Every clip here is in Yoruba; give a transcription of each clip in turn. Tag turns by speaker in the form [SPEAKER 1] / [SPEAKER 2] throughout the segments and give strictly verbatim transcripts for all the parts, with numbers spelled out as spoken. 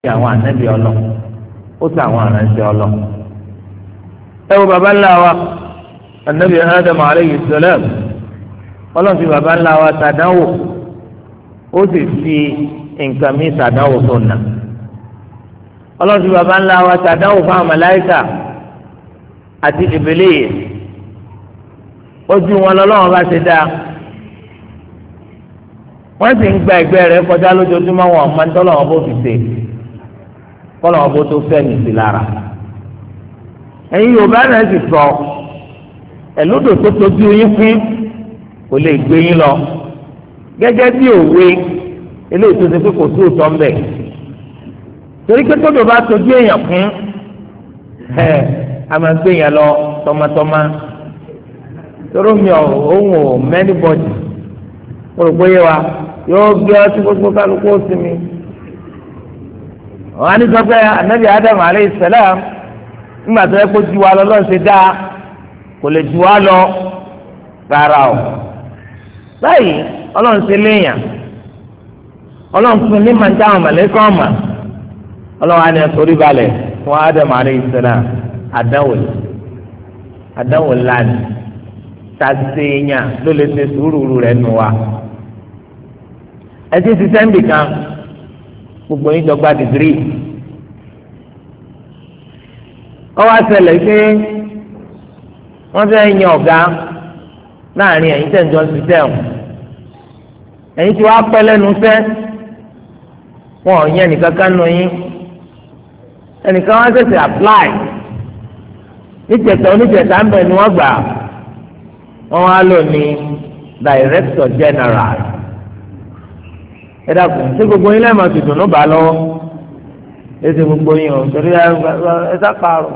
[SPEAKER 1] àwọn ànábì ọlọ ó sì àwọn àránṣẹ́ ọlọ. ẹ wo baba ńlá wa ànábì Adam alayhi salam ọlọ́run fi baba ńlá wa ṣàdánwò ó sì fi nǹkan mi ṣàdánwò tó nà. ọlọ́run fi baba ńlá wa ṣàdánwò fún àwọn màláíkà àti Ìbílísì ojú wọn lọ́lọ́run bá ṣe dáa wọ́n sì ń gba ẹgbẹ́ rẹ̀ kọjá lójoojúmọ́ wọn ọmọ nítorí wọn bó fi ṣe kọ́lọ̀ wọn bó tó fẹ́ mi sí lára. ẹ̀yin Yorùbá náà sì sọ ẹ̀lódò tó tójú yín fún kò lè gbé yín lọ gẹ́gẹ́ bí òwe eléyìí tó ṣe pé kò sí òótọ́ ń bẹ̀. torí pé tódò bá tójú èèyàn fún ẹ̀ a máa gbé yẹn lọ tọmọtọmọ torí mi ò òun ò mẹ́ni bọ́dì mo rò pé yé wa yóò gbé ọtí gbogbo kálukú ó sinmi. wọn á ní sọ pé anabi Adam alayhi salam nígbà tó yẹ kó ju wa lọ lọ́n ṣe dáa kò lè ju wa lọ rárá o. báyìí ọlọ́run ṣe léèyàn ọlọ́run fún ní màá ń dáhùn mọ̀lẹ́kọ́ ọ̀mà ọlọ́run á ní ẹ̀sọ́rí balẹ̀ fún Adam alayhi salam àdánwò àdánwò lánìí tàṣeyàn ló lè ṣe sùúrù rẹ̀ nù wa. ẹ ti ti sẹ́ńbì kan gbogbo yín jọ gba dìgírì. ó wá ṣẹlẹ̀ pé wọ́n fẹ́ yan ọ̀gá láàrin ẹ̀yin tẹ̀ ń jọ ṣiṣẹ́ o. ẹ̀yin tí wàá pẹ́ lẹ́nu fẹ́ wọn ò yẹn nìkan kan nù yín. ẹnìkan wá ṣẹ̀ṣẹ̀ apply níjẹ̀ta oníjẹ̀ta ń bẹ̀ ni wọ́n gbà wọ́n wá lò ní director general. ẹ dàkún ṣé gbogbo yín lẹ́ẹ̀ma tuntun ló bá lọ́wọ́ ẹ ṣe gbogbo yín o torí ẹ sápàrọ̀.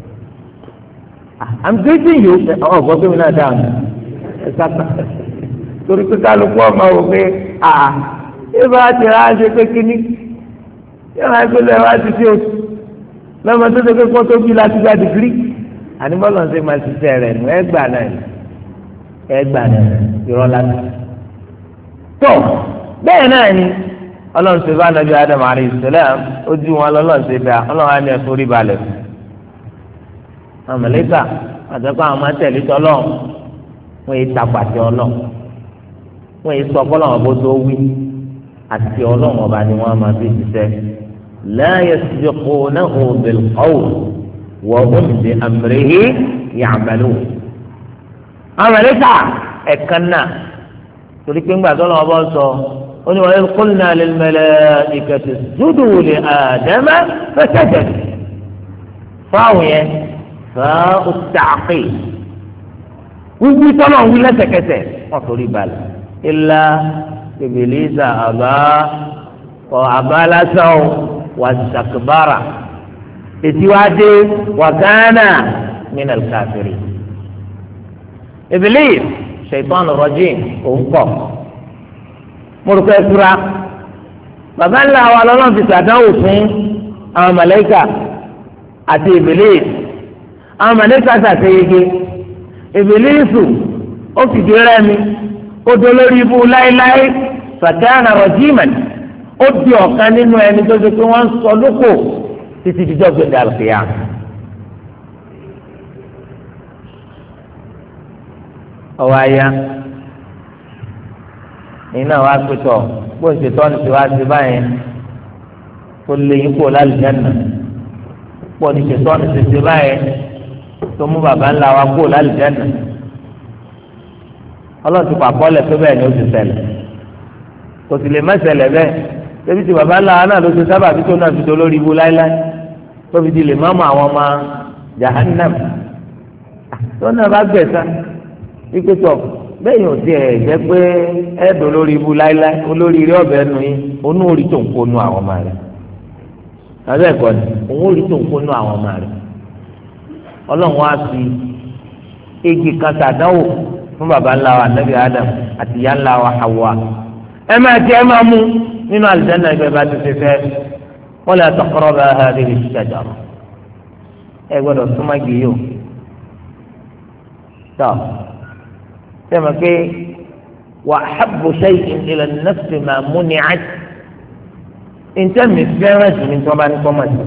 [SPEAKER 1] I'm greeting you ọ̀ gbọ́ pé mi náà dáhùn ẹ sápàrọ̀ torí pé kálukú ọmọ wò pé àà ẹ bá ti rà á ṣe pé kíní ẹ máa gbé lọ ẹ wá ti fi oṣù lọ́mọ tó ṣe pé kó tó bí láti gba dìgírì àní bọ́lọ̀ ṣe máa ṣiṣẹ́ rẹ̀ nù ẹ gbà náà ẹgbà ni irọ́ lásán. tó bẹ́ẹ̀ náà ni ọlọ́run ṣe bá nàbí Adam alayhi salam ojú wọn lọ́lọ́run ṣe bá ọlọ́run á ní ẹ̀fọ́ rí balẹ̀ fún. àwọn mẹ̀lẹ́kà àtẹ́kọ̀ àwọn máa tẹ̀lé tọ́lọ́ wọ́n yé tapàtì ọlọ́ wọ́n yé sọ fọlọ́run bó tó wí àti ọlọ́run ọba ni wọ́n máa fi ṣiṣẹ́. la yasbiqunahu bil qawl wa hum bi amrihi ya'malun. àwọn mẹlẹka ẹ̀kan náà torí pé ńgbà tó lọ́wọ́ bọ́ sọ ó ní wa idh qulna lil malaikati isjudu li Adama fasajadu fáwọn yẹn fáwọn tààkì wíwí tọ́lọ̀ ń wí lẹ́sẹ̀kẹsẹ̀ wọ́n torí balẹ̀ illa Iblisa àbá ọ̀ àbá lásán wastakbara ètí wá dé wa kana minal kafirin. Iblis ṣaitan rajim òun kọ mọ̀rùkọ́ ẹ̀fúra bàbá ńlá wa lọ́lọ́run fi ṣàdánwò fún àwọn màláíkà àti Iblis àwọn màláíkà ṣàṣeyege Iblisu ó fìdí rẹmi ó dó lórí ibú láéláé fakana rajiman ó di ọ̀kan nínú ẹni tó ṣe pé wọ́n ń sọ lóko títí dídọ́ gbẹ̀dẹ̀ àlùkìyà. ọwọ́ ayá iná wa pẹ̀tọ̀ bó ń ṣe tọ́ni tí wàá ṣe báyẹn tó lé yín kó lálùjánnà pọ̀ ní ṣe tọ́ni tí ṣe báyẹn tó mú bàbá ńlá wa kó lálùjánnà ọlọ́run ti pàpọ́ lẹ̀ pé bẹ́ẹ̀ ni ó ti ṣẹlẹ̀ kò sì lè má ṣẹlẹ̀ bẹ́ẹ̀ débi tí bàbá ńlá wa náà ló ṣe sábà bí tó náà fi tó lórí ibu láéláé tó fi di lè má mọ àwọn ọmọ jahannam tó náà bá gbẹ̀sán ìpètò bẹ́ẹ̀ yóò tiẹ̀ jẹ́ pé ẹ̀dùn lórí ibu láéláé olórí ilé ọ̀bẹ nu yín onú orí tó ń kó nu àwọn ọmọ rẹ̀ abẹ́ ẹ̀kọ́ ni òun orí tó ń kó nu àwọn ọmọ rẹ̀ ọlọ́run wá fi igi kan ṣàdánwò fún baba ńlá wa Nabi Adam àti ìyá ńlá wa Hawa ẹ máa ti ẹ máa mú nínú àlùjánnà ibẹ̀ bá ti ṣe fẹ́ wala taqraba hadhihi ash-shajara ẹ gbọ́dọ̀ súnmọ́ igi yìí o tọ́ sẹ́mi pé wà habbu shay'in ila an-nafsi ma muni'at ìtẹ́mi fẹ́ràn jù ní tí wọ́n bá ní kọ́mọ̀tì.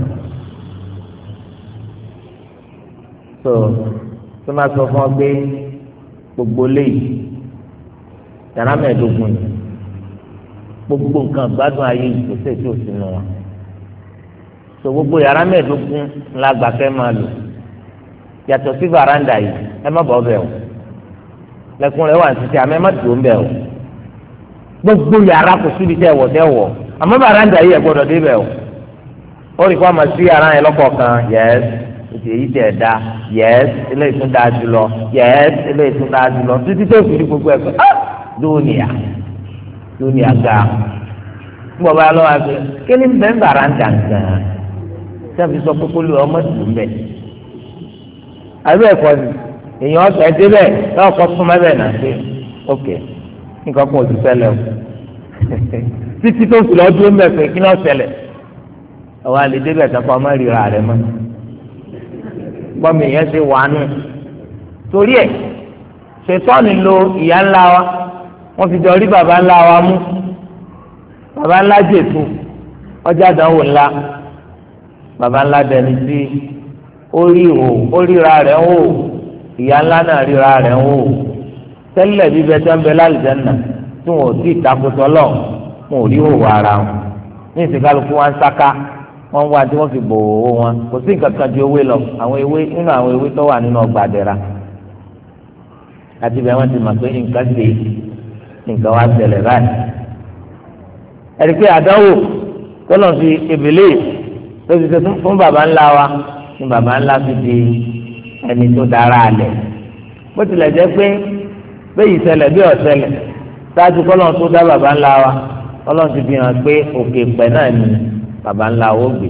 [SPEAKER 1] tó tó máa sọ fún ọ pé gbogbo léyìí yàrá mẹ́ẹ̀ẹ́dógún ni gbogbo nǹkan gbádùn ayé ìgbésẹ̀ tí ò sínú wọn. tó gbogbo yàrá mẹ́ẹ̀ẹ́dógún la gbà kẹ́ máa lò yàtọ̀ sí varanda yìí ẹ má bọ̀ bẹ̀ o lẹ́kùn rẹ̀ wà ní títí àmọ́ ẹ má tó ń bẹ̀ o gbogbo yàrá kò síbi tẹ́ wọ̀ tẹ́ wọ̀ àmọ́ varanda yìí ẹ gbọ́dọ̀ dé bẹ̀ o ó rí kó a máa sí yàrá yẹn lọ́kọ̀ọ̀kan yẹ́s èyí tẹ̀ da yẹ́s eléyìí tún dáa jùlọ yẹ́s eléyìí tún dáa jùlọ títí tó fi gbogbo ẹ̀ pé ah dúnìyà dúnìyà ga gbọ́ bá lọ́wọ́ àgbẹ̀ kí ni bẹ́ẹ̀ varanda gan-an sábì sọ pé kó lè ọmọ tó ń bẹ̀ àbí ẹ̀kọ́ ni èèyàn ọ̀sẹ̀ ẹ̀ débẹ̀ lọ́wọ́ kọ́ fún mẹ́bẹ̀ náà pé ok nǹkan kan ò ti ṣẹlẹ̀ o títí tó fi lọ́ọ́ dúró ń bẹ̀ pé kí náà ṣẹlẹ̀ ọ̀wọ́ àlè débẹ̀ sọ́kọ́ ọmọ ìrira rẹ̀ mọ́ gbọ́mi èèyàn ṣe wà nù torí ẹ̀ ṣètọ́ni lo ìyá ńlá wa wọ́n fi jọ rí bàbá ńlá wa mú bàbá ńlá jètò ọjà àdánwò ńlá bàbá ńlá dẹni sí orí o oríra rẹ̀ ń wò ìyá ńlá náà ríra rẹ̀ ń wò tẹ́lẹ̀ bíbẹ tó ń bẹ lálùjánnà tí wọn ò tí ì takùtọ̀ lọ wọn ò rí òwò ara wọn ní ìsìnkálukú wọn ń sáká wọn wá tí wọn fi bò owó wọn kò sí nǹkan kan ju ewé lọ àwọn ewé nínú àwọn ewé tó wà nínú ọgbà àdẹ̀ra àti bẹ́ẹ̀ wọ́n ti mọ̀ pé nǹkan ṣe nǹkan wá ṣẹlẹ̀ báyìí ẹ̀rí pé àdánwò tó lọ fi ìbílẹ̀ tó ti ṣe fún baba ńlá wa ní baba ńlá fi di ẹni tó dára alẹ̀ bó tilẹ̀ jẹ́ pé bẹ́ẹ̀ ìṣẹ̀lẹ̀ bí ọ̀ṣẹlẹ̀ ṣáájú kọ́lọ́n tó dá baba ńlá wa kọ́lọ́n ti fi hàn pé òkè pẹ̀ náà ni baba ńlá wo gbé.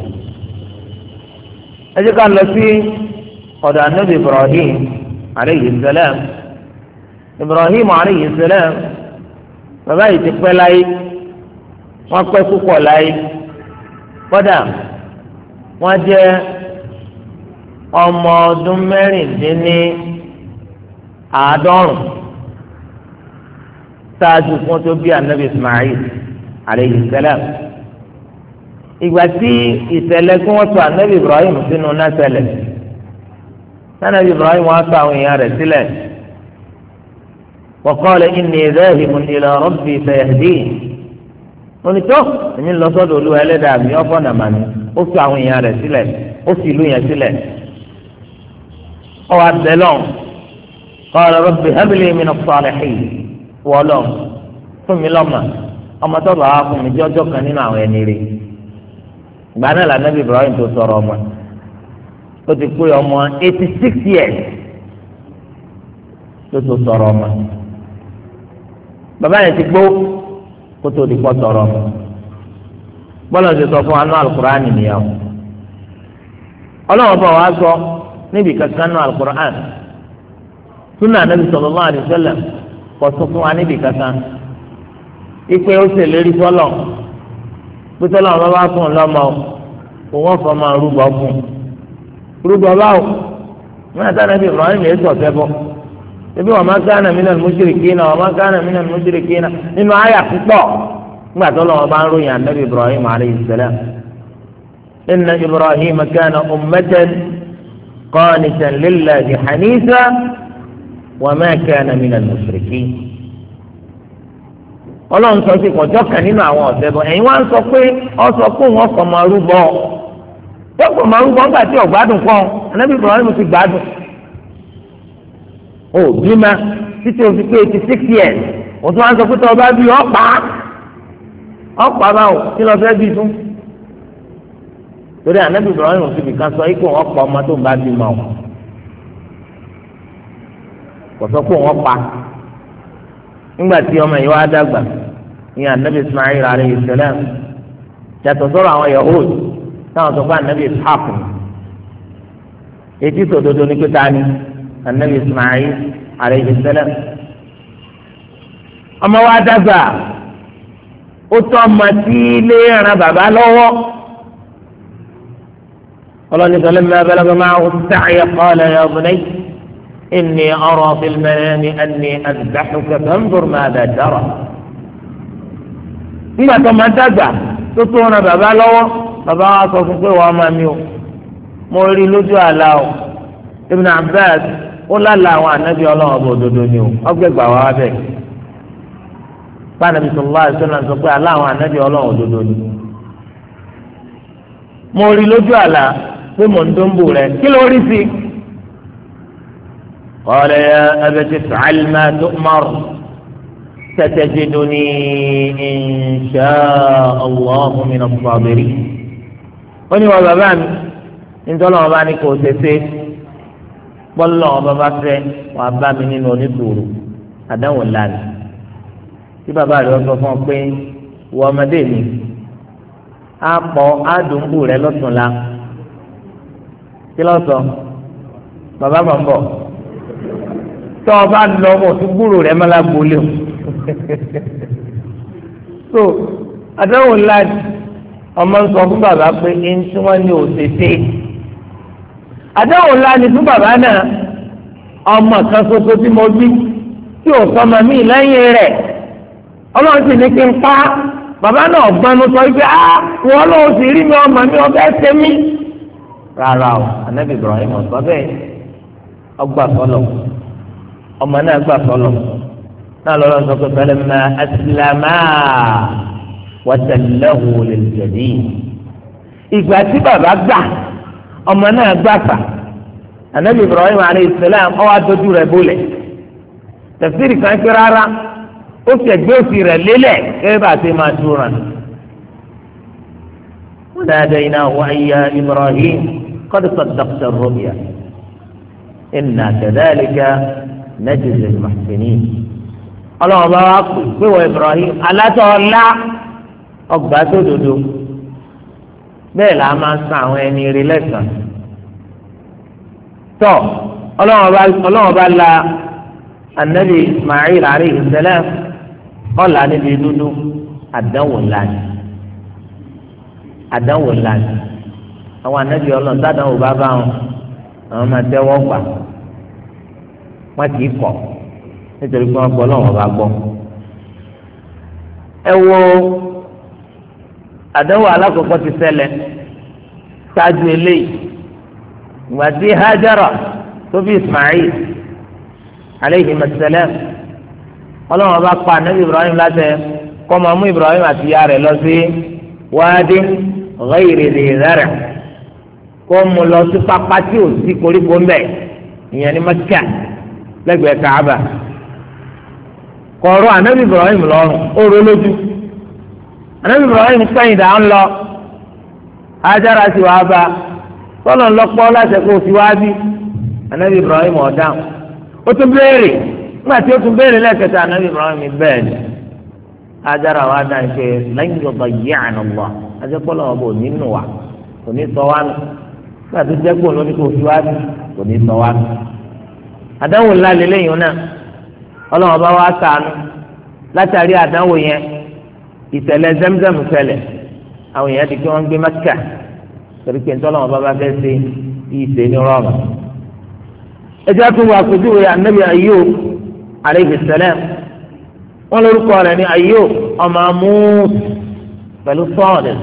[SPEAKER 1] ẹ jẹ́ ká lọ sí ọ̀dọ̀ anábì Ibrahim aleyhi salam Ibrahim aleyhi salam bàbá yìí ti pẹ́ láyé wọ́n pẹ́ púpọ̀ láyé kódà wọ́n jẹ́ ọmọ ọdún mẹ́rìndínní àádọ́rùn ṣáájú fún tó bí anabi Ismail aleyhi salam ìgbà tí ìṣẹ̀lẹ̀ tí wọ́n sọ anabi Ibrahim sínú náà ṣẹlẹ̀ anabi Ibrahim wọ́n sọ àwọn èèyàn rẹ̀ sílẹ̀ wa qala inni dhahibun ila rabbi sayahdin onítọ́ èmi lọ sọ́dọ̀ olúwa ẹlẹ́dàá mi ọ̀fọ̀ nàmánì ó fi àwọn èèyàn rẹ̀ sílẹ̀ ó fi ìlú yẹn sílẹ̀ ọwọ́ abẹ́lọ́n qala rabbi habli minas salihin wọ́ọ́lọ́ fún mi lọ́mọ ọmọ tó bá wà fún mi jọ́jọ́ kan nínú àwọn ẹni rẹ̀ ìgbà náà la Nabi Ibrahim tó sọ̀rọ̀ ọmọ ó ti pé ọmọ eighty six years tó tó sọ̀rọ̀ ọmọ bàbá yẹn ti gbó kótó di kọ́ tọrọ bọ́lá ti sọ fún anú alukur'an nìyàwó ọlọ́wọ́ bọ̀ wá sọ níbi kankan nú alukur'an súnà Ànábì sallallahu alaihi wasallam kò sọ fún wa níbi kankan ipe ó sì lérí fọlọ́ pété ọlọ́wọ́ bá fún un lọ́mọ òun ọ̀fọ̀ máa rúbọ fún rúbọ báwo wọn àti Ànábì Ibrahim yẹn sọ̀tẹ́ bọ́ ebi wa ma kana minal mushrikina wa ma kana minal mushrikina nínú àyà púpọ̀ nígbà tó lọ́wọ́ bá ń ròyìn anabi Ibrahim alayhi salam inna Ibrahim kana ummatan qanitan lillahi hanifa wa ma kana minal mushrikin. ọlọ́run sọ sí kọjọ́ kan nínú àwọn ọ̀sẹ̀ bọ̀ ẹ̀yin wá ń sọ pé ọ sọ pé òun ọkọ̀ máa rúbọ ọkọ̀ máa rúbọ nígbà tí ọ̀gbádùn kan anabi Ibrahim ti gbádùn o bímọ títí o fi pé eighty six years o tún wá ń sọ pé tọ́ ọ bá bí ọ̀pá ọ̀pá báwo kí lọ fẹ́ bí fún torí ànábì Ibrahim ti fi kan sọ ikú ọ̀pá ọmọ tó ń bá bímọ o kò sọ pé wọ́n pa nígbà tí ọmọ yìí wá dàgbà ní ànábì Ismail alayhi salam yàtọ̀ sọ̀rọ̀ àwọn Yahud táwọn sọ pé ànábì Ishaq etí sòdodo ní pété ani anabi Ismail alayhi salam ọmọ wa dàgbà ó tọ́ ọmọ tí ilé ẹran bàbá lọ́wọ́ ọlọ́ni sọlẹ́ mi abẹ́lẹ́gbẹ́ máa ń sàcyẹ qala ya bunayya inni ara fil manami anni adbahuka fanzur madha tara nígbà tó máa dàgbà tó tó ran bàbá lọ́wọ́ bàbá wa sọ fún pé wọ́n máa mi o mo rí lójú àlá o Ibn Abbas ó lálàá àwọn ànábì ọlọ́run ọba òdodo ni o ọgbẹ́gbà wa bẹ́ẹ̀ pàànàbí sallallahu alaihi wasallam sọ pé àlá àwọn ànábì ọlọ́run òdodo ni mo rí lójú àlá pé mò ń dóńbò rẹ kí ló rí sí. qala ya abati if'al ma tu'mar satajiduni insha Allahu min as-sabirin. ó ní wọn bàbá mi nítorí wọn bá ní kò tẹ̀sẹ̀ bọ́lá wọn bá bá fẹ́ wọn bá mi nínú onísùúrù àdáwò lánàá tí bàbá rẹ sọ fún ọ pé wọ ọmọdé mi á pọ̀ àdùnkù rẹ lọ́tùnla kí ló sọ bàbá máa ń bọ̀ tó o bá lọ ọmọ tó gbúrò rẹ má lágbólé o so àdáwò ńlá ọmọ ń sọ fún bàbá pé ẹni tí wọ́n ní òṣèṣe àdáwò ńlá ni fún bàbá náà ọmọ kan ṣoṣo tí mo bí tí ò sọmọ mí lẹ́yìn rẹ̀ ọlọ́run sì ní kí n pa bàbá náà gbanu sọ pé ah wọ́n lọ́wọ́ sì rí mi ọmọ mi ọbẹ̀ ṣe mí. rárá o anabi Ibrahim ọsọ bẹ́ẹ̀ ọgbà sọlọ ọmọ náà gbà sọlọ náà lọlọ sọ pé falamma aslama wa tallahu lil jabin ìgbà tí bàbá gbà ọmọ náà gbà fà anabi Ibrahim alayhi salam ọwọ́ adójú rẹ̀ bólẹ̀ tafsiri kan kí rárá ó sì ẹgbẹ́ òsì rẹ̀ lélẹ̀ kẹ́rẹ́ bá a ti máa dúró rẹ̀. وناديناه أن يا إبراهيم قد صدقت الرؤيا إنا كذلك نجزي المحسنين الله بارك هو إبراهيم ألا تولى أقبات دودو بلا ما سعوني رلسا تو الله بارك الله بارك النبي إسماعيل عليه السلام قال عن دودو الدو اللاني àdánwò lánàá àwọn ànábì Ọlọ́run sádánwò bá bá wọn àwọn máa tẹ́wọ́ gbà wọn kì í kọ̀ nítorí pé wọn gbọ́ lọ́wọ́ bá gbọ́. ẹ wo àdánwò alákọ̀ọ́kọ́ ti ṣẹlẹ̀ ṣáájú eléyìí ìgbà tí Hajara tó bí Ismail aleyhi masalam Ọlọ́run bá pa ànábì Ibrahim láti kọ́ máa mú Ibrahim àti ìyá rẹ̀ lọ sí wáádé ghayri dhi zar' kó mu lọ sí pápá tí ò sí koríko mbẹ ìyẹn ní Mẹ́kà lẹ́gbẹ̀ẹ́ Káàbà kọ̀ọ̀rọ̀ anabi Ibrahim lọ́rùn ó ro lójú anabi Ibrahim sẹ́yìn dà ń lọ Hajara sí wàá bá tọ́lọ̀ ńlọpọ̀ láti kó sí wá bí anabi Ibrahim ọ̀dáhùn ó tún béèrè nígbà tí ó tún béèrè lẹ́ẹ̀kẹta anabi Ibrahim bẹ́ẹ̀ ni Hajara wa dáhùn pé lan yudayya'na Allah ajẹ́pọ̀lọ́ ọ̀bọ òní nù wá òní sọ wá nù nígbà tó jẹ́ gbòòrò ní kò fi wá nù òní sọ wá nù. àdánwò ńlá lélẹ́yìn náà ọlọ́run bá wá ṣàánú látàrí àdánwò yẹn ìṣẹ̀lẹ̀ Zamzam ṣẹlẹ̀ àwọn èèyàn ti kí wọ́n gbé Mẹ́kà torí pé ntọ́lọ́run bá bá fẹ́ ṣe ìṣe ní rọrùn. ẹjọ́ tó wà pẹ̀lú Ànábì Ayyub alayhi salam wọ́n lórúkọ rẹ̀ ní Ayyub ọmọ Mus pẹ̀lú sọ́ọ̀dẹ̀.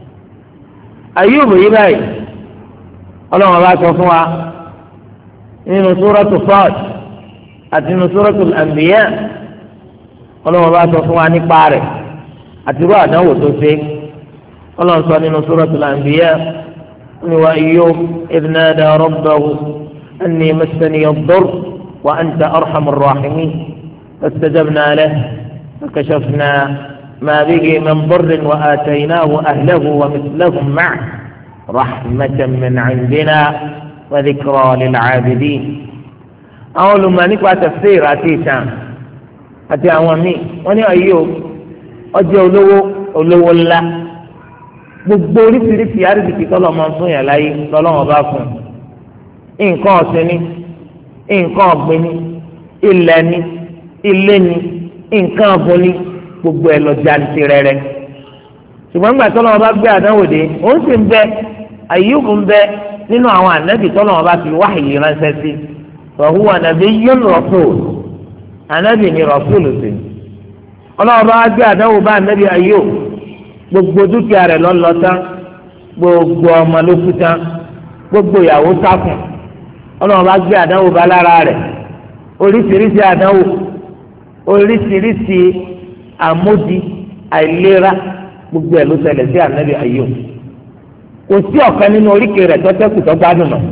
[SPEAKER 1] Ayyub yìí báyìí ọlọ́run bá sọ fún wa nínú súrọ́tù Sad àti nínú súrọ́tù Anbiya ọlọ́run bá sọ fún wa nípa rẹ̀ àti irú àdánwò tó ṣe ọlọ́run sọ nínú súrọ́tù Anbiya ní wa Ayyub idh nada rabbahu anni massaniya ad-durr wa anta arhamur rahimin fastajabna lahu fakashafna ما به من ضر وآتيناه أهله ومثلهم معه رحمة من عندنا وذكرى للعابدين أول ما نقرأ تفسير أتيتا أتي أوامي وني أيوب أجي أولو أولو الله gbogbo oríṣiríṣi àrídìkì tọ́lọ̀ máa ń fún yàn láyé tọ́lọ́wọ́n bá fún un nǹkan ọ̀sìn ni nǹkan ọ̀gbìn ni ilẹ̀ ni ilé ni nǹkan ọ̀gbìn ni gbogbo ẹ lọ jáde rẹrẹ ṣùgbọ́n gbà tọ́lọ́wọ́ bá gbé àdánwò dé òun sì ń bẹ Àyùbù ń bẹ nínú àwọn ànábì tọ́lọ́wọ́ bá fi wáhìí ránṣẹ́ sí fahuwa nabiyyun rasul ànábì ní rasul sí ọlọ́wọ́ bá gbé àdánwò bá ànábì Àyùbù gbogbo dúkìá rẹ̀ lọ lọ tán gbogbo ọmọ ló kú tán gbogbo ìyàwó sáfún ọlọ́run bá gbé àdánwò bá lára rẹ̀ oríṣiríṣi àdánwò oríṣiríṣi àmódi àìlera gbogbo ẹ̀ ló ṣẹlẹ̀ sí ànábì Ayub kò sí ọ̀kan nínú oríkèé rẹ̀ tọ́tẹ́kù tó gbádùn náà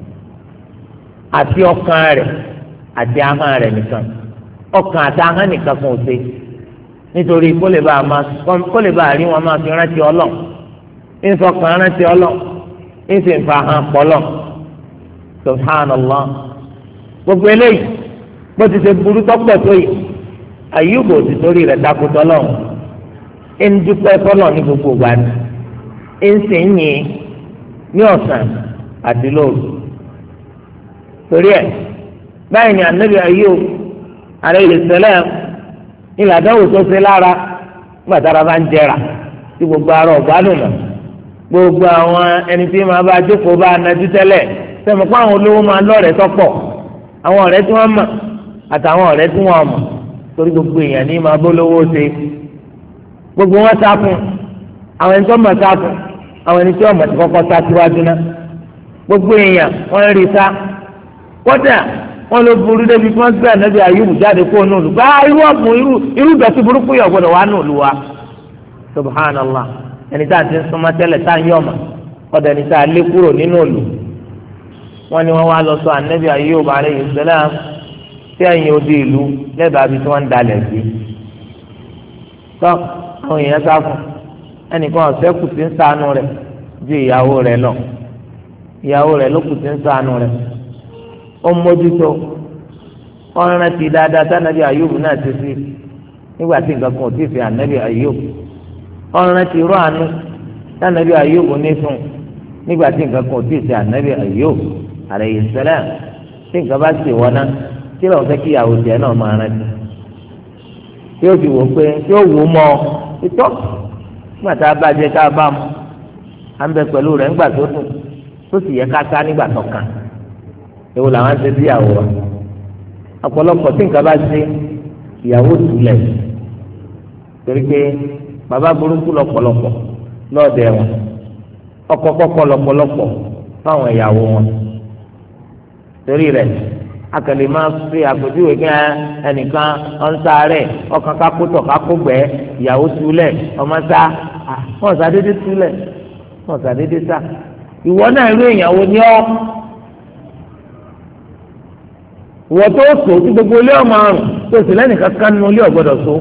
[SPEAKER 1] àti ọkàn rẹ̀ àti ahọ́n rẹ̀ nìkan ọkàn àti ahọ́n nìkan kan ò ṣe nítorí kó lè bá a máa kó lè bá a rí wọn máa fi rántí ọlọ́ ìfọkàn rántí ọlọ́ ìfìfà hàn pọ̀lọ́ subhanallah gbogbo eléyìí bó ti ṣe burú tọ́pọ̀ tó yìí Ayub ò ti torí rẹ̀ takùtọ̀ lọ́wọ́ ń dúpẹ́ fọlọ́ ní gbogbo ìgbà ni ń sì ń yìn ní ọ̀sán àti lóru torí ẹ̀ báyìí ni ànábì Ayub alayhi salam ilà àdáwò tó ṣe lára gbàtàrà bá ń jẹrà tí gbogbo ara ọ̀gbádùn náà gbogbo àwọn ẹni tí máa bá jókòó bá anájú tẹ́lẹ̀ sẹ́mi kó àwọn olówó máa lọ́rẹ̀ẹ́ tọ́pọ̀ àwọn ọ̀rẹ́ tí wọ́n mọ̀ àtàwọn ọ̀rẹ́ tí wọ́n mọ̀ torí gbogbo èèyàn ní máa bó lówó ṣe gbogbo wọn sá fún àwọn ẹni tó mọ̀ sá fún àwọn ẹni tí wọ́n mọ̀ ti kọ́kọ́ sá síwájú náà gbogbo èèyàn wọ́n rí sá kódà wọ́n ló burú débi tí wọ́n gbé ànábì Ayub jáde kó nù lù bá irú ọ̀gbun irú irú ìdọ̀tí burúkú yọ̀ gbọ́dọ̀ wà nù lù wa subhanallah ẹni tá a ti ń súnmọ́ tẹ́lẹ̀ tá a ń yọ̀mọ̀ ọ̀dọ̀ ẹni tá a lé kúrò nínú òlù wọ́n ní wọ́n wá lọ sọ ànábì Ayub alayhi salam tí ẹ̀yìn odi ìlú lẹ́bàá bí tí wọ́n ń dalẹ̀ sí tọ́ àwọn èèyàn sá fún ẹnìkan ọ̀sẹ́ kù sí ń ṣàánú rẹ̀ ju ìyàwó rẹ̀ lọ ìyàwó rẹ̀ ló kù sí ń ṣàánú rẹ̀ ó mójútó wọn rántí dáadáa tánàbí Ayub náà ti sí nígbà tí nǹkan kan ò tí ì fi ànábì Ayub wọn rántí irú àánú tánàbí Ayub ní fún nígbà tí nǹkan kan ò tí ì fi ànábì Ayub alayhi salam tí nǹkan bá sì wọ́n náà kí lóun fẹ́ kí ìyàwó tiẹ̀ náà máa rántí tí ó fi wò pé tí ó wò ó mọ́ ìtọ́ nígbà tá a bá jẹ ká bá mu à ń bẹ pẹ̀lú rẹ̀ nígbà tó dùn tó sì yẹ ká sá nígbà tó kàn èwo làwọn ń ṣe sí ìyàwó wa ọ̀pọ̀lọpọ̀ tí nǹkan bá ṣe ìyàwó túlẹ̀ torí pé bàbá burúkú lọ́pọ̀lọpọ̀ lọ́ọ̀dẹ wọn ọkọ kọ́kọ́ lọ́pọ̀lọpọ̀ fáwọn ìyàwó wọn torí rẹ̀ akẹ́lẹ́ máa fi àpèjúwe kí ẹnìkan ọ̀n sáré ọkàn kákótọ̀ kákógbẹ́ ìyàwó túlẹ̀ ọmọ sá wọn sàdédé túlẹ̀ wọn sàdédé sá ìwọ náà irú ìyàwó ni ọ́ wọ́n tó so tí gbogbo ilé ọmọ àrùn tó sì lẹ́nìkan kan nínú ilé ọ̀gbọ́dọ̀ so.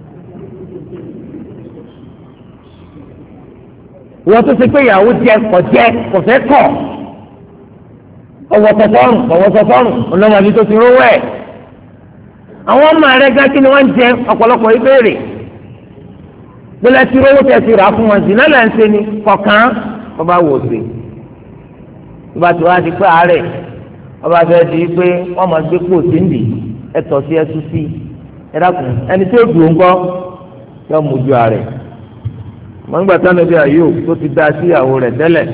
[SPEAKER 1] wọ́n tó ṣe pé ìyàwó jẹ kọ̀ jẹ kò fẹ́ kọ̀ ọwọ́ sọ̀tọ́rùn ọwọ́ sọ̀tọ́rùn ọlọ́mọdé tó ti rówó ẹ̀. àwọn ọmọ rẹ̀ gá kí ni wọ́n ń jẹ ọ̀pọ̀lọpọ̀ ìbéèrè gbọ́dọ̀ tí rówó tẹ̀ sí rà fún wọn sí náà là ń ṣe ni kọ̀ọ̀kan ọba wò sí ìgbà tó wá di pé àárẹ̀ ọba fẹẹ di pé wọn máa gbé kó síndì ẹtọ sí ẹtú sí ẹdákùn ẹni tó dùn ńkọ́ yọ mójú ààrẹ mọ̀ngbà tí Ànábì Ayub tó ti dá síyàwó rẹ̀ tẹ́lẹ̀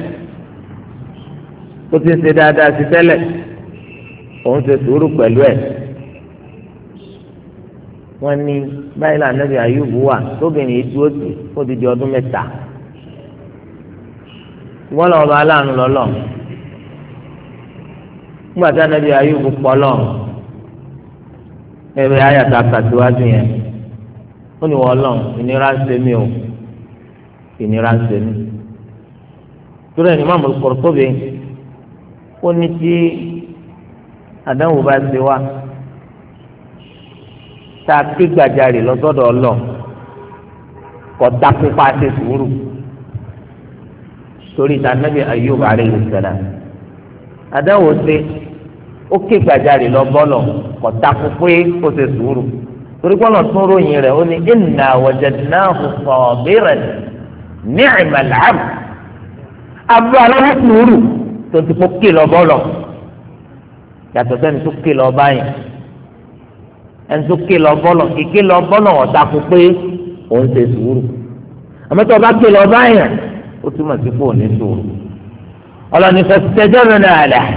[SPEAKER 1] tó ti ń ṣe dáadáa sí tẹ́lẹ̀ òun ṣe sùúrù pẹ̀lú ẹ̀ wọ́n ní báyìí là Ànábì Ayub wà tóbìnrin yìí dúró sí ó ti di ọdún mẹ́ta wọ́n lọ́wọ́ bá aláàánú lọ́lọ́ nígbàtí Ànábì Ayub kpọlọ ẹbí ayàtọ̀ akàtúwájú yẹn ó ní wọ́n lọ ìnira ń ṣe mí o ìnira ń ṣe mí torí ẹni Imam Al-Qurtubi ó ní tí àdánwò bá ṣe wá tá a ké gbàjarè lọ́sọ́dọ̀ ọlọ́ kọ́ dákúpa ṣe sùúrù torí ìta Ànábì Ayub alayhi salam àdánwò ṣe ó ké gbàjarè lọ bọ́lọ̀ kọ́ takú pé kó ṣe sùúrù torí bọ́lọ̀ tún ròyìn rẹ̀ ó ní inna wajadnahu sabiran ni'mal 'abd abú aláwọ̀ sùúrù tó ti kó ké lọ bọ́lọ̀ yàtọ̀ sẹ́ni tó ké lọ báyìí ẹni tó ké lọ bọ́lọ̀ kéké lọ bọ́lọ̀ wọ́n takú pé òun ṣe sùúrù àmọ́tọ́ bá ké lọ báyìí ó túmọ̀ sí pé òun ní sùúrù ọlọ́ni fastajabna lahu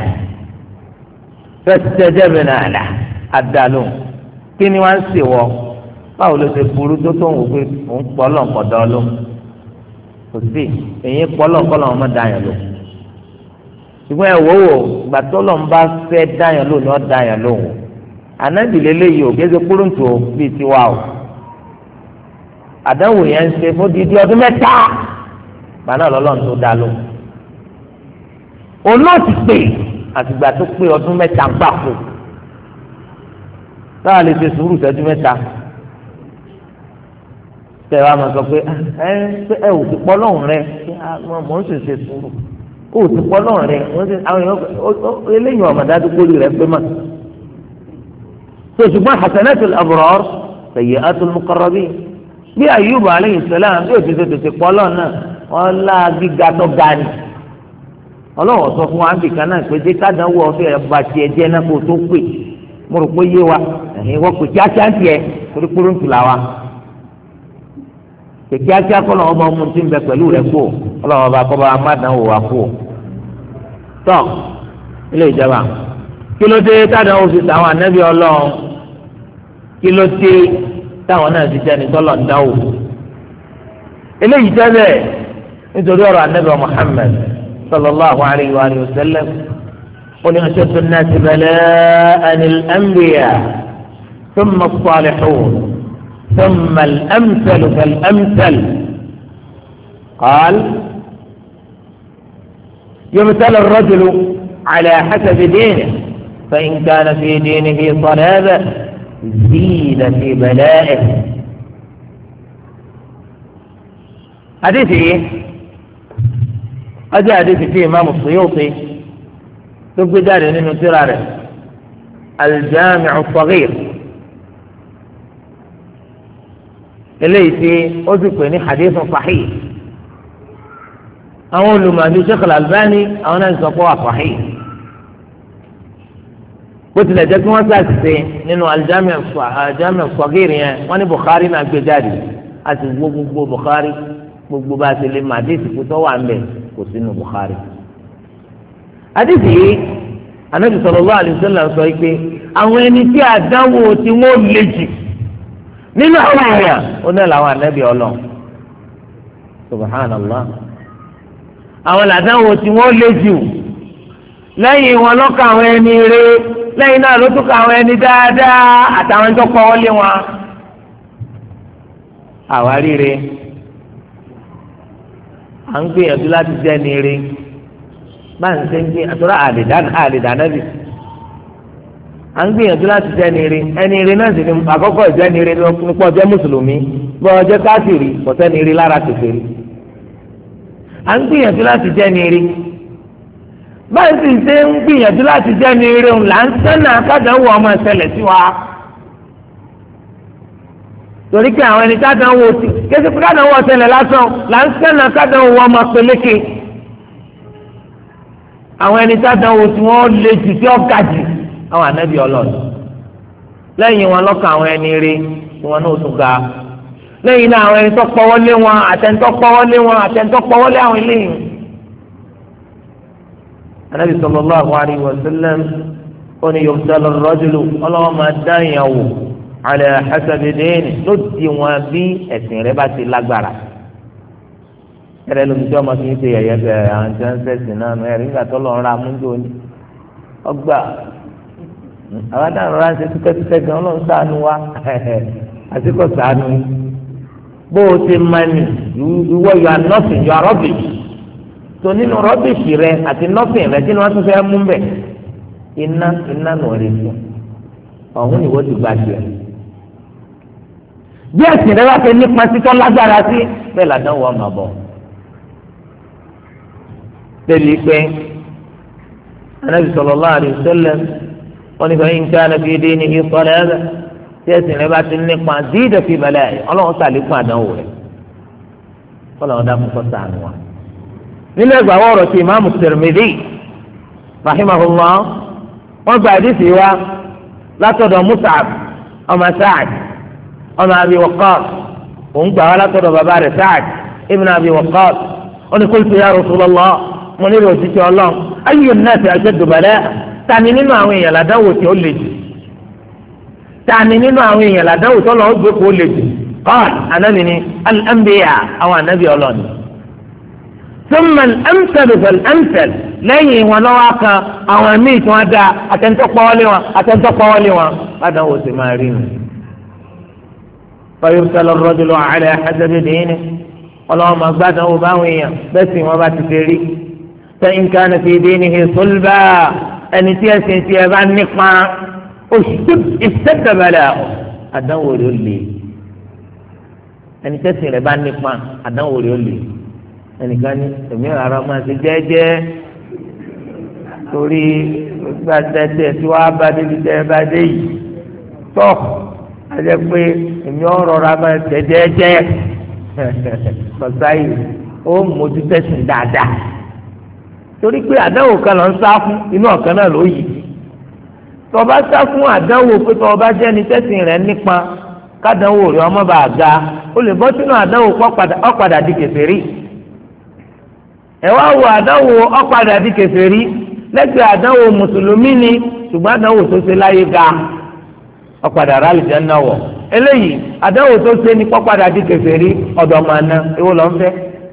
[SPEAKER 1] fastajabna lahu àdàlù kí ni wọ́n ń sè wọ́ báwo ló ṣe burú tó tó ń wò pé òun pọ̀ lọ́nkọ̀dọ́ ló kò sí èyí pọlọ kọlọ ọmọ dáyàn lò ṣùgbọ́n ẹ wò wò gbàtọ́ lọ́n bá fẹ́ dáyàn lò ní ọ́ dáyàn lò wò ànábì lélẹ́yìí ò gézé kúrúǹtò bíi tiwa o àdánwò yẹn ń ṣe fún dídí ọdún mẹ́ta gbaná lọ́lọ́run tó dá lò òun náà ti pè àtìgbà tó pé ọdún mẹ́ta gbàpò táwa lè ṣe sùúrù sẹ́jú mẹ́ta tẹ wàá máa sọ pé ẹ ẹ ò ti pọ́ lọ́hùn rẹ mọ̀ ń sì ṣe sùúrù ó ti pọ́ lọ́hùn rẹ àwọn èèyàn eléyìí ọ̀mọ̀dájú kórìí rẹ pé mà tó ṣùgbọ́n hasanatul abrar sayyi'atul muqarrabin bí Ayyub alayhi salam bí ó ti ṣe tètè pọ́ lọ́hùn náà wọ́n lá gíga tó ga ni ọlọ́wọ́ sọ fún wa ń bì kan náà pé dé kádàáwó ọ̀fẹ́ ẹ̀bà tiẹ̀ jẹ́ náà kó tó pè mo rò pé yé wa ẹ̀yin wọ́n pè kíákíá tiẹ̀ torí kúrúǹtù là wa pè kíákíá kọ́ lọ́wọ́ bá ọmọ tí ń bẹ pẹ̀lú rẹ̀ kú ọlọ́wọ́ bá kọ́ bá amádàáwó wa kú tọ́ ilé ìjọba kí ló dé kádàáwó fi tàwọn ànábì ọlọ́run kí ló dé táwọn náà ti jẹ́ ní tọ́lọ̀ ń dáwò eléyìí jẹ́ bẹ́ẹ̀ nítorí ọ̀rọ̀ ànábì Muhammad sallallahu alayhi wa sallam قل أشد الناس بلاء الأنبياء ثم الصالحون ثم الأمثل فالأمثل قال يبتلى الرجل على حسب دينه فإن كان في دينه صلابة زيد في بلائه حديثي أجا حديثي في إمام السيوطي تبقى داري نينو تراره الجامع الصغير إليتي أذكرني حديث صحيح أقول ما في شيخ الألباني أو ناس يقوى صحيح قلت له جاك مساسي نينو الجامع الجامع الصغير يعني وانا بخاري ما في داري أسبوع بو بخاري بو باسي لما حديث كتوى عن بيه كسينو بخاري àdìsí yìí Ànábì sallallahu alaihi wasallam sọ pé àwọn ẹni tí àdánwò tí wọ́n lè jù nínú àwọn èèyàn ó náà làwọn ànábì Ọlọ́run subhanallah àwọn àdánwò tí wọ́n lè jù lẹ́yìn wọn lọ́kàn àwọn ẹni rere lẹ́yìn náà ló tún kà àwọn ẹni dáadáa àtàwọn ẹni tó pọ̀ wọlé wọn àwárí rẹ̀ à ń gbìyànjú láti jẹ́ ẹni rere máa ń ṣe ń gbé àtúrà àlèdánábì à ń gbìyànjú láti jẹ́ ẹni ire ẹni ire náà sì ni àkọ́kọ́ ìjẹ́ ẹni ire nípa ọjọ́ mùsùlùmí bí ọjọ́ káfíìrì kọ̀tẹ́ ni ire lára kèfèrí à ń gbìyànjú láti jẹ́ ẹni ire báyìí sì ṣe ń gbìyànjú láti jẹ́ ẹni ire ń là ń sẹ́nà kádàáwò ọmọ ìṣẹ̀lẹ̀ sí wa torí pé àwọn ẹni kádàáwò ti kéṣe pé kádàáwò ọ̀ṣẹ̀lẹ̀ lásán là ń sẹ́nà kádàáwò ọmọ peléke àwọn ẹni tí àdánwò tí wọ́n lé jù tí ó ga jù àwọn ànábì Ọlọ́run lẹ́yìn wọn lọ́kàn àwọn ẹni rí tí wọn náà tún ga lẹ́yìn náà àwọn ẹni tó pọ́wọ́lé wọn àtẹnitọ́ pọ́wọ́lé wọn àtẹnitọ́ pọ́wọ́lé àwọn eléyìí. ànábì sallallahu alaihi wa sallam ó ní yubtala ar-rajulu ọlọ́wọ́ máa dá ìyàwó ala hasabi dini ló di wọn bí ẹ̀sìn rẹ̀ bá ti lágbára ẹrẹ lómi tí wọn máa fi ń ṣe yẹ̀yẹ́ bẹ àwọn tí wọn ń ṣẹ̀sìn náà nù ẹrí nígbà tó lọ ń ra amúndó ni ọgbà àwọn adáhùn rà ń ṣe túkẹ́túkẹ́ gan ọlọ́run ṣàánú wa àtikọ̀ ṣàánú bó o ti máa ní ìwọ you are nothing you are rubbish tó nínú rubbish rẹ àti nothing rẹ kí ni wọ́n tún fẹ́ mú bẹ̀ iná iná nù rí fún ọ̀hún ni wọ́n ti gbà jẹ́ bí ẹ̀sìn rẹ bá fẹ́ nípa títọ́ lágbára sí bẹ́ẹ̀ làdánwò ọmọ bọ̀ débi pé anabi sallallahu alaihi wasallam wọn ní fẹyìn tí a nàfi dé ní ìsọlẹ ẹbẹ tí ẹsìn rẹ bá ti nípa dídẹ fi balẹ̀ ẹ Ọlọ́run sàlékún àdánwò rẹ Ọlọ́run dá kókó sànù wa. nínú ẹgbàá wọ̀rọ̀ tí imaamu Tirmidhi rahimahullah wọn gba àdìsí wa látọ̀dọ̀ Mus'ab ọmọ Sa'd ọmọ Abi Waqqas òun gbà wá látọ̀dọ̀ bàbá rẹ̀ Sa'd ibn Abi Waqqas wọn ní qultu ya Rasulullah mo nílò òṣìṣẹ́ ọlọ́run ayé náà ti ashaddu balaa tani nínú àwọn èèyàn làdánwò tí ó le jù tani nínú àwọn èèyàn làdánwò tí ọlọ́run gbé kó le jù qala anábì ni al-anbiya àwọn anábì ọlọ́run thumma al-amthal fal-amthal lẹ́yìn wọn lọ́wọ́ kan àwọn míì tí wọ́n dá àtẹ̀ntọ́pọ̀wọ́lé wọn àtẹ̀ntọ́pọ̀wọ́lé wọn bàdàn wò sí máa rí mi. fayubtala ar-rajulu ala hasabi dinihi ọlọ́wọ́ máa gbádùn wò báwọn èèyàn bẹ́ẹ̀ sì wọ́n bá ti ṣe rí. fa in kana fi dinihi sulba ẹni tí ẹ̀sìn tí ẹ bá nípa oṣù ìṣẹ́dàbàlà àdánwò rẹ̀ ó lè ẹni tẹ́sìn rẹ̀ bá nípa àdánwò rẹ̀ ó lè ẹnìkan ní èmi rárá máa ṣe jẹ́jẹ́ torí gba tẹ́tẹ́ tí wàá bá débi tẹ́ bá dé yìí tọ́ àjẹ́ pé èmi ọ̀ rọra máa ṣe jẹ́jẹ́ sọ̀sáyì ó mójú tẹ́sìn dáadáa torí pé àdánwò kan lọ ń sá fún inú ọ̀kan náà ló yìí tọba sá fún àdánwò pé tọba jẹ́ ni tẹ́sìn rẹ̀ nípa kádánwò rẹ̀ ọmọ bá ga ó lè bọ́ sínú àdánwò ọ̀padà di kèfèrí ẹ wá wo àdánwò ọ̀padà di kèfèrí lẹ́gbẹ̀ẹ́ àdánwò mùsùlùmí ni ṣùgbọ́n àdánwò tó ṣe láyé ga ọ̀padà rà lè jẹ́nà wọ̀ eléyìí àdánwò tó ṣe ní pọ́padà di kèfèrí ọ̀dọ̀ máa ná ewu lọ́n fẹ́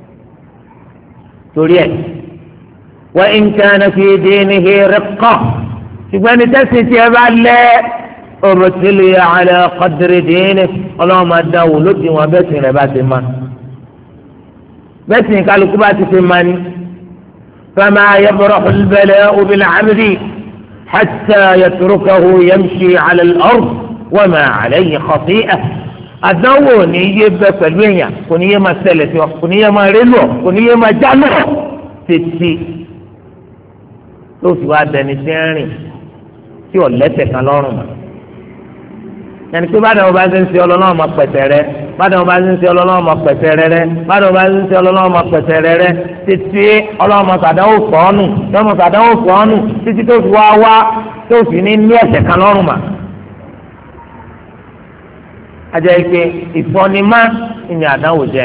[SPEAKER 1] torí ẹ̀ wa in kana fi dinihi riqqah ṣùgbọ́n ní tẹ́sí tí ẹ bá lẹ́ ọ̀rọ̀ tí lè ala qadri dinihi ọlọ́run máa dánwò lóde wọn bẹ́ẹ̀ sì rẹ̀ bá ti máa bẹ́ẹ̀ sì kálukú bá ti fi máa ní. فما يبرح البلاء بالعبد حتى يتركه يمشي على الأرض وما عليه خطيئة àdánwò ní yé bẹ pẹ̀lú èèyàn kò ní yé máa ṣẹlẹ̀ sí ọ kò ní yé máa rélu ọ kò ní yé máa jánu ọ tètè tó fi wá dẹni tí ń rìn tí ò lẹ́sẹ̀ kan lọ́rùn mọ́ yẹnni pé bá dàwọn bá ń ṣe ọlọ́run ọmọ pẹ̀tẹ̀ rẹ bá dàwọn bá ń ṣe ọlọ́run ọmọ pẹ̀tẹ̀ rẹ rẹ bá dàwọn bá ń ṣe ọlọ́run ọmọ pẹ̀tẹ̀ rẹ rẹ títí ọlọ́run ọmọ sàdánwò fọ́ọ̀nù ọmọ sàdánwò fọ́ọ̀nù títí tó fi wá wá tó fi ní ní ẹ̀ṣẹ̀ kan lọ́rùn mà. ajá ike ìfọ́nimá ìní àdánwò jẹ.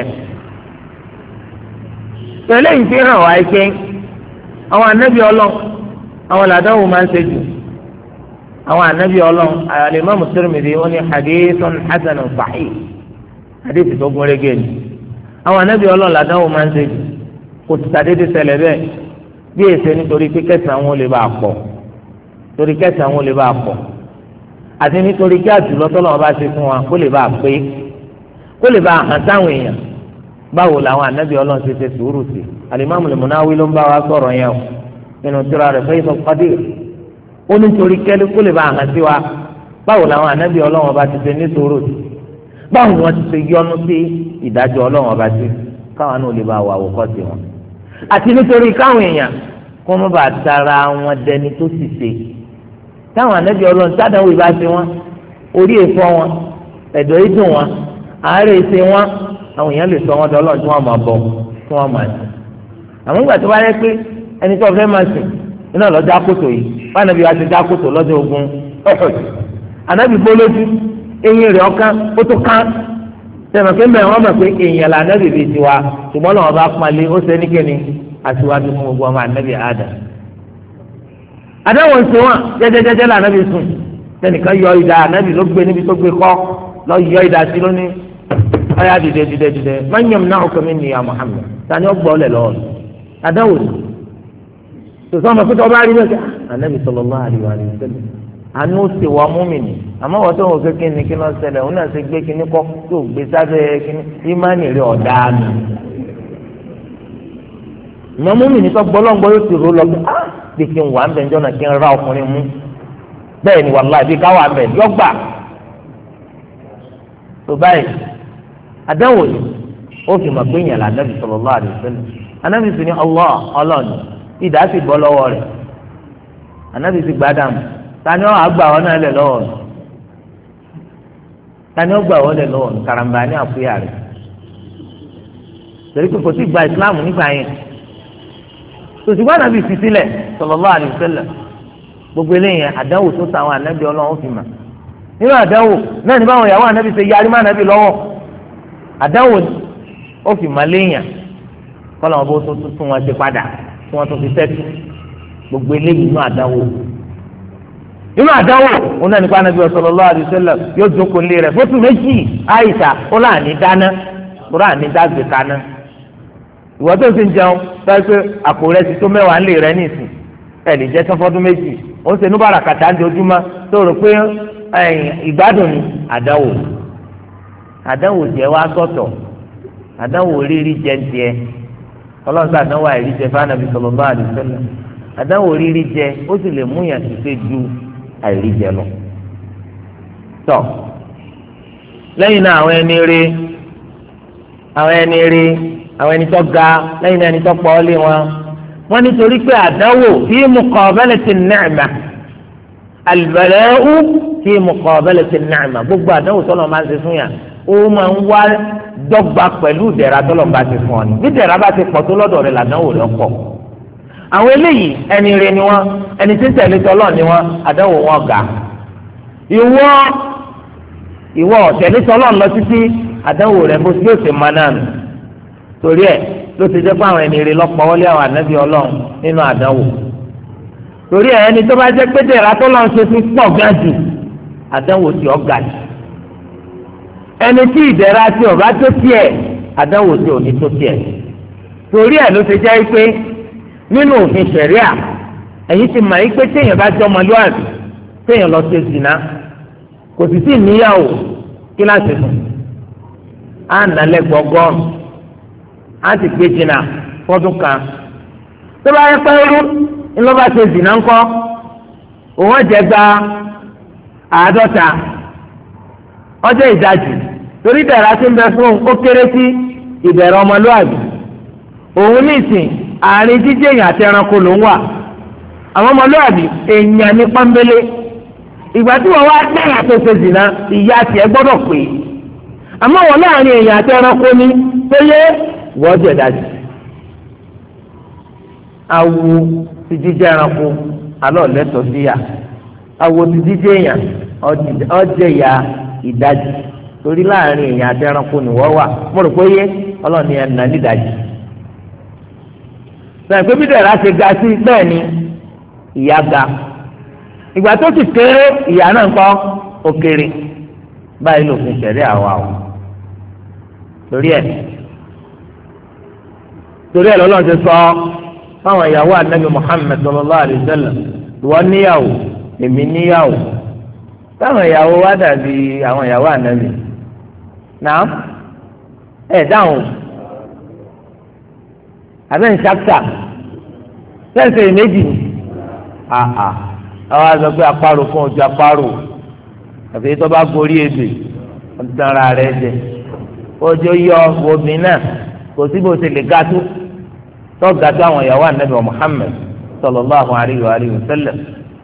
[SPEAKER 1] pẹ̀lú èyí fi hàn wá ike àwọn ànábì ọlọ́ àwọn làdánwò máa ń ṣe jù àwọn ànábì ọlọ́run alimami Tirmidhi ó ní hadithun hasanun sahih hadith tó gún régé ni àwọn ànábì ọlọ́run làdánwò máa ń ṣe jù kò sì sàdédé ṣẹlẹ̀ bẹ́ẹ̀ bí èsè nítorí pé kẹsàn-án wọn lè bá a pọ̀ torí kẹsàn-án wọn lè bá a pọ̀ àti nítorí kí àjùlọ tọ́lọ́wọ́ bá ṣe fún wa kó lè bá a pé kó lè bá a hàn sáwọn èèyàn báwo làwọn ànábì ọlọ́run ṣe ṣe sùúrù sí alimami al-Munawi ló ń bá wa sọ̀rọ̀ yẹn o nínú tírà rẹ̀ Fathul Qadir ó ní torí kẹ́lí kó lè bá hàn sí wa báwo làwọn ànábì ọlọ́run ọba ti ṣe ní sùúrù sí báwo ni wọ́n ti ṣe yọ́nú sí ìdájọ́ ọlọ́run ọba sí káwọn náà lè bá wà wòkọ́ sí wọn. àti nítorí káwọn èèyàn kó má bàa tara wọn dẹni tó sì ṣe táwọn ànábì ọlọ́run sádàwọ̀ ìbá ṣe wọn orí èso wọn ẹ̀dọ̀ ìdùn wọn àárẹ̀ ìṣe wọn àwọn èèyàn lè sọ wọn dọ́ ọlọ́run tí wọ́n máa bọ̀ tí wọ́n máa sìn. àmọ́ ìgbà tó bá yẹ pé ẹni tó fẹ́ máa sìn iná lọ já kótó yìí wọn ànábì wa ti já kótó lọ́jọ́ ogun Uhud ànábì gbólójú eyín rẹ̀ ọ̀kan ó tó kán sẹ́mi pé mẹ́rin wọ́n mọ̀ pé èèyàn là ànábì bíi tiwa ṣùgbọ́n lọ́wọ́ bá pọ́nlé ó ṣe ní kíni aṣíwájú fún gbogbo ọmọ ànábì Adam. àdáwọ̀ ń ṣe wọn jẹ́jẹ́jẹ́jẹ́ là ànábì sùn sẹ́nìkan yọ ìdá ànábì ló gbé níbi tó gbé kọ́ lọ yọ ìdá sí lónìí ọ̀yà dìde dìde dìde mọ́nyẹ́m náà ọkọ̀ mi nìyà Muhammad tani ó gbọ́ ọ lẹ̀ lọ́wọ́ àdáwọ̀ sọsọ ma pété ọba àríwá ṣe anabi sallallahu alaihi wa sallam àánú ṣe wà múmìnì àmọ́ wọ́n tó wọ́n fẹ́ kí ni kí ló ṣẹlẹ̀ òun náà ṣe gbé kíní kọ́ tó gbé sábẹ́ kíní ìmánì rẹ̀ ọ̀dáàmì. ìmọ̀ múmìnì tó gbọ́lọ́ngbọ́ yóò ti rò lọ pé ah bí kí n wà ń bẹ̀ ǹjọ́ náà kí n ra ọkùnrin mú bẹ́ẹ̀ ni wàláhì bí káwà bẹ̀ yọ́gbà. tó báyìí àdáwò ni ó fi mọ̀ pé yẹn là anabi sallallahu alaihi wa sallam anabi sì ní Allah ọlọ́ọ̀ni ìdá sì bọ́ lọ́wọ́ rẹ̀ ànábì sì gbádàmù tani ọ̀ àgbà wọn náà lẹ̀ lọ́wọ́ rẹ̀ tani ọ̀ gbà wọn lẹ̀ lọ́wọ́ rẹ̀ karambà ní àfúyà rẹ̀ torí pé kò sí gba ìsìláàmù nígbà yẹn tòṣùgbọ́n ànábì fi sílẹ̀ sallallahu alaihi wasallam gbogbo eléyìí àdánwò tó ta àwọn ànábì ọlọ́run fi mà nínú àdánwò náà ní báwọn ìyàwó ànábì ṣe yarí má ànábì lọ́wọ́ àdánwò ó fi mà léèyàn kọ́lọ́ wọn bó tó tún wọn ṣe padà tí wọ́n tún fi tẹ́tù gbogbo eléyìí inú àdánwò inú àdánwò òun náà nípa Ànábì sallallahu alaihi wasallam yóò jókòó nílé rẹ̀ fótó méjì Àìṣà ó láàní dáná ó láàní dágbé kaná ìwọ tó ti ń jẹun sọ pé àpò rẹ ti tó mẹ́wàá ńlẹ̀ rẹ nìsín ẹ̀ lè jẹ́ tán fọ́dún méjì ó ń ṣe ní bàràkàtà ń di ojúmọ́ tó rò pé ìgbádùn ni àdánwò àdánwò jẹ́ wá sọ̀tọ̀ àdánwò rírí jẹ ń tiẹ̀ ọlọ́sàn àdánwò àìrí jẹ fánàbí sallallahu alaihi wasallam àdánwò rírí jẹ ó sì lè mú yàn ti ṣe ju àìrí jẹ lọ. tọ́ lẹ́yìn náà àwọn ẹni rí àwọn ẹni rí àwọn ẹni tó ga lẹ́yìn náà ẹni tó pọ̀ lé wọn wọ́n nítorí pé àdánwò fi muqabalati an-ni'ma al-bala'u fi muqabalati an-ni'ma gbogbo àdánwò tọ́lọ̀ máa ń ṣe fún yàn ó máa ń wá dọ́gba pẹ̀lú ìdẹ̀ra tọ́lọ̀ bá ti fún ọ ni bí ìdẹ̀ra bá ti pọ̀ tó lọ́dọ̀ rẹ̀ làdánwò lọ́pọ̀ àwọn eléyìí ẹni rẹ̀ ni wọ́n ẹni tí ń tẹ̀lé tọ́lọ̀ ni wọ́n àdánwò wọn ga ìwọ ìwọ tẹ̀lé tọ́lọ̀ lọ títí àdánwò rẹ̀ bó tí ó sì máa náà nù torí ẹ̀ ló ti jẹ́ pé àwọn ẹni rẹ̀ lọ́pọ̀ wọlé àwọn ànábì ọlọ́run nínú àdánwò torí ẹ̀ ẹni tó bá jẹ́ pé ìdẹ̀ra tọ́lọ̀ ń ṣe fún pọ̀ gá jù àdánwò tí ó ga jù ẹni tí ìdẹ̀ra tí ọba tó tiẹ̀ àdánwò tí ò ní tó tiẹ̀ torí ẹ̀ ló ti jẹ́ pé nínú òfin ṣẹ̀ríà ẹ̀yin ti mọ̀ pé téèyàn bá jọ ọmọlúwàbí téèyàn lọ ṣe zìnà kò sì sí níyàwó kíláàsì fún á nàlẹ́ gbọ́gọ́rùn á ti gbé jìnnà fọ́dún kan tó bá yẹ pẹ́ẹ́rú ńlọ́ba ṣe zìnà ńkọ́ òun ọ̀jẹ̀ gba àádọ́ta ọjọ́ ìdajì torí ìdẹ̀ra tí ń bẹ fún ó kéré sí ìbẹ̀rẹ̀ ọmọlúwàbí òun nísìn àárín jíjẹ́ èèyàn àti ẹranko ló ń wà àwọn ọmọlúwàbí èèyàn ní pọ́nbélé ìgbà tí wọ́n wá dẹ́yà tó ṣe zìnà ìyá tiẹ̀ gbọ́dọ̀ pé àmọ́ wọ́n láàrin èèyàn àti ẹranko ní tó yẹ wọ́n jẹ̀ dájú awo ti jíjẹ́ ẹranko alọ́ lẹ́tọ̀ọ́ sí yà awo ti jíjẹ́ èèyàn ọjẹ́ ya ìdajì torí láàrin èèyàn àti ẹranko ni wọ́n wà mo rò pé yé ọlọ́ọ̀ni ẹ̀ nà nídajì sọ̀rọ̀ pé bí dẹ̀ra ṣe ga sí bẹ́ẹ̀ ni ìyá ga ìgbà tó ti kéré ìyá náà kọ́ ó kéré báyìí lòfin ṣẹ̀rí àwa o torí ẹ̀ torí ẹ̀ lọ́lọ́run ti sọ fáwọn ìyàwó ànábì Muhammad sallallahu alaihi wasallam ìwọ níyàwó èmi níyàwó táwọn ìyàwó wa dàbí àwọn ìyàwó ànábì náà ẹ̀ dáhùn abẹ́ ń ṣàkṣà sẹ́ǹsẹ̀ méjì àà àwọn àzọ pé àparò fún ojú àparò àfi tó bá gorí ebè ọ̀dánra rẹ̀ jẹ ojú yọ obìnrin náà kò sí bó ṣe lè ga tó tó ga tó àwọn ìyàwó ànábì Muhammad sallallahu alayhi wa alihi wa sallam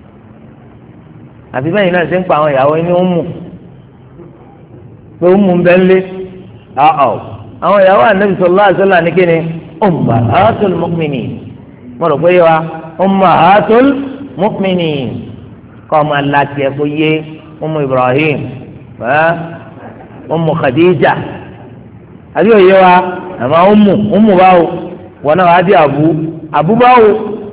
[SPEAKER 1] àfi bẹ́ẹ̀ náà ṣe ń pa àwọn ìyàwó ẹni ó mú pé ó mú bẹ́ẹ̀ lé ọ̀ọ́ àwọn ìyàwó ànábì sallallahu alayhi wa sallam ní kíni ummahatul mu'minin mo rò pé yẹ wa ummahatul mu'minin kọ́ ọmọ aláàtì ẹ̀ kó yé umu Ibrahim umu Khadija àbí òye wa àmọ́ umu umu báwo wọn náà wàá di àbú àbú báwo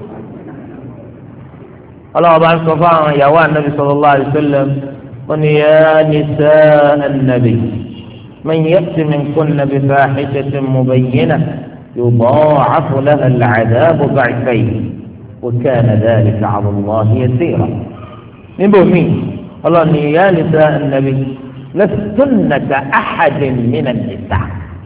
[SPEAKER 1] ọlọ́wọ́ bá ń sọ fún àwọn ìyàwó ànábì sallallahu alaihi wasallam wọn ni ya nisaa an-nabi man ya'ti minkunna bi fahishatin mubayyinah يضاعف لها العذاب ضعفين وكان ذلك على الله يسيرا نبومي الله يا نساء النبي لستن كأحد من النساء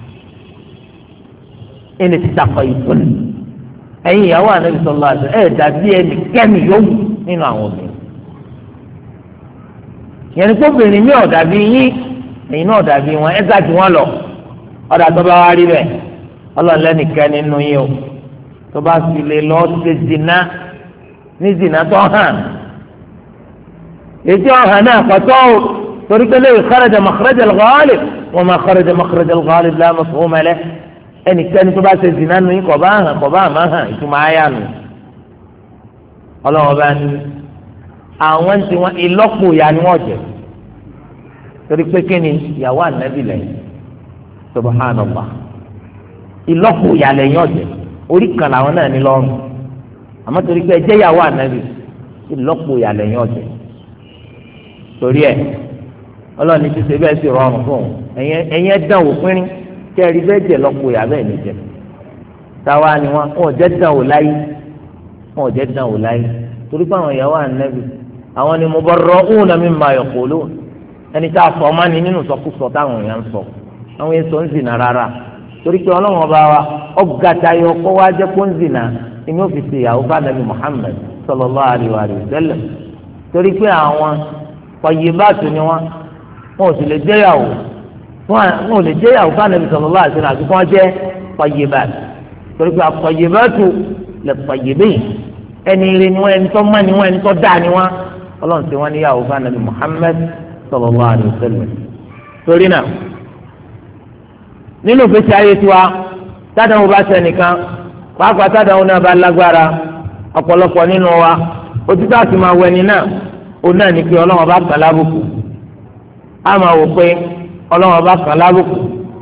[SPEAKER 1] إن اتقيتن أي يا النبي صلى الله عليه وسلم إيه تبين كم يوم من عوضين يعني كوبني ميو دابيني إنه دابين وإذا جوالو أرى تباري به ọlọ́run lẹ́nìkan nínú yín o tó bá fi lè lọ ṣe zina ní zina tó hàn ètò ọ̀hàn náà kọ́tọ́ o torí pé lẹ́yìn kharaja makhraja al-ghalib wa ma kharaja makhraja al-ghalib la mafhuma lahu ẹnìkan tó bá ṣe zina nínú yín kò bá hàn kò bá àmà hàn ìtumọ̀ ayà nù ọlọ́run bá ní àwọn tí wọn ìlọ́pọ̀ ìyá ni wọ́n jẹ torí pé kí ni ìyàwó ànábì lẹ́yìn subhanallah ìlọ́pọ̀ ìyàlẹ̀ yín ọ̀jẹ̀ orí kan làwọn náà ní lọ́rùn àmọ́ torí pé ẹjẹ́ ìyàwó ànábì ìlọ́pọ̀ ìyàlẹ̀ yín ọ̀jẹ̀ torí ẹ̀ ọlọ́ọ̀ni ti ṣe bẹ́ẹ̀ sì rọrùn fún un ẹ̀yin ẹ̀dán wò pínrín kẹ́rì bẹ́ẹ̀ jẹ́ lọ́pọ̀ ìyà bẹ́ẹ̀ ní jẹ táwa ni wọn wọn ò jẹ́ dán wò láyé wọn ò jẹ́ dán wò láyé torí pé àwọn ìyàwó ànábì àwọn ni mubarra'una mimma yaqulun ẹni tá a fọ ọmọ ni nínú sọkúsọ táwọn èèyàn ń sọ àwọn èso ń zìnà rárá torí pé ọlọ́run ọba wa ọgàtà yọ kó wá jẹ́ kó ń zìnà ìní òfìsì ìyàwó bá nàbì Muhammad sallallahu alaihi wa sallam torí pé àwọn tayyibatu ni wọn wọn ò sì lè jẹ́yàwó wọn ò lè jẹ́yàwó bá nàbì sallallahu alaihi wa sallam àti kí wọ́n jẹ́ tayyibatu torí pé at-tayyibatu lit-tayyibin ẹni ire ni wọn ẹni tó mọ́ ni wọn ẹni tó dáa ni wọn ọlọ́run ti wọn níyàwó bá nàbì Muhammad sallallahu alaihi wa sallam torí náà nínú ìgbésí ayé tiwa tádàwọn bá sẹnìkan pàápàá tádàwọn náà bá lágbára ọ̀pọ̀lọpọ̀ nínú wa òtítọ́ àti máa wọ ẹni náà òun náà ní pé ọlọ́wọ́n bá kàn lábùkù á máa wò pé ọlọ́wọ́n bá kàn lábùkù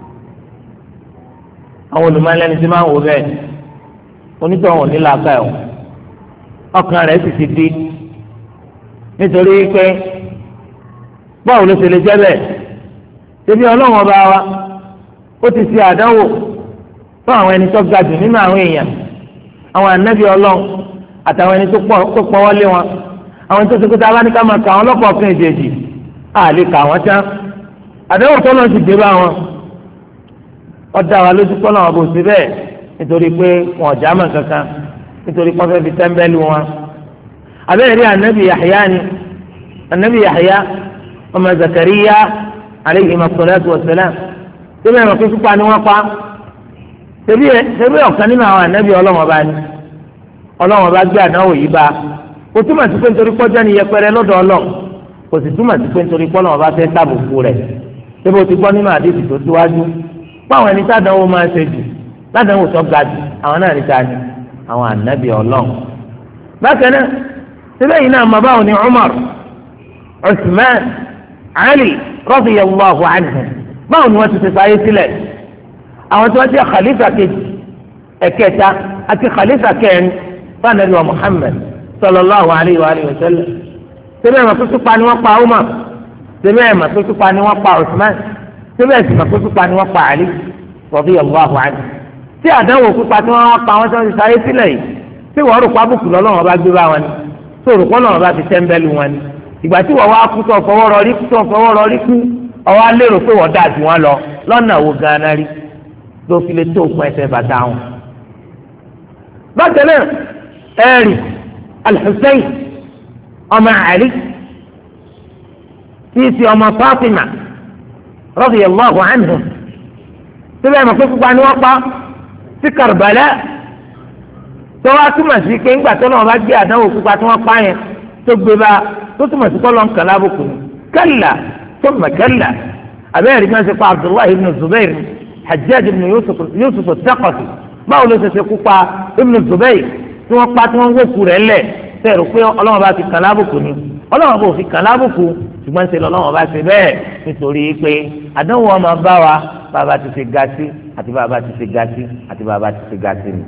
[SPEAKER 1] àwọn olùmọ̀lẹ́ni tí máa ń wò bẹ́ẹ̀ onítọ̀hún ní làákà ẹ̀ ọkàn rẹ̀ sì ti di nítorí pé báwo ló ṣe lè jẹ́ bẹ́ẹ̀ ṣebí ọlọ́wọ́n bá wa ó ti ṣe àdánwò fún àwọn ẹni tó ga jù nínú àwọn èèyàn àwọn ànábì ọlọ́run àtàwọn ẹni tó pọ́wọ́ lé wọn àwọn tó ṣe kó tá a bá ní ká máa kà wọn lọ́pọ̀ fún èjèèjì á lè kà wọ́n tán àdánwò tó lọ́n ti dé bá wọn ó dá wa lójú kọ́ náà bó ṣe bẹ́ẹ̀ nítorí pé wọn ò já mọ́ kankan nítorí pé wọ́n fẹ́ fi tẹ́ḿbẹ́lú wọn. abẹ́rẹ́ rí ànábì Yahya ni ànábì Yahya ọmọ Zakariya alayhi salatu wa salam tẹ́bí ẹ̀rọ pé pípa ni wọ́n pa tẹ́bí ọ̀kan nínú àwọn ànábì ọlọ́wọ́n bá ní ọlọ́wọ́n bá gbé àdánwò yìí bá kò túmọ̀ sí pé nítorí pọ́jọ́ ni yẹpẹrẹ lọ́dọ̀ ọlọ́ kò sì túmọ̀ sí pé nítorí pọ́lọ́wọ́n bá fẹ́ tábùkù rẹ̀ tẹ́bí o ti gbọ́ nínú àdéhùn tó síwájú páwọn ẹni tádánwò máa ń ṣe jù ládánwò tó ga jù àwọn náà níta ni àwọn ànábì ọlọ́wọ́n. bákan náà tẹ́bí yìí náà máa báwọn ni Umar Uthman Ali radiyallahu anhum báwo ni wọ́n ti ti fàyè sílẹ̀ àwọn tí wọ́n ti khalifa kejì ẹ̀kẹta àti khalifa kẹrin fún anabi wa Muhammad sallallahu alayhi wa alihi wa sallam sẹ́bẹ̀ ẹ̀ma tó pa ni wọ́n pa Umar sẹ́bẹ̀ ẹ̀ma tó pa ni wọ́n pa Uthman sẹ́bẹ̀ ẹ̀ma tó pa ni wọ́n pa Ali radiyallahu anhu tí àdánwò pípa tí wọ́n pa wọ́n tí wọ́n ti fàyè sílẹ̀ yìí tí wọ́n rò pa bùkù lọ́wọ́ bá gbé bá wọn ni tó rò pọ́ lọ́wọ́ bá ti tẹ́ńbẹ́lú wọn ni ìgbà tí wọ́n wá kú tó fọwọ́ rọrí kú tó fọwọ́ rọrí kú ọwọ́ alérò pé wọ́n dáa jù wọ́n lọ lọ́nà wo gan-an rí tó fi lè tó òkun ẹsẹ̀ bàtà wọn. bákan náà ẹ̀rì Al-Hussein ọmọ Ali tí í ṣe ọmọ Fatima radiyallahu anhum síbẹ̀ mọ̀ pé pípa ni wọ́n pa sí Karbala tó wá túmọ̀ sí pé ńgbà tó náà bá gbé àdánwò pípa tí wọ́n pa yẹn tó gbé bá tó túmọ̀ sí kọ́ lọ́nkàn lábùkù ni kálá. ثم كلا أبير ما سيقع عبد الله بن الزبير حجاج بن يوسف يوسف الثقفي ما هو لسه سيقع ابن الزبير ثم قعدت من وكور الله سيرو في الله ما في كلامك الله ما في كلامك ثم سيل الله ما في به nítorí pé àdánwò ọmọ bá wa bàbá ti ṣe ga sí àti bàbá ti ṣe ga sí àti bàbá ti ṣe ga sí ni.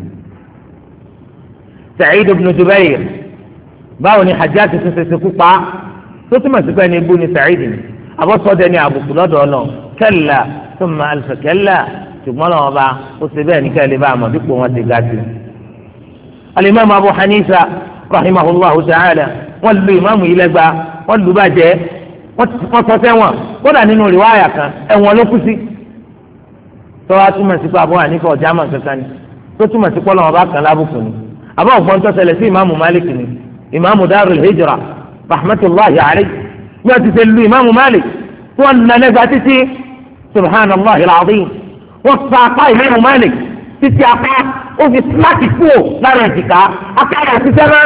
[SPEAKER 1] Sa'id ibn Jubayr báwo ni Hajjaj ti ṣe ṣe kú pa tó túmọ̀ sí pé ní ibú ni Sa'id ni àbọ̀sọ̀dẹ̀ ni àbùkù lọ́dọ̀ ọ̀nà kẹ́là thumma alfa kẹ́là ṣùgbọ́n lọ́wọ́ bá ó ṣe bẹ́ẹ̀ ní kẹ́lẹ́ bá àmọ́ dípò wọn ti ga sí. alimami Abu Hanifa rahimahullahu ta'ala wọ́n lu ìmáàmù yìí lẹ́gba wọ́n lu bàjẹ́ wọ́n sọ sẹ́wọ̀n kódà nínú rìwáyà kan ẹ̀wọ̀n ló kú sí. tọ́wá túmọ̀ sí pé Abu Hanifa ọ̀já mọ̀ kankan ni tó túmọ̀ sí pé lọ́wọ́ bá kàn lábùkù ni àbọ̀ ọ̀gbọ́n tó ṣẹlẹ̀ sí ìmáàmù Malik ni ìmáàmù Darul Hijra rahmatullahi alayhi bí wọ́n ti ṣe lu ìmáàmù Malik tí wọ́n nà lẹ́gbàá títí subhanallah al-azim wọ́n fa apá ìmáàmù Malik títí apá ó fi síláàkì kúò lára ìjìká akáyà ti sẹ́mọ́.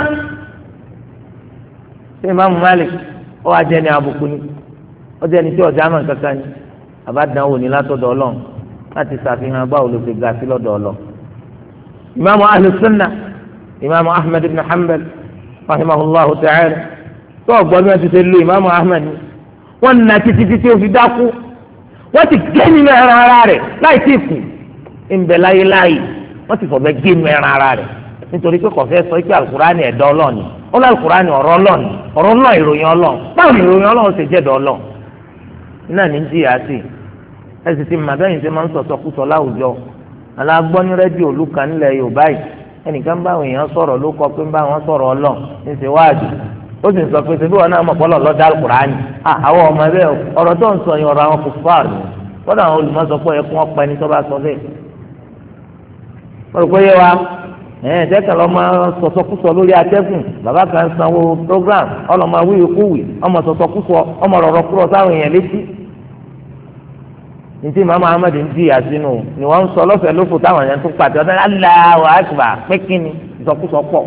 [SPEAKER 1] ṣé ìmáàmù Malik ó wá jẹ́ ní àbùkù ni ó jẹ́ ní tí ọ̀já mọ̀ kankan ni àbádánwò ní látọ̀dọ̀ Ọlọ́run láti ṣàfihàn báwo ló fi ga sí lọ́dọ̀ Ọlọ́run. ìmáàmù Ahlus Sunnah ìmáàmù Ahmad ibn Hanbal rahimahullahu ta'ala tó ọgbọ́n bí wọ́n ti ṣe lu ìmáàmù Ahmed wọ́n nà títí títí ó fi dákú wọ́n ti gé nínú ẹran ara rẹ̀ láì tí ì kù ńbẹ láyé láàyè wọ́n ti fọ̀bẹ gé nínú ẹran ara rẹ̀ nítorí pé kọ̀fẹ́ sọ pé alukurani ẹ̀dá ọlọ́ọ̀ni ó lọ alukurani ọ̀rọ̀ ọlọ́ọ̀ni ọ̀rọ̀ náà ìròyìn ọlọ́ọ̀n báwo ni ìròyìn ọlọ́ọ̀n ṣe jẹ́ dọ́ọ̀lọ́ náà ní jìyà sí ẹ sì ti mà bẹ́yìn ṣe máa ń sọ̀tọ̀ kú sọ láwùjọ alágbọ́ ní rédíò olùkà nílẹ̀ Yorùbá yìí ẹnìkan bá àwọn èèyàn sọ̀rọ̀ ló kọ́ pé ń bá wọn sọ̀rọ̀ ọlọ́ ní ṣe wáàdì ó sì ń sọ pé ṣe bí wọn náà mọ̀ pọ́lọ̀ lọ́dà Al-Qur'ani àwọn ọmọ ẹgbẹ́ ọ̀rọ̀ tó ń sọ yẹn ọ̀rọ̀ àwọn kùfàr ni wọ́n àwọn olùmọ̀sọ pé ẹkún ọ̀pẹ ni tó bá sọ bẹ́ẹ̀. wọ́n rò pé yé wa ẹ̀ẹ́n tẹ́kẹ̀ lọ́ máa sọ̀sọ́kúsọ lórí atẹ́gùn bàbá kan sanwó program ọlọ́mọ wíwí kúwì ọmọ sọ̀sọ́kúsọ ọmọ rọ̀rọ̀ kúrọ̀ sáwọn èèyàn létí. ntí màmá Ahmed ń di àsínú ni wọ́n ń sọ lọ́fẹ̀ẹ́ lófò táwọn èèyàn tó pàtẹ́ ọ̀dọ́ Allahu Akbar pé kíni ìsọkúsọ pọ̀.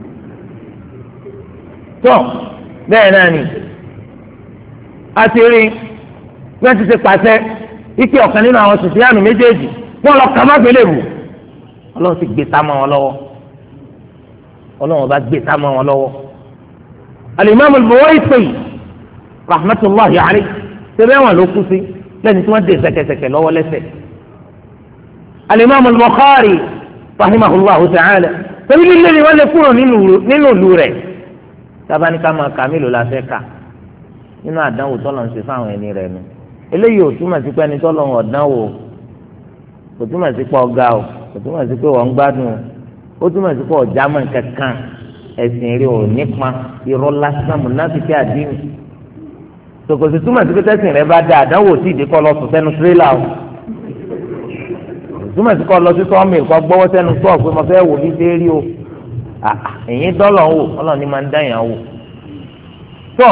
[SPEAKER 1] tó bẹ́ẹ̀ náà ni a ti rí bí wọ́n ti ṣe pàṣẹ ike ọ̀kan nínú àwọn sùfìyànù méjèèjì wọ́n lọ kà má gbélé wù ọlọ́run ti gbé tá mọ́ wọn lọ́wọ́ ọlọ́run bá gbé tá mọ́ wọn lọ́wọ́. Al-Imam Al-Buwayti rahmatullahi alayhi tẹ́lẹ̀ wọn ló kú sí lẹ́ni tí wọ́n dé sẹ̀kẹ̀sẹ̀kẹ̀ lọ́wọ́ lẹ́sẹ̀. Al-Imam Al-Bukhari rahimahullahu ta'ala tẹ́lẹ̀ lílé ni wọ́n lè kúrò nínú ìlú rẹ̀ tábàní ká máa kà mélòó la fẹ́ kà nínú àdánwò tọ́lọ̀ ń ṣe fáwọn ẹni rẹ̀ nu eléyìí ò túmọ̀ sí pé ẹni tọ́lọ̀ ń ọ̀dánwò kò túmọ̀ sí pé ọ̀gá o kò túmọ̀ sí pé wọ́n ń gbádùn o ó túmọ̀ sí pé ọ̀já mọ̀ kankan ẹ̀sìn rí o nípa irọ́ lásán múnáfíkí àdínì tòkòtì túmọ̀ sí pé tẹ́sìn rẹ bá dá àdánwò tí ìdí kọ́ lọ sùn sẹ́nu tírélà o túmọ̀ sí kọ́ lọ sí sọ́ọ̀mì kọ́ gbọ́wọ́ sẹ́nu sọ́ọ̀ pé mo fẹ́ wò bí dé rí o ẹ̀yìn dọ́lọ̀ ń wò ọlọ́ọ̀ni máa ń dá yàn wò tó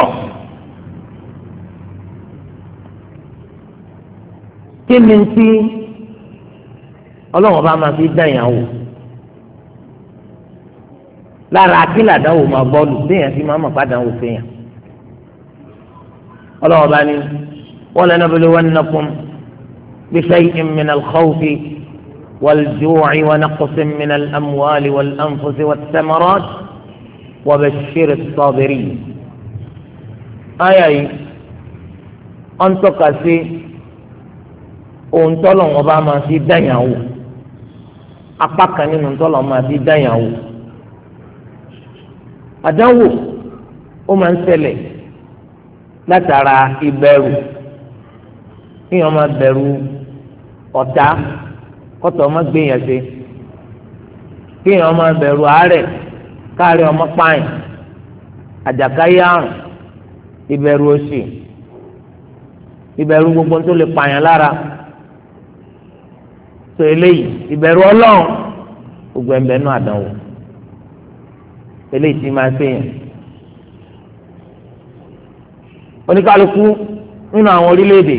[SPEAKER 1] kí ni tí ọlọ́wọ́n bá máa fi dá yàn wò lára akílàdánwò máa bọ́ọ̀lù séèyàn fi máa mọ̀ pàdánwò séèyàn ọlọ́wọ́n bá ní walanabluwannakum bishay'in minal khawfi wal-ju'i wa naqsin minal amwali wal-anfusi wath-thamarat wa bashshiris sabirin. Àyá yìí ó ń tọ́ka sí ohun tọ́lọ̀ wọn bá máa fi dáyàn wò apá kan nínú tọ́lọ̀ máa fi dáyàn wò àdánwò ó máa ń ṣẹlẹ̀ látara ìbẹ̀rù kíyàn máa bẹ̀rù ọ̀tá kọ́tọ̀ ọmọ gbéyàn ṣe kíyàn máa bẹ̀rù àárẹ̀ káàárẹ̀ ọmọ pààyàn àjàkáyé àrùn ìbẹ̀rù òṣì ìbẹ̀rù gbogbo tó lè pààyàn lára tó eléyìí ìbẹ̀rù ọlọ́run gbogbo ẹ̀ńbẹ̀ nù àdánwò eléyìí ti máa ṣèyàn oníkálukú nínú àwọn orílẹ̀-èdè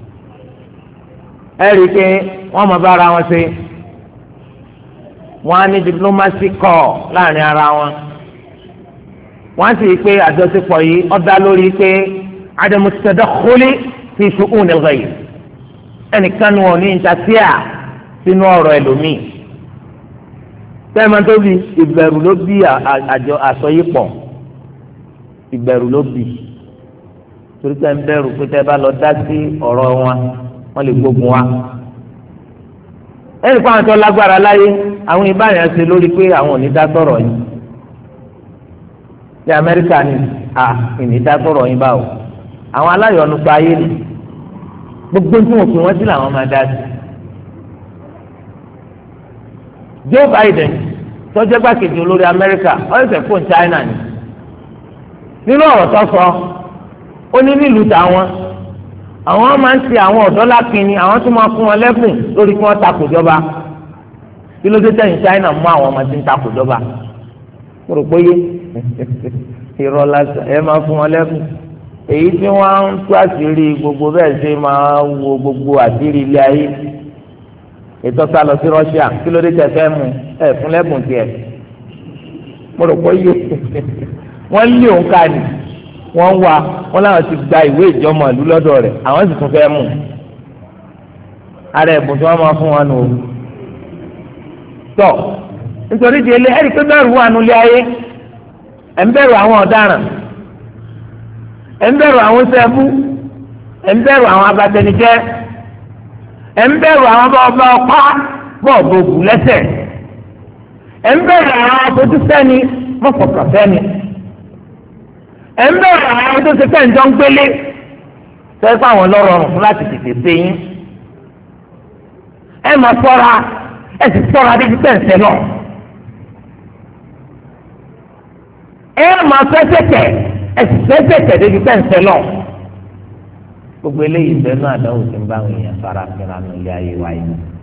[SPEAKER 1] ẹ rí i pé wọ́n máa bá ara wọn ṣe wọ́n á ní diplomacy call láàrin ara wọn wọ́n á sì pé àjọṣepọ̀ yìí ó dá lórí pé adamu tadakhuli fi shu'un al-ghayr ẹnìkan ní wọn ní ìtàsíà sínú ọ̀rọ̀ ẹlòmíì tẹ́ẹ̀mà tó bí ìbẹ̀rù ló bí àjọ àsọyípọ̀ ìbẹ̀rù ló bí torí tẹ́ ń bẹ̀rù pé tẹ́ bá lọ dá sí ọ̀rọ̀ wọn wọ́n lè gbógun wa ẹnì kan àti ọlágbára láyé àwọn ìbáyà ṣe lórí pé àwọn ò ní dá sọ̀rọ̀ yìí ní Amẹ́ríkà ni à ìní dá sọ̀rọ̀ yìí báwo àwọn aláyọ̀nù pa ayé ni gbogbo tí wọn pè wọn sí làwọn máa dá sí. Joe Biden tọ́jú gbàkejì olórí Amẹ́ríkà ọ̀sẹ̀ fún China ni nínú ọ̀rọ̀ tó sọ ó ní nílùú tàwọn àwọn máa ń ṣe àwọn ọ̀dọ́ lákìnní àwọn tó máa fún wọn lẹ́bùn lórí kí wọ́n takò jọba kí ló dé tẹ̀yìn China mú àwọn ọmọ tí ń takò jọba mo rò pé yé irọ́ lásán ẹ máa fún wọn lẹ́bùn èyí tí wọ́n ń tú àṣírí gbogbo bẹ́ẹ̀ ṣe máa wo gbogbo àṣírí ilé ayé ètò sá lọ sí Russia kí ló dé tẹ fẹ́ mú ẹ fún lẹ́bùn tiẹ̀ mo rò pé yé wọ́n lé òun ká ní wọ́n wá wọ́n láwọn ti gba ìwé ìjọmọ̀ ìlú lọ́dọ̀ rẹ̀ àwọn sì tún fẹ́ mú ara ẹ̀bùn tí wọ́n máa fún wọn nù. tọ́ nítorí di ilé ẹ̀rí pé bẹ́ẹ̀rù wà nulẹ̀ ayé ẹ̀ ń bẹ̀rù àwọn ọ̀daràn ẹ̀ ń bẹ̀rù àwọn sẹ́ẹ̀bù ẹ̀ ń bẹ̀rù àwọn abatẹnijẹ́ ẹ̀ ń bẹ̀rù àwọn bọ́ọ̀bá ọ̀pá bọ́ọ̀bù ògùn lẹ́sẹ̀ ẹ̀ ń bẹ̀rù àwọn afojúsẹ́ni mọ́fọ̀kàfẹ́ni ẹ̀ ń bẹ̀rù àwọn tó ṣe kẹ́ńjọ́ ń gbélé sẹ́yìn fún àwọn lọ́rọ̀ ọ̀rùn fún láti tètè ṣe yín ẹ̀ máa ṣọ́ra ẹ sì sọ̀rọ̀ adé ti tẹ̀sẹ̀ náà ẹ máa fẹsẹ̀ tẹ̀ ẹ sì fẹsẹ̀ tẹ̀ débi tẹ̀sẹ̀ náà gbogbo eléyìí bẹ́ẹ̀ náà àdáwò ti ń bá àwọn èèyàn fara fínra ní ilé ayé wáyé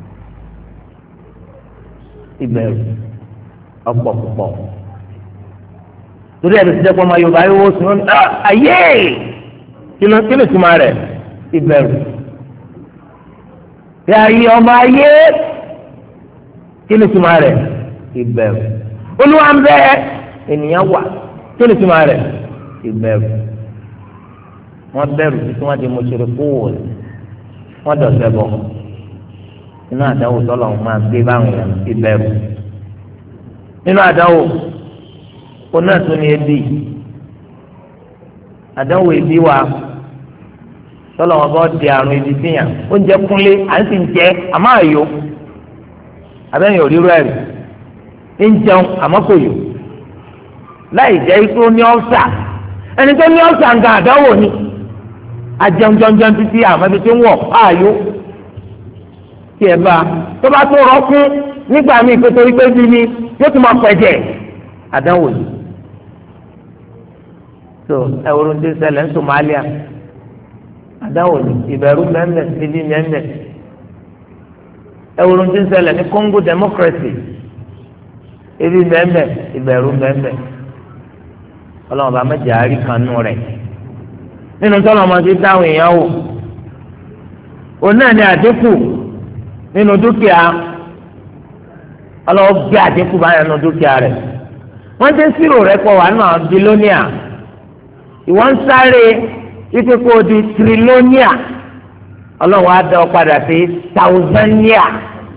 [SPEAKER 1] ìbẹ̀rù ọ̀pọ̀ púpọ̀ torí ẹ̀rọ ti jẹ́ pé ọmọ Yorùbá yóò sùn ún ayé kí ló kí ló túmọ̀ rẹ̀ ìbẹ̀rù bí ayé ọmọ ayé kí ló túmọ̀ rẹ̀ ìbẹ̀rù olúwa ń bẹ ènìyàn wà kí ló túmọ̀ rẹ̀ ìbẹ̀rù wọ́n bẹ̀rù títí wọ́n di mọ̀ṣẹ̀rẹ̀ kóòlù wọ́n dọ̀sẹ̀ bọ̀ nínú àdáwò tọ́lọ̀ máa gbé báwọn èèyàn ìbẹ̀rù nínú àdáwò oná tún ní ebi àdáwò ebi wa tọ́lọ̀ wọn bá di àrùn ebi síyàn oúnjẹ kúnlé à ń sì ń jẹ àmọ́ àyò abẹ́yìn òríró ẹ̀rù ń jẹun àmọ́ kò yò láì jẹ́ ikú ní ọ́sà ẹni tó ní ọ́sà ń ga àdáwò ni ajẹunjẹunjẹun títí àmọ́ ibi tí ń wọ̀ ààyò tí ẹ bá tó bá tó rọ́ọ̀kún nígbà míì pé torí pé bí mi yóò tún máa pẹ̀jẹ̀ àdánwò yìí tó ẹwúrú ń dé ṣẹlẹ̀ ní Somalia àdánwò yìí ìbẹ̀rù mẹ́mẹ́ níbí mẹ́mẹ́ ẹwúrú ń dé ṣẹlẹ̀ ní Congo Democracy ibi mẹ́mẹ́ ìbẹ̀rù mẹ́mẹ́ ọlọ́run bá mẹ́jẹ̀ àárí kan nù rẹ̀ nínú tọ́lọ̀ ọmọdé dáhùn èèyàn wò òun náà ní àdínkù nínú dúkìá ọlọ́wọ́ gbé àdínkù báyìí nínú dúkìá rẹ̀ wọ́n ti ń sírò rẹ̀ pọ̀ wà náà bílóníà ìwọ́n ń sáré ife kó o di tírílóníà ọlọ́wọ́ á dá ọ padà sí tàwùzáníà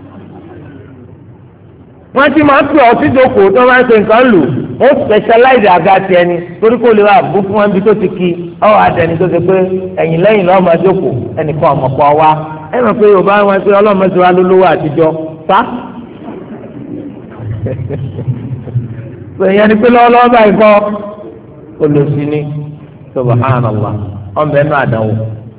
[SPEAKER 1] wọ́n ti máa ń pè ọ́ sí ìjókòó tó máa ń ṣe nǹkan lù ó specialize àga tiẹ̀ ni torí kó lè wà bú fún ẹbí tó ti kí ọ àtẹni tó ti pé ẹ̀yìn lẹ́yìn lọ́ọ́ máa jókòó ẹnìkan ọ̀mọ̀pọ̀ wa ẹ mọ̀ pé yorùbá wọn pé ọlọ́mọdé wa lólówó àtijọ́ fa èèyàn ni pé lọ́wọ́lọ́wọ́ báyìí kọ́ olùsí ni subhanallah ọ̀nbẹ náà àdánwò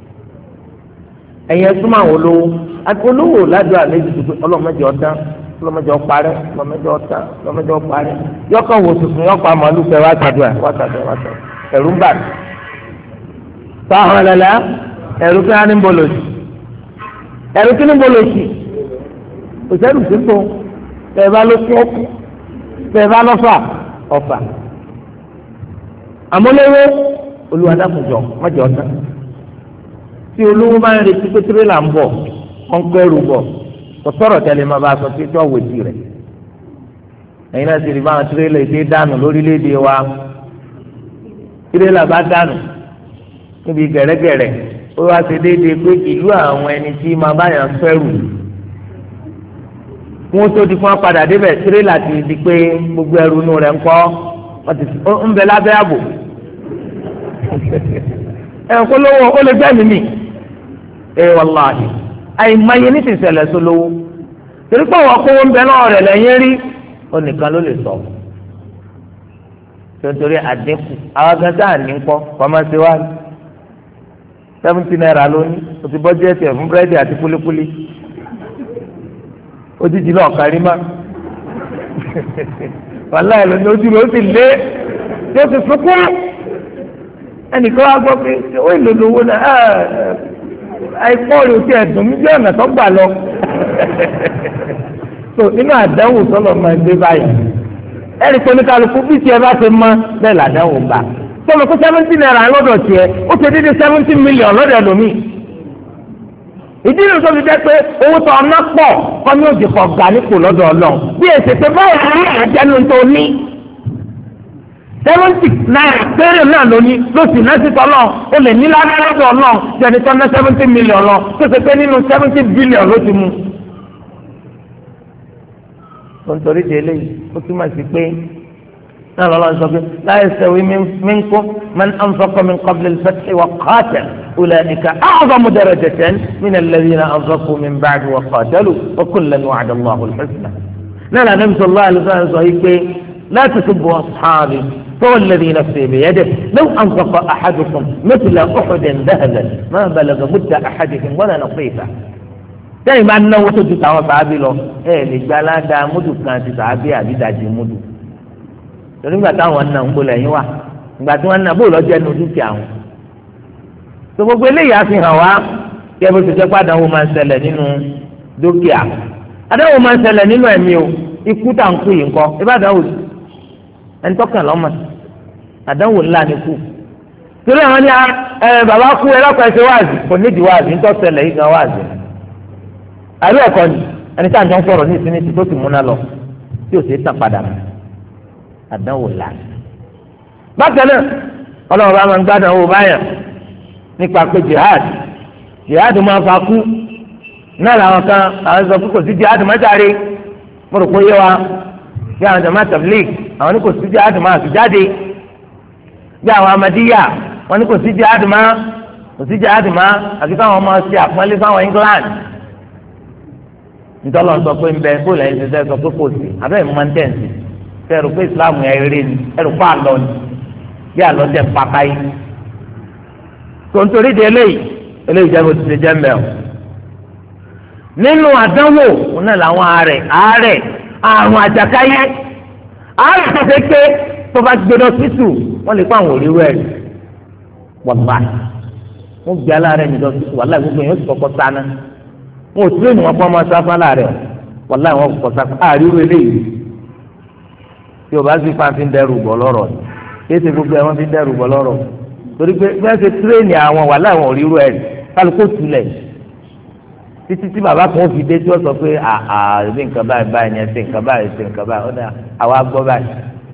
[SPEAKER 1] ẹ̀yìn ẹ̀sùnmọ̀ àwọn olówó àti olówó ládùúgbò àlejò tó pé ọlọ́mọdé ọ̀dá ọlọ́mọdé ọ̀parẹ́ ọlọ́mọdé ọ̀tá ọlọ́mọdé ọ̀parẹ́ yọkàn wò tuntun yọkàn màálù pẹ̀ wá tàdúrà wá tàdúrà wá tàdúrà ẹ̀rú ń bà mí. sáwọn ẹlẹ́lẹ́ ẹ̀rú kí wọ́n ní bọ́lọ̀sì ẹ̀rú kí ní bọ́lọ̀sì òṣèlú sípò bẹ́ẹ̀ bá ló kú ọkù bẹ́ẹ̀ bá lọ́fà ọ̀fà. àmúléwé olùwàdàkùnjọ mọ́jọ ọ̀tá tí olówó bá ń retí pé tirẹ́là ń bọ̀ kọ́ńkẹ́rù bọ̀ sọ̀rọ̀ tẹ́lẹ̀ máa bá a sọ títí ọ̀wé tì rẹ̀ ẹ̀yin náà sì rí báwọn tirẹ́là èdè dànù lórílẹ̀‐èdè wa tirẹ́là bá dànù níbi gẹ̀rẹ́gẹ̀rẹ́ ó wá ṣe déédéé pé ìlú àwọn ẹni tí máa bá yàn fẹ́rù wọn tó di fún apàdà débẹ̀ tirẹ́là ti di pé gbogbo ẹrù inú rẹ̀ ń kọ́ ń bẹ lábẹ́ ààbò ẹ̀ kó lówó ó lè gbẹ́mìí mi ẹ̀ wàláhì àìmọye ní tìṣẹlẹ sólówó torí pé àwọn akówó ń bẹ náà rẹ lẹ́yìn rí onìkan ló lè sọ tontorí àdínkù àwọn agantá ànínkọ kọ́mọ́sí wa seventy naira lónìí o ti bọ́jẹ́tì ẹ̀ fún búrẹ́dì àti kúlíkúlí ojijì náà kárí má wàhálà ẹ̀ lónìí ojú rẹ̀ ó sì lé tí ó sì sunkún ẹnìkan wá gbọ́ pé ó ìlò lówó náà àìpọ́ọ̀rì òkè ẹ̀dùn mi bí ọ̀nà tó gbà lọ. so nínú àdánwò sọlọ máa gbé báyìí ẹ̀rí pé oníkàlùkù bí tiẹ̀ bá ti mọ́ bẹ́ẹ̀ làdánwò gbà. sọlọ kó seventy naira lọ́dọ̀ tiẹ̀ ó ti dídí seventy million lọ́dọ̀ ẹlòmíì. ìdí ìlú tó fi jẹ́ pé owó tó ọ̀nà pọ̀ kọ́ ní òjì kọ̀ gà nípò lọ́dọ̀ ọlọ́run bí èsì pé báyìí ní àjẹnu tó ní. seventy naira péré náà lóní ló sì ná sí tọ́lọ́ ó lè ní ládàá náà jẹ́ni tó ná seventy million lọ tó ṣe pé nínú seventy billion ló ti mú. nítorí ti eléyìí ó túmọ̀ sí pé náà lọ́la sọ pé la yastawi minkum man anfaqa min qabli al-fathi wa qatala ulaika a'zamu darajatan min alladhina anfaqu min ba'di wa qatalu wa kullan wa'ada Allahu al-husna. náà lànà sallallahu alaihi wasallam sọ yìí pé la tasubbu ashabi فوالذي نفسي بيده لو أنفق أحدكم مثل أحد ذهبا ما بلغ مد أحدهم ولا نصيفه sẹ́yìn bá náwó tó ju tàwọn sàábì lọ ẹ lè gba aládàá múdù kan ti sàábì àbí ìdajì múdù torí nígbà táwọn náà ń gbọ́lẹ̀ yín wà ìgbà tí wọ́n ná bó lọ́jọ́ ẹnu dúkìá wọn. tó gbogbo eléyìí á fi hàn wá kí ẹ bó ti jẹ́ pé àdánwò máa ń ṣẹlẹ̀ nínú dúkìá àdánwò máa ń ṣẹlẹ̀ nínú ẹ̀mí o ikú tá à ń kú yìí ńkọ́ ibà àdánwò ẹni tọ́kàn lọ́mọ àdánwò ńlá ni kú torí àwọn ní ẹ bàbá kú ẹ lọ́kọ̀ ẹsẹ̀ wáàzì kò nídìí wáàzì ń tọ́sẹ̀lẹ̀ yìí gan wáàzì àbí ẹ̀kọ́ ni ẹni tá à ń jọ ń sọ̀rọ̀ ní ìsinmi tí tó ti múná lọ tí ò sì tàn padà mọ́ àdánwò ńlá. bákan náà ọlọ́run bá máa ń gbádùn owó báyà nípa pé jihad jihad máa fa kú náà làwọn kan àwọn sọ pé kò sí jihad má jáde mo rò pé yé wa bí àwọn jama tabligh àwọn ní kò sí jihad má fi jáde bí àwọn amadiya wọn ní kò sí jihad má kò sí jihad má àti káwọn máa ṣe àpọ́nlé fáwọn England nítorí sọ pé ń bẹ kó lẹ́yìn ṣẹṣẹ sọ pé kò sí abẹ́ ìmọ̀ ń tẹ̀sí ẹrù pé Islam yẹn eré ni ẹrù pé àlọ́ ni bí àlọ́ tẹ̀ pàkà yìí tó ń torí de eléyìí eléyìí jẹ́ bó ti ṣe jẹ́ mbẹ́ o nínú àdánwò òun náà làwọn àárẹ̀ àárẹ̀ àrùn àjàkáyé àárẹ̀ tó ṣe pé tó bá gbé lọ sísù wọ́n lè pa àwọn òrìrú ẹ̀ wọ̀gbà wọ́n gbé aláàárẹ̀ mi lọ sísù wàhálà gbogbo yẹn ó sì kọ́kọ́ sáná wọn ò tírénì wọn kọ́ ọmọ sáfá láàárẹ̀ wàhálà wọn kọ́kọ́ sáfá àríwú eléyìí tí o bá sì fa fi ń dẹrù bọ̀ lọ́rọ̀ kéésì gbogbo ẹ̀ wọ́n fi ń dẹrù bọ̀ lọ́rọ̀ torí pé bí wọ́n ṣe tírénì àwọn wàhálà wọn òrìrú ẹ̀ kálukó tulẹ̀ títí tí bàbá kan fi dé tí wọ́n sọ pé àà ẹbí nǹkan báyìí báyìí ni ẹ ṣe nǹkan báyìí ṣe nǹkan báyìí ọ̀dà àwa gbọ́ báyìí.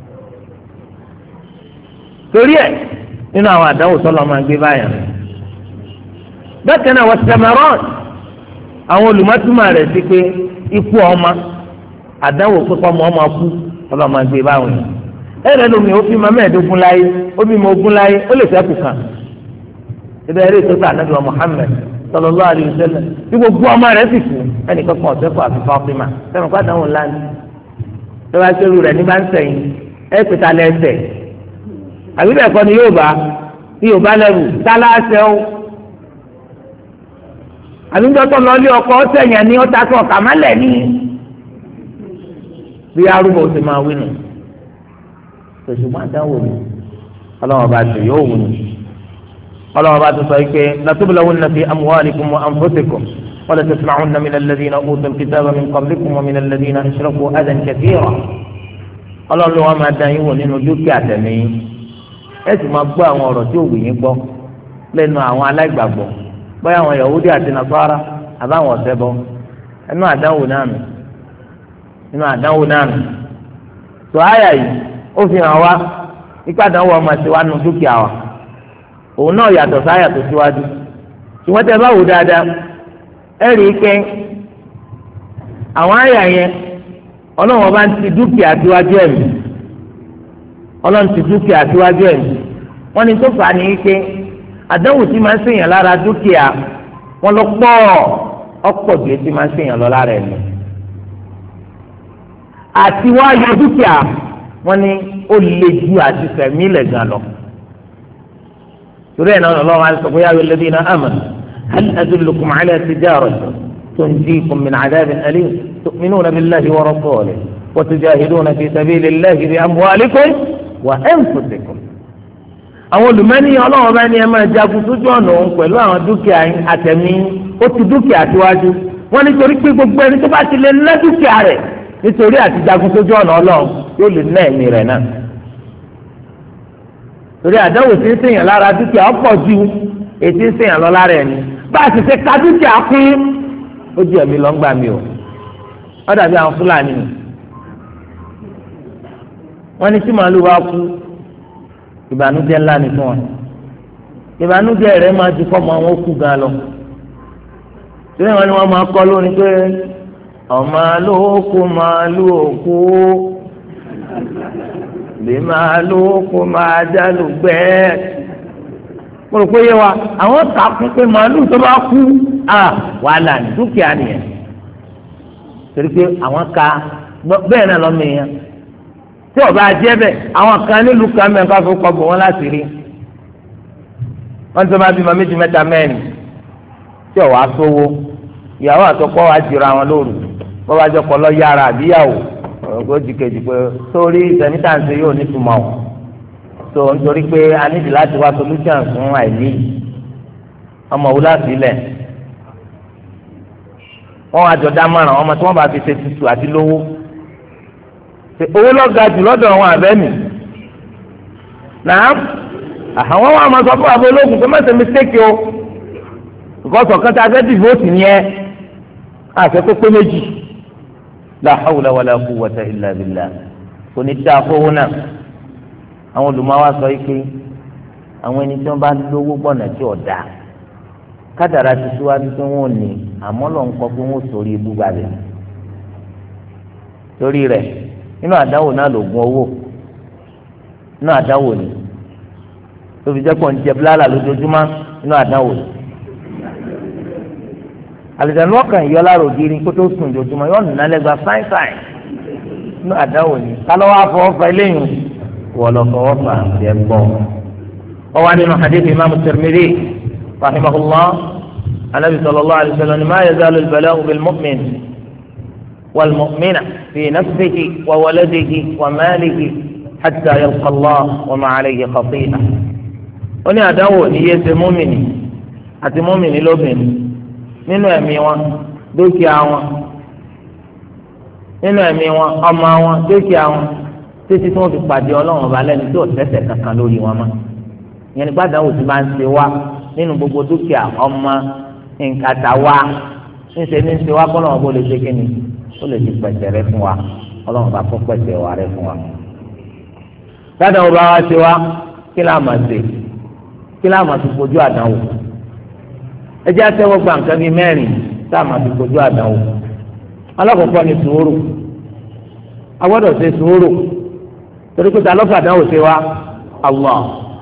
[SPEAKER 1] torí ẹ̀ nínú àwọn àdánwò tọ́lọ́ máa gbé báyà bẹ́ẹ̀ náà wọ́n sẹ́mẹ̀rọ́n àwọn olùmọ̀túmọ̀ rẹ̀ sí pé ikú ọmọ àdánwò pípọ́ ọmọ ọmọ kú tọ́lọ́ máa gbé báwọn yìí ẹ̀rẹ́ lómi ó fi máa mẹ́ẹ̀ẹ́dógún láyé ó bí ma ogún láyé ó lè fẹ́kù kan ibẹ̀ eré ìtọ́sí ànábì wa Muhammad sallallahu alaihi wasallam tí gbogbo ọmọ rẹ̀ sì kú ẹnìkan kan ọ̀sẹ̀ kọ àfi Fátímà sẹ́wọ̀n kó àdánwò ńlá ni tó bá ṣerú rẹ̀ ní bá ń sẹ̀yìn ẹ̀ pẹ̀tà lẹ́sẹ̀ àbí bẹ́ẹ̀ kọ́ ni yóò bá yóò bá lẹ́rù tálásẹ̀ ó àbí ńdọ́tọ̀ lọ́lé ọkọ̀ ọ̀sẹ̀yìn ni ọ̀tá tó ọ̀kà mọ́lẹ̀ ní bí arúgbó ti máa wí nù tòṣùmọ́ àdáwò ni ọlọ́wọ́n bá tó yóò wù ní ọlọ́wọ́n bá tó sọ yìí pé latubulawunna fi amwalikum wa anfusikum wa latasma'unna min alladhina utul kitaba min qablikum wa min alladhina ashraku adan kathira ọlọ́run ló wọ́n máa dán yín wò nínú dúkìá tẹ̀mí yín ẹ sì máa gbọ́ àwọn ọ̀rọ̀ tí ò wù yín gbọ́ lẹ́nu àwọn aláìgbàgbọ́ bóyá àwọn Yahudi àti Nasara àbáwọn ọ̀sẹ̀ bọ́ ẹnu àdánwò náà nù nínú àdánwò náà nù tó àyà yìí ó fi hàn wá nípa àdánwò ọmọ ẹsẹ wa nù dúkìá wa òun náà yàtọ̀ sáyà tó síwájú ṣùgbọ́n tẹ bá wò dáadáa ẹ rí i pé àwọn àyà yẹn ọlọ́run ọba ń ti dúkìá síwájú ẹ̀mí ọlọ́run ti dúkìá síwájú ẹ̀mí wọ́n ní tó fà á ní pé àdánwò tí máa ń ṣèyàn lára dúkìá wọn lọ pọ̀ ọ̀pọ̀ ju etí máa ń ṣèyàn lọ lára ẹ̀mí àti wá yọ dúkìá wọ́n ní ó lè ju àti fẹ̀mí lẹ̀ gan lọ. torí ẹ̀ náà lọ́wọ́ àti sọ̀kọ́ yáwó alladhina amanu hal adullukum ala tijaratin tunjikum min adhabin alim tu'minuna billahi wa rasulihi wa tujahiduna fi sabilillahi bi amwalikum wa anfusikum. àwọn olùmọ́ni ọlọ́wọ́ bá ní ẹ máa jagun sójú ọ̀nà òun pẹ̀lú àwọn dúkìá àtẹ̀mí ó ti dúkìá síwájú wọ́n nítorí pé gbogbo ẹni tó bá ti lè ná dúkìá rẹ̀ nítorí àti jagun sójú ọ̀nà ọlọ́run yóò lè ná ẹ̀mí rẹ̀ náà. torí àdáwò tí ń ṣèyàn lára dúkìá ọ̀pọ̀ ju ètí ń ṣèyàn lọ lára ẹ̀mí bá a sì ṣe ka dúkìá kún ó ju ẹ̀mí lọ ń gbà mí o. wọ́n dàbí àwọn Fúlàní wọ́n ní tí màálù bá kú ìbànújẹ́ ńlá ni fún wọn ìbànújẹ́ rẹ̀ máa ju fọ́ọ̀mù àwọn òkú gan lọ. torí wọn ni wọ́n máa kọ́ lónìí pé ọmọ alóòkú màálù òkú bí màálù òkú máa jálù gbẹ́. mo rò pé yé wa àwọn kà kún pé màálù tó bá kú wàhálà ní dúkìá nìyẹn torí pé àwọn ka bẹ́ẹ̀ náà lọ́mọ èèyàn tí ọba jẹ́ bẹ́ẹ̀ àwọn kan nílùú kan mẹ́rin ká fún kọ́bù wọn láti rí wọ́n tó máa bímọ méjì mẹ́ta mẹ́rin tí ọ̀wá sówó ìyàwó àtọkọ wa jìra wọn lóru bọ́ bá jọ kọ́ lọ yára àbíyàwó ọgọ́ jìkejì pé sórí ìtẹ̀mítàǹsì yóò ní túmọ̀ o so nítorí pé a nídìí láti wá solution fún àìní ọmọ wò láti ilẹ̀ wọ́n wá jọ dá márùn ọmọ tí wọ́n bá fi ṣe tutù àti lówó owó lọ́ga jù lọ́dọ̀ wọn àbẹ́mi náà àwọn wọn àmọ́ sọ fún àbọ̀ ológun pé má ṣe mistake o ìkọ́sọ̀ kan tá a fẹ́ dìbòtì ni ẹ àṣẹ tó pé méjì la hawla wala quwwata illa billah kò ní dáa fowó náà àwọn olùmọ̀wá sọ pé àwọn ẹni tí wọ́n bá lówó gbọ́nà tí ò dáa kádàrá ti síwájú pé wọ́n ní àmọ́ lọ́n kọ́ pé wọ́n sórí ibú balẹ̀ torí rẹ̀ nínú àdáwò náà lògùn owó nínú àdáwò ni tóbi jẹ́ pọ̀ ń jẹ bílálà lójoojúmọ́ nínú àdáwò ni àlùjáde ọkàn yọ lára ògiri kó tó sùn lójoojúmọ́ yọ nínú alẹ́gbà fáin fáin nínú àdáwò ni kálọ́wọ́ afọwọ́fà eléyìí wọ́n lọ fọwọ́ fà ẹ̀ gbọ́ ọ wá nínú hadith imam Tirmidhi rahimahullah anabi sallallahu alayhi wa sallam ma yazalu al-bala'u bil-mu'min wal-mu'mina fi nafsihi wa waladihi wa malihi hatta yalqa Allah wa ma alayhi khati'ah. ó ní àdáwò ní yé ṣe mọ́mìnì àti mọ́mìnì lóbìnrin nínú ẹ̀mí wọn dúkìá wọn nínú ẹ̀mí wọn ọmọ wọn dúkìá wọn títí tí wọ́n fi pàdé ọlọ́run ọba lẹ́nu tí ò tẹ́sẹ̀ kankan lórí wọn mọ́ ìyẹn nígbà dáwò tí máa ń ṣe wá nínú gbogbo dúkìá ọmọ nkàtà wa ńṣe ní ṣe wá kọ́lọ́run bó lè ṣe kí ni ó lè ti pẹ̀sẹ̀ rẹ fún wa ọlọ́run bá kó pẹ̀sẹ̀ wa rẹ fún wa. dáadáa ọba wa ṣe wá kí láà máa ṣe kí láà máa fi kojú àdánwò ẹ jẹ́ àtẹ́wọ́ gba nǹkan bíi mẹ́rin tá a máa fi kojú àdánwò alákọ̀ọ́kọ́ ni sùúrù a gbọ́dọ̀ ṣe sùúrù torí pé ta ló fà àdánwò ṣe wá Allah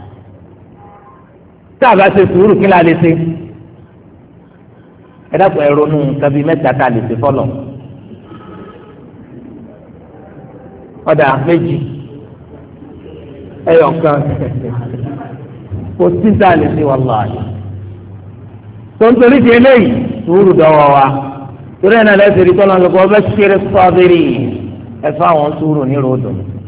[SPEAKER 1] tá a bá ṣe sùúrù kí la lè ṣe ẹ dákun ẹ ronú nǹkan bíi mẹ́ta tá a lè ṣe fọlọ ọ̀dà méjì ẹyọ kan kò sí tá a lè ṣe wàláhì tó ń torí di eléyìí sùúrù dọ́wọ́ wa torí ẹ̀ náà lẹ́sẹ̀ rí tọ́lá lọ́kọ́ ọbẹ̀ ṣeré sọ́ọ́bìrì ẹ fáwọn sùúrù ní ròdù.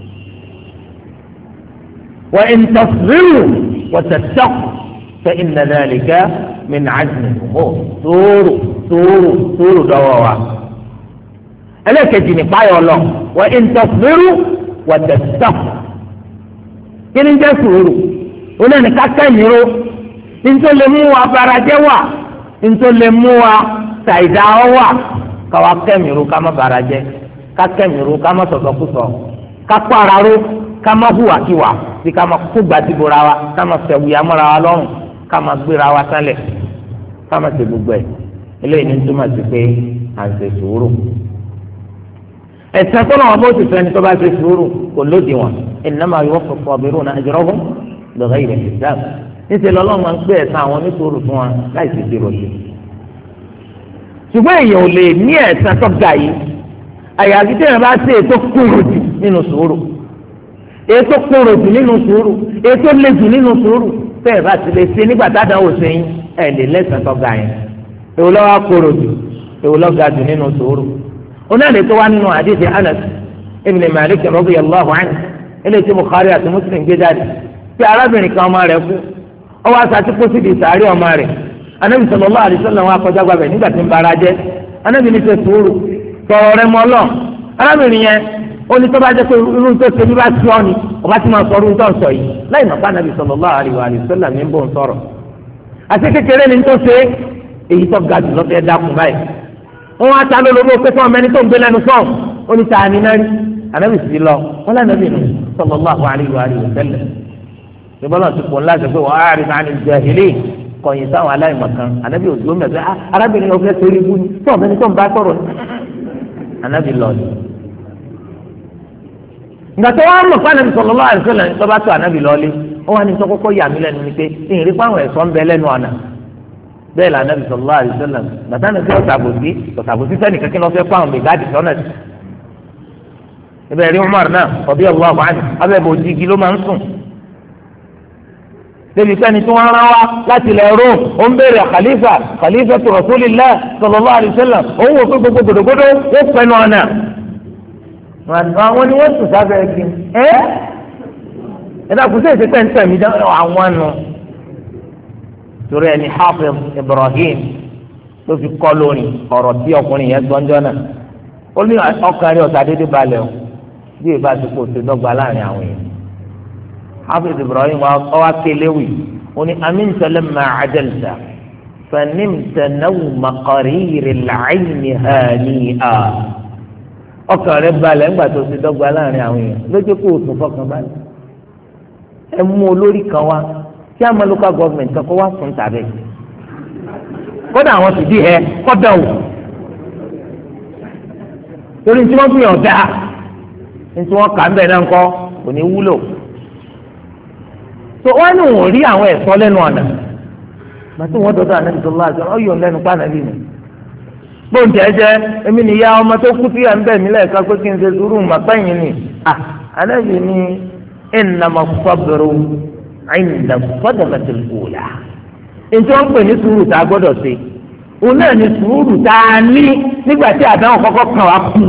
[SPEAKER 1] wa in tasbiru wa tattaqu fa inna dhalika min azmi al-umur sùúrù sùúrù sùúrù dọ́wọ́ wa. ẹlẹ́kẹ̀jì ní páyọ̀ lọ wa in tasbiru wa tattaqu kí ni jẹ́ sùúrù ó lẹ́nu kákẹ́ ìniró nítorí lè mú wa barajẹ́ wà nítorí lè mú wa ṣàìdá wà káwa kẹ́mìíró ká má barajẹ́ ká kẹ́mìíró ká má sọ̀sọ̀kúsọ ká pàràró ká má hùwàkíwà bí ká má kó gbàdúgbòra wa ká má fẹ̀wùyà mọ́ra wa lọ́rùn ká má gbéra wa sálẹ̀ ká má ṣe gbogbo ẹ̀ eléyìí ní túmọ̀ sí pé à ń ṣe sùúrù. ẹ̀sìn tó lọ́wọ́ bó ti fẹ́ ni tó bá ṣe sùúrù kò lódì wọn innama yuwaffa as-sabiruna ajrahum bighayri hisab níṣẹ́ lọ́lọ́run máa ń gbé ẹ̀san àwọn oníṣòro fún wa láì sì ṣe ròyìn. ṣùgbọ́n èèyàn ò lè ní ẹ̀san tó ga yìí àyàfi tí èèyàn bá ṣe ètò kúrò jù nínú sùúrù ètò kúrò jù nínú sùúrù ètò le jù nínú sùúrù bẹ́ẹ̀ bá ti lè ṣe nígbà táwọn ò ṣe yín ẹ̀ lè lẹ́san tó ga yẹn èwo lọ́wọ́ kúrò jù èwo lọ́ ga jù nínú sùúrù. onáàlè tó wá nínú àdìsí Anas ibn Malik radiyallahu anhu eléyìí tí Bukhari àti Muslim gbé jáde tí arábìnrin kan ọmọ rẹ̀ kú ọwọ́ aṣáájú kó síbi ìsàárẹ̀ ọmọ rẹ̀ Ànábì sallallahu alaihi wasallam wọn akọjá gbàgbẹ́ nígbà tí ń bara jẹ́ Ànábì ní ṣe sùúrù tọrọ rẹ mọ́ lọ arábìnrin yẹn ó ní tó bá jẹ́ pé irú tó ṣe bí bá tí ọ́ ni ọba tí máa sọ irú tó ń sọ yìí láì mọ̀ pé Ànábì sallallahu alaihi wasallam ní bò ń sọ̀rọ̀ àti kékeré ni tó ṣe èyí tó ga jù lọ́fẹ̀ẹ́ dákun báyìí wọn wá ta lólobó pé fún ọmọ ẹni tó ń gbé lẹ́nu sọ́ọ̀ ó ní ta ni náà rí Ànábì sì lọ wọn lànàbì nù sallallahu alaihi wasallam ìbọ́lá ti pọ̀ ńlá sẹ́fẹ̀ wọ́n á rí náà ní jahili kọ̀yìn sáwọn aláìmọ̀kan Ànábì òdúró mẹ́fẹ́ arábìnrin yóò fẹ́ torí ibú ni tó ọ̀mẹ́ni tó ń bá sọ̀rọ̀ ni Ànábì lọ ni. ìgbà tó wá mọ̀ fún Ànábì sallallahu alaihi wasallam tó bá tó Ànábì lọ́lé ó wá ní tó kọ́kọ́ yà mí lẹ́nu ni pé ìrì fáwọn ẹ̀sọ́ ń bẹ lẹ́nu ọ̀nà bẹ́ẹ̀ la Ànábì sallallahu alaihi wasallam bàtà ní ọ̀sàbòsí ọ̀sàbòsí sẹ́ni kankan lọ́ fẹ́ fáwọn mẹ́gáàdì sọ́nà ibẹ̀ rí Umar náà radiyallahu anhu abẹ́ bò jígi ló máa ń sùn débi pẹ́ni tí wọ́n rán wá láti ilẹ̀ Rome ó ń béèrè khalifa khalifa tó Rasulillah sallallahu alaihi wasallam òun wò pé gbogbo gbòdògbòdò ó pẹnu ọ̀nà àwọn ni wọ́n sùn sábẹ́ ẹgbẹ́ ẹ́ ẹ̀dá kùsẹ́ ìṣe pẹ́ńtẹ́ mi dá àwọn nù torí ẹni Hafiz Ibrahim ló fi kọ́ lórí ọ̀rọ̀ tí ọkùnrin yẹn gbọ́njọ́ náà ó ní ọkàn rẹ̀ ọ̀sà dédé balẹ̀ o bí ìbá ti kó o ti dọ́gba láàrin àwọn èèyàn Hafiz Ibrahim ọwọ́ akéléwì ó ní amínta lamma adalta fanimta nawma qariril ayni hani'a ọkàn rẹ̀ balẹ̀ ńgbà tó ti dọ́gba láàrin àwọn èèyàn lójú kó o tún fọkàn balẹ̀ ẹ mú olórí kan wá kí àmọ́ local government kan kó wá fún tàbí kódà àwọn sì di ẹ kọ́dà o torí tí wọ́n gbìyànjú dáa ní tí wọ́n kà ń bẹ̀ náà ńkọ́ kò ní wúlò tó wọ́n ní wọ́n rí àwọn ẹ̀sọ́ lẹ́nu ọ̀nà bàtí wọ́n dọ́dọ̀ àná ìṣòro àti ọ̀yọ́ lẹ́nu pàànàbí mi gbóǹtì ẹ̀jẹ̀ èmi nìyá ọmọ tó kú sí à ń bẹ̀ mí lẹ́ẹ̀ka pé kí n ṣe sùúrù màpẹ́yìn ni à ànábì ni innama sabru inda sadaqatil ula ètò wọn pè ní sùúrù tá a gbọ́dọ̀ ṣe òun náà ní sùúrù tá a ní nígbà tí àdáhùn kọ́kọ́ kan wá kú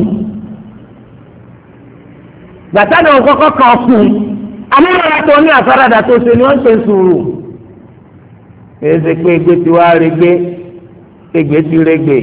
[SPEAKER 1] gbàtà náà kọ́kọ́ kan kú amúnára tó ní àfaradà tó ṣe ni wọ́n ṣe sùúrù èyí ṣe pé egbe ti wá regbe egbe ti regbe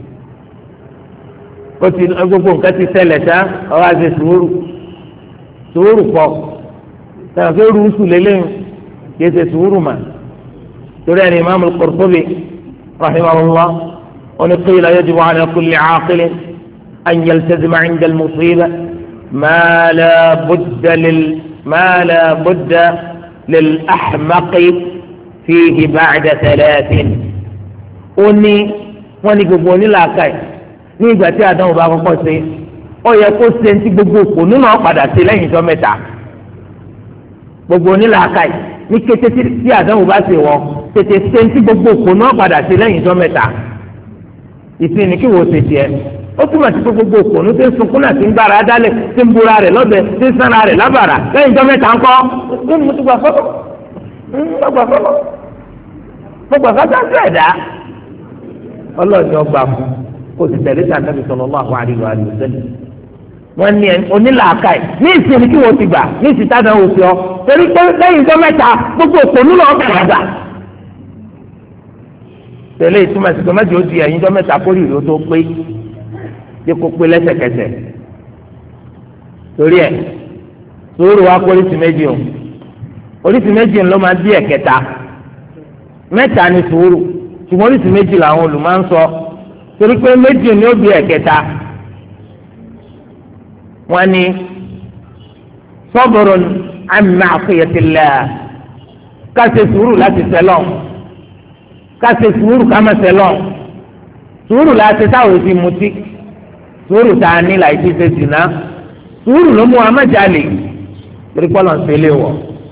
[SPEAKER 1] ó ti gbogbo nǹkan ti ṣẹlẹ̀ tá ọ wá ṣe sùúrù sùúrù pọ̀ sọ̀rọ̀ pé rúùsù lélẹ́yìn kìí ṣe sùúrù mà torí ẹni Imam al-Qurtubi rahimahullah wọn ni qila yajibu ala kulli aaqilin an yaltazima inda al-musiba ma la budda lil ma la budda lil ahmaqi fihi ba'da thalathin ó ní wọn ní gbogbo onílàákàyè ní ìgbà tí àdánwò bá kọ́kọ́ ṣe ó yẹ kó ṣe ń tí gbogbo òpó nínú ọ̀padà sí lẹ́yìn ìjọ mẹ́ta gbogbo onílàákàyè ní kété tí àdánwò bá ṣe wọ tètè ṣe ń tí gbogbo òpó náà padà sí lẹ́yìn ìjọ mẹ́ta ìsìn ní kí wò ó ṣe tiẹ̀ ó túmọ̀ sí pé gbogbo òpó ní tí ń sunkún náà ti ń gbára dálẹ̀ tí ń bura rẹ̀ lọ́bẹ̀ tí ń sanra rẹ̀ lábàrà lẹ́yìn ìjọ mẹ́ta ńkọ́ ó ní mo ti gbà fọ́lọ́ mo gbà fọ́lọ́ mo gbà fọ́lọ́ sí ẹ̀dá ọlọ́ọ̀ni ọgbà fún kó o sì tẹ̀lé sànàbì sallallahu alaihi wa sallam wọ́n ní onílàákàyè ní ìsinmi kí wọ́n ti gbà ní ìsìtàdà òfin ọ torí pé lẹ́yìn ìjọ mẹ́ta gbogbo òpònú lọ kàrà gbà. tẹ̀lé ìtumọ̀ sí pé mẹ́jọ ó di ẹ̀yìn ìjọ mẹ́ta kórì ìlú tó pé dé kó pé lẹ́sẹ̀kẹsẹ̀. torí ẹ̀ sùúrù wa kó oríṣi méjì o oríṣi méjì ló máa bí ẹ̀kẹta mẹ́ta ni sùúrù ṣùgbọ́n oríṣi méjì làwọn olùmọ̀ ń sọ torí pé méjì ni ó bí ẹ̀kẹta. wọ́n ní sabrun an ma'siyatillah ká ṣe sùúrù láti sẹ́lọ̀ ká ṣe sùúrù ká má sẹ́lọ̀ sùúrù láti táwọn ti mutí sùúrù tá a ní láì fi ṣe zìnà sùúrù ló mú amájalè torí pọ́lọ̀ ń ṣẹlẹ̀ wọ̀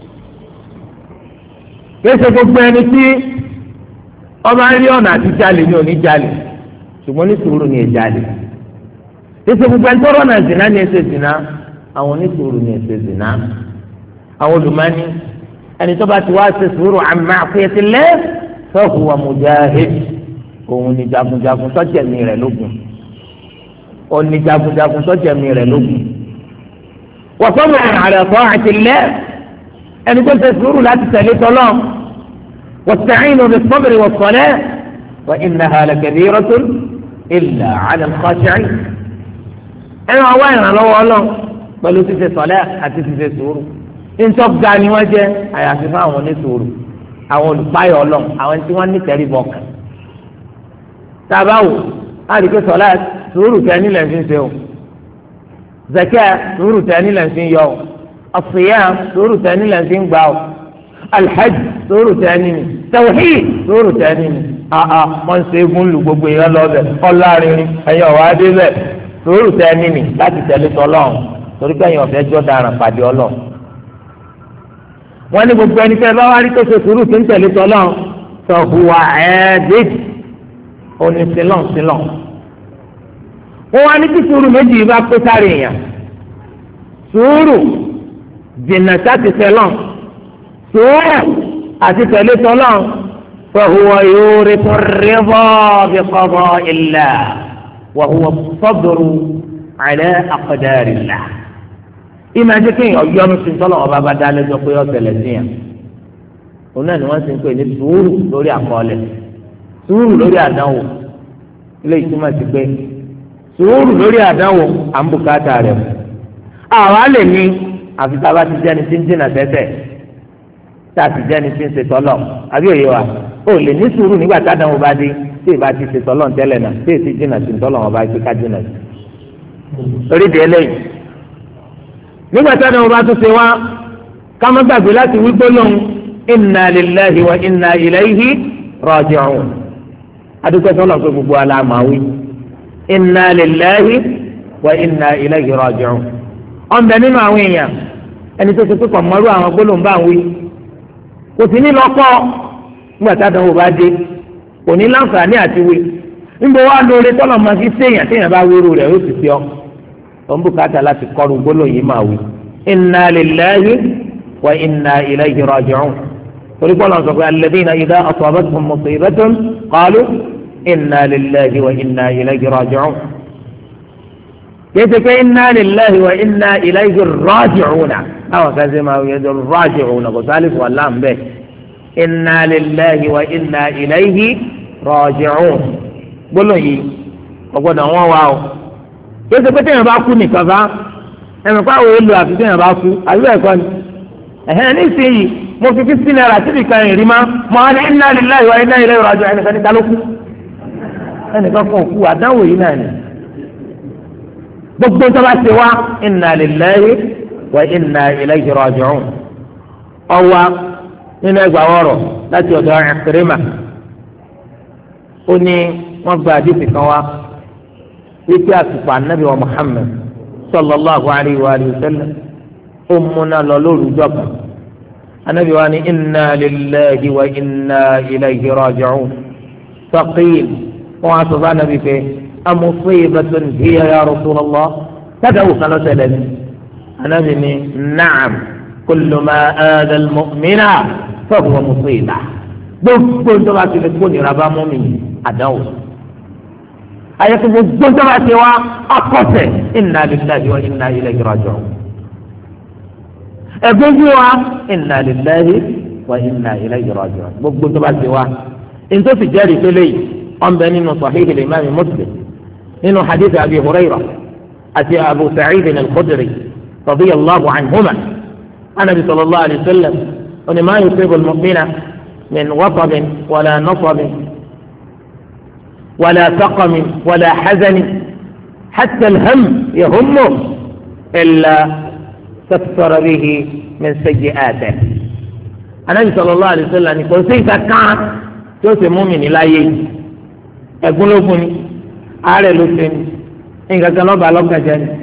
[SPEAKER 1] kéṣe gbogbo ẹni tí ọba ń rí ọ̀nà àti jalè ní oníjalè ṣùgbọ́n ní sùúrù ní ìjalè tẹsẹ gbogbo ẹni tọrọ náà zina ní ẹsẹ zina àwọn onísùúrù ní ẹsẹ zina àwọn olùmọ́ni ẹni tó bá ti wá ṣe sùúrù an ma'siyatillah fa huwa mujahid òun ní jagunjagun tọ́jẹ̀mí rẹ̀ lógun òun ní jagunjagun tọ́jẹ̀mí rẹ̀ lógun wa sabrun ala ta'atillah ẹni tó ṣe sùúrù láti tẹ̀lé tọ́lọ́ wasta'inu bis-sabri was-salah wa innaha lakabiratun illa 'ala al-khashi'in ẹnu ọwọ́ ìrànlọ́wọ́ ọlọ́run pẹ̀lú ṣíṣe sọ̀lẹ́ àti ṣíṣe sùúrù ńtọ́ ga ni wọ́n jẹ́ àyàfi fún àwọn oníṣòro àwọn olùpáyọ̀ ọlọ́run àwọn tí wọ́n ní tẹ̀ríbọ̀ kan tábàwò àdìgbò sọ̀lẹ́ sùúrù tẹ̀ nílẹ̀ fi ń ṣe o zakia sùúrù tẹ̀ nílẹ̀ fi ń yọ o as-siyam sùúrù tẹ̀ nílẹ̀ fi ń gbà o alhajj sùúrù tẹ̀ níní tawhid sùúrù tẹ̀ níní àà wọ́n ṣe é gún lu gbogbo ìyẹn lọ́bẹ̀ ọlọ́rin ẹ̀yọ̀ wá dé bẹ́ẹ̀ sùúrù tẹ ẹni nì láti tẹ̀lé tọ́lọ́run torí pé èèyàn fẹ́ jọ́ daràn pàdé ọlọ́ wọ́n ní gbogbo ẹni tẹ́ bá wá rí tó ṣe sùúrù tó ń tẹ̀lé tọ́lọ́run sọ hùwà ẹ̀ẹ́dẹ́jì òní sílọ̀ sílọ̀ wọ́n wá ní kí sùúrù méjì bá pé sáré èèyàn sùúrù jìnnà sáti sẹ́lọ̀ sùúrù àti tẹ̀lé tọ́lọ́ fahuwa yurithu ar-ridha bi qada'illah wa huwa as-sabru ala aqdarillah. ìmọ̀ ẹ̀jẹ̀ kéèyàn yọnu sí tọ́lọ́ ọba bá dá lẹ́jọ́ pé ọ̀sẹ̀lẹ̀ sí yàn. òun náà ni wọ́n ti ń pè ní sùúrù lórí àkọọ́lẹ̀ sùúrù lórí àdánwò ilé ìtumọ̀ ti pé sùúrù lórí àdánwò à ń bùkátà rẹ̀ àwa lè ní àfi tá a bá ti jẹ́ni tí ń dènà tẹ́tẹ́ tá a ti jẹ́ni tí ń ṣe tọ́lọ̀ àbí òye wa ó lè ní sùúrù nígbà tá àdánwò bá dé tí ì bá ti ṣe tọ́lọ̀ tẹ́lẹ̀ náà tí ì ti dènà sí tọ́lọ̀ wọn bá gbé ká dènà sí. torí de eléyìí nígbà tá àdánwò bá tún ṣe wá ká má gbàgbé láti wí gbólóhùn inna lillahi wa inna ilayhi raji'un adúgbò sọlọ pé gbogbo aláàmáwí inna lillahi wa inna ilayhi raji'un ọ̀nbẹ nínú àwọn èèyàn ẹni tó ti pípọ̀ mọ́rú àwọn gbólóhùn bá ń wí kò sí ní lọ́kọ́ nígbà tá a dánwò bá dé kò ní láǹfààní àti wí níbo wá lóore tọ́lọ̀ máa fi séèyàn téèyàn bá wíru rẹ̀ ó sì fi ọ́ ọ̀ ń bùkátà láti kọ́ru gbólóhùn yìí máa wí inna lillahi wa inna ilayhi raji'un torí pọ́lọ́ sọ pé alladhina idha asabatuhum musibatun qalu inna lillahi wa inna ilayhi raji'un yẹtẹ pé inna lillahi wa inna ilayhi raji'un àwọn kan ṣe máa yẹ raji'un kò sálì fún aláǹ bẹ́ẹ̀ inna lillahi wa inna ilayhi raji'un gbọ́dọ̀ yìí ọgbọ́dọ̀ wọn wá o yẹtẹ pé téèyàn bá kú nìkan bá ẹ̀mí pàwọ́ èlò àfi téèyàn bá kú àbí ẹ̀kọ́ ni ẹ̀hẹ́n nísìnyí mo fi fifty naira síbi kan ìrìn má mo á ní inna lillahi wa inna ilayhi raji'un ẹnìkan ní kálókù ẹnìkan kan kú àdánwò yìí náà ni gbogbo tó bá ti wá inna lillahi wa inna ilayhi raji'un ọwọ́ nínú ẹgbàá wọ̀rọ̀ láti ọ̀dọ̀ Ikrima ó ní wọ́n gba àdìsí kan wá wípé àtùpà ànábì wa Muhammad sallallahu alayhi wa sallam ó múná lọ lóru jọba anabi wa ni inna lillahi wa inna ilayhi raji'un faqil wọn a sọ fún anabi pé amusibatun hiya ya rasulallah tadawu kalo ṣẹlẹ̀ ni anabi ni na'am kullu ma aada almu'mina fahuwa musiba gbogbo ntọ́ba ti lè kó nira bá mọ́mí àdáwò ayẹ̀kọ́ gbogbo ntọ́ba ti wá akọ́sẹ̀ inna lillahi wa inna ilayhi raji'un. ẹgbẹ́jú wa inna lillahi wa inna ilayhi raji'un gbogbo tó bá ti wá ntòsí jẹ́rìí pélé yìí ọ̀nbẹ nínú sahih al-imam Muslim nínú hadith abi hurayra àti abu sa'id al-khudri radiyallahu anhuma anabi sallallahu alayhi wa sallam oní ma yusibu al-mu'mina min watabin wala nasabin wala saqamin wala hazanin hatta al-ham yahummu illa kaffara bihi min sayyi'atihi anabi sallallahu alayhi wa sallam ni kò sí ìka kan tí ó sì mú mi ní láyé ẹ̀gún ló fún ni àárẹ̀ ló ṣe ni nǹkan kan lọ́ba lọ́gàjẹ́ ni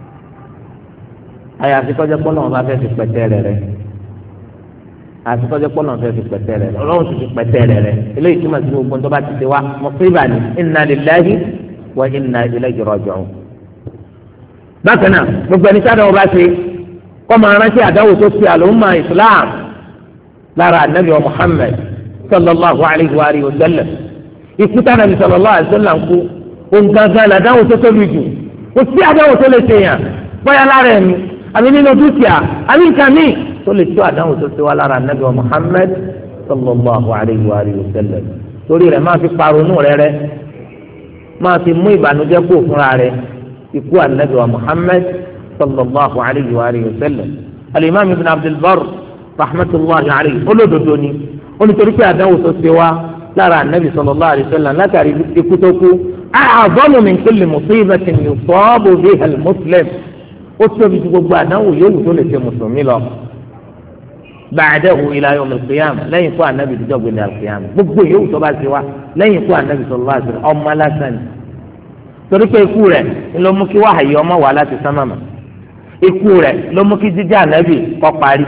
[SPEAKER 1] àyàfi kọjá pọ́nà ọba fẹ́ fi pẹ̀tẹ́ rẹ̀ rẹ̀ àyàfi kọjá pọ́nà ọba fẹ́ fi pẹ̀tẹ́ rẹ̀ rẹ̀ ọlọ́run ti fi pẹ̀tẹ́ rẹ̀ rẹ̀ eléyìí túmọ̀ sí gbogbo tó bá ti ṣe wá mọ̀síbà ni inna lillahi wa inna ilayhi raji'un. bákan náà gbogbo ẹni sáà ọba ṣe kọ́ máa rántí àdáwò tó ṣe àlùmọ́ islam lára anabi wa muhammed sallallahu alayhi wa alihi wa sallam ikú tá anabi sallallahu alayhi wa sallam kú ongangan làdáwò tó tóbi jù kò sí àdáwò tó lè ṣèyàn bóyá lára ẹni àbí nínú dúkìá àbí nǹkan míì tó lè tó àdáwò tó ṣe wá lára anabi wa muhammed sallallahu alayhi wa alihi wa sallam torí rẹ̀ máa fi paronu rẹ̀ rẹ̀ máa fi mú ìbànújẹ́ kó fúnra rẹ̀ ikú anabi wa muhammed sallallahu alayhi wa alihi wa sallam alimami ibn abdulbar rahmatulahi alayhi olódodo ni onítorí pé àdánwò tó ṣe wá lára anabi sallallahu alayhi wa sallam látàrí ikú tó kú a'zamu min kulli musibatin yusabu biha al-muslim ó tóbi ju gbogbo àdánwò yòówù tó lè ṣe mùsùlùmí lọ ba'dahu ila yawm al-qiyamah lẹ́yìn ikú anabi dídọ́ gbẹ̀lẹ̀ al-qiyamah gbogbo yòówù tó bá ṣe wá lẹ́yìn ikú anabi sallallahu alayhi wa sallam ọmọ alásán torí pé ikú rẹ̀ ló mú kí wáhàyí ọmọ wà láti sánmàmà ikú rẹ̀ ló mú kí jíjẹ́ ànábì kó parí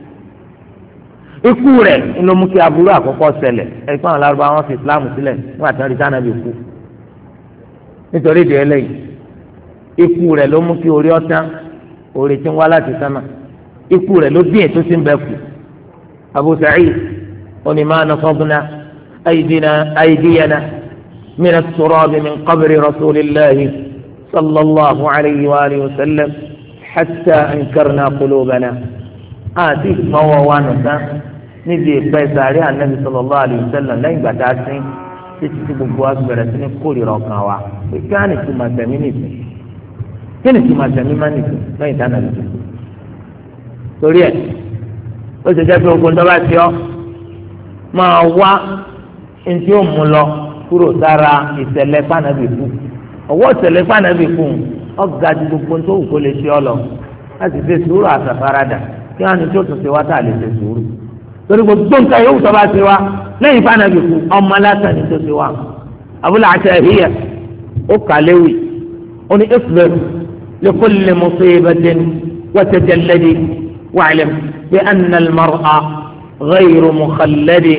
[SPEAKER 1] ikú rẹ̀ ló mú kí aburú àkọ́kọ́ ṣẹlẹ̀ ẹ̀kọ́ àwọn Lárúbáwá wọn fi ìsìláàmù sílẹ̀ nígbà tí wọ́n rí sànábì kú nítorí ìdí ẹlẹ́yìn ikú rẹ̀ ló mú kí orí ọ̀tán orí tí ń wá láti sánmà ikú rẹ̀ ló dín ètò sí ń bẹ kù Abu Sa'id ولما نفضنا أيدينا أيدينا من التراب من قبر رسول الله صلى الله عليه وآله وسلم حتى أنكرنا قلوبنا آتي فووانا níbi ìpẹ́ sàárẹ̀ ànábì sallallahu alaihi wasallam lẹ́yìn ìgbà tá a sin títí tí gbogbo wa bẹ̀rẹ̀ sí ní kórìíra ọkàn wa pé kí á ní tí màá tẹ̀mí nìsín kí ni tí màá tẹ̀mí má nìsín lẹ́yìn dáná nìsín. torí ẹ̀ ó ṣe jẹ́ pé ogun tó bá ti ọ́ máa wá ntí ó mú lọ kúrò sára ìṣẹ̀lẹ̀ fànàbì kù ọwọ́ ìṣẹ̀lẹ̀ fànàbì kù ọ̀gá ju gbogbo tó wù kó lè ṣe ọ lọ láti ṣe sùúrù àtàfaradà kí wọ́n á ní tó tún ṣe wá tá a lè ṣe sùúrù torí gbogbo nǹkan yòówù tó bá ṣe wá lẹ́yìn fànàbì kù ọmọ lásán ni tó ṣe wá abúlé àti ẹ̀híyà ó kà léwu ó ní isbir li kulli musibatin wa tajalladi wa'lam bi anna al-mar'a ghayru mukhalladi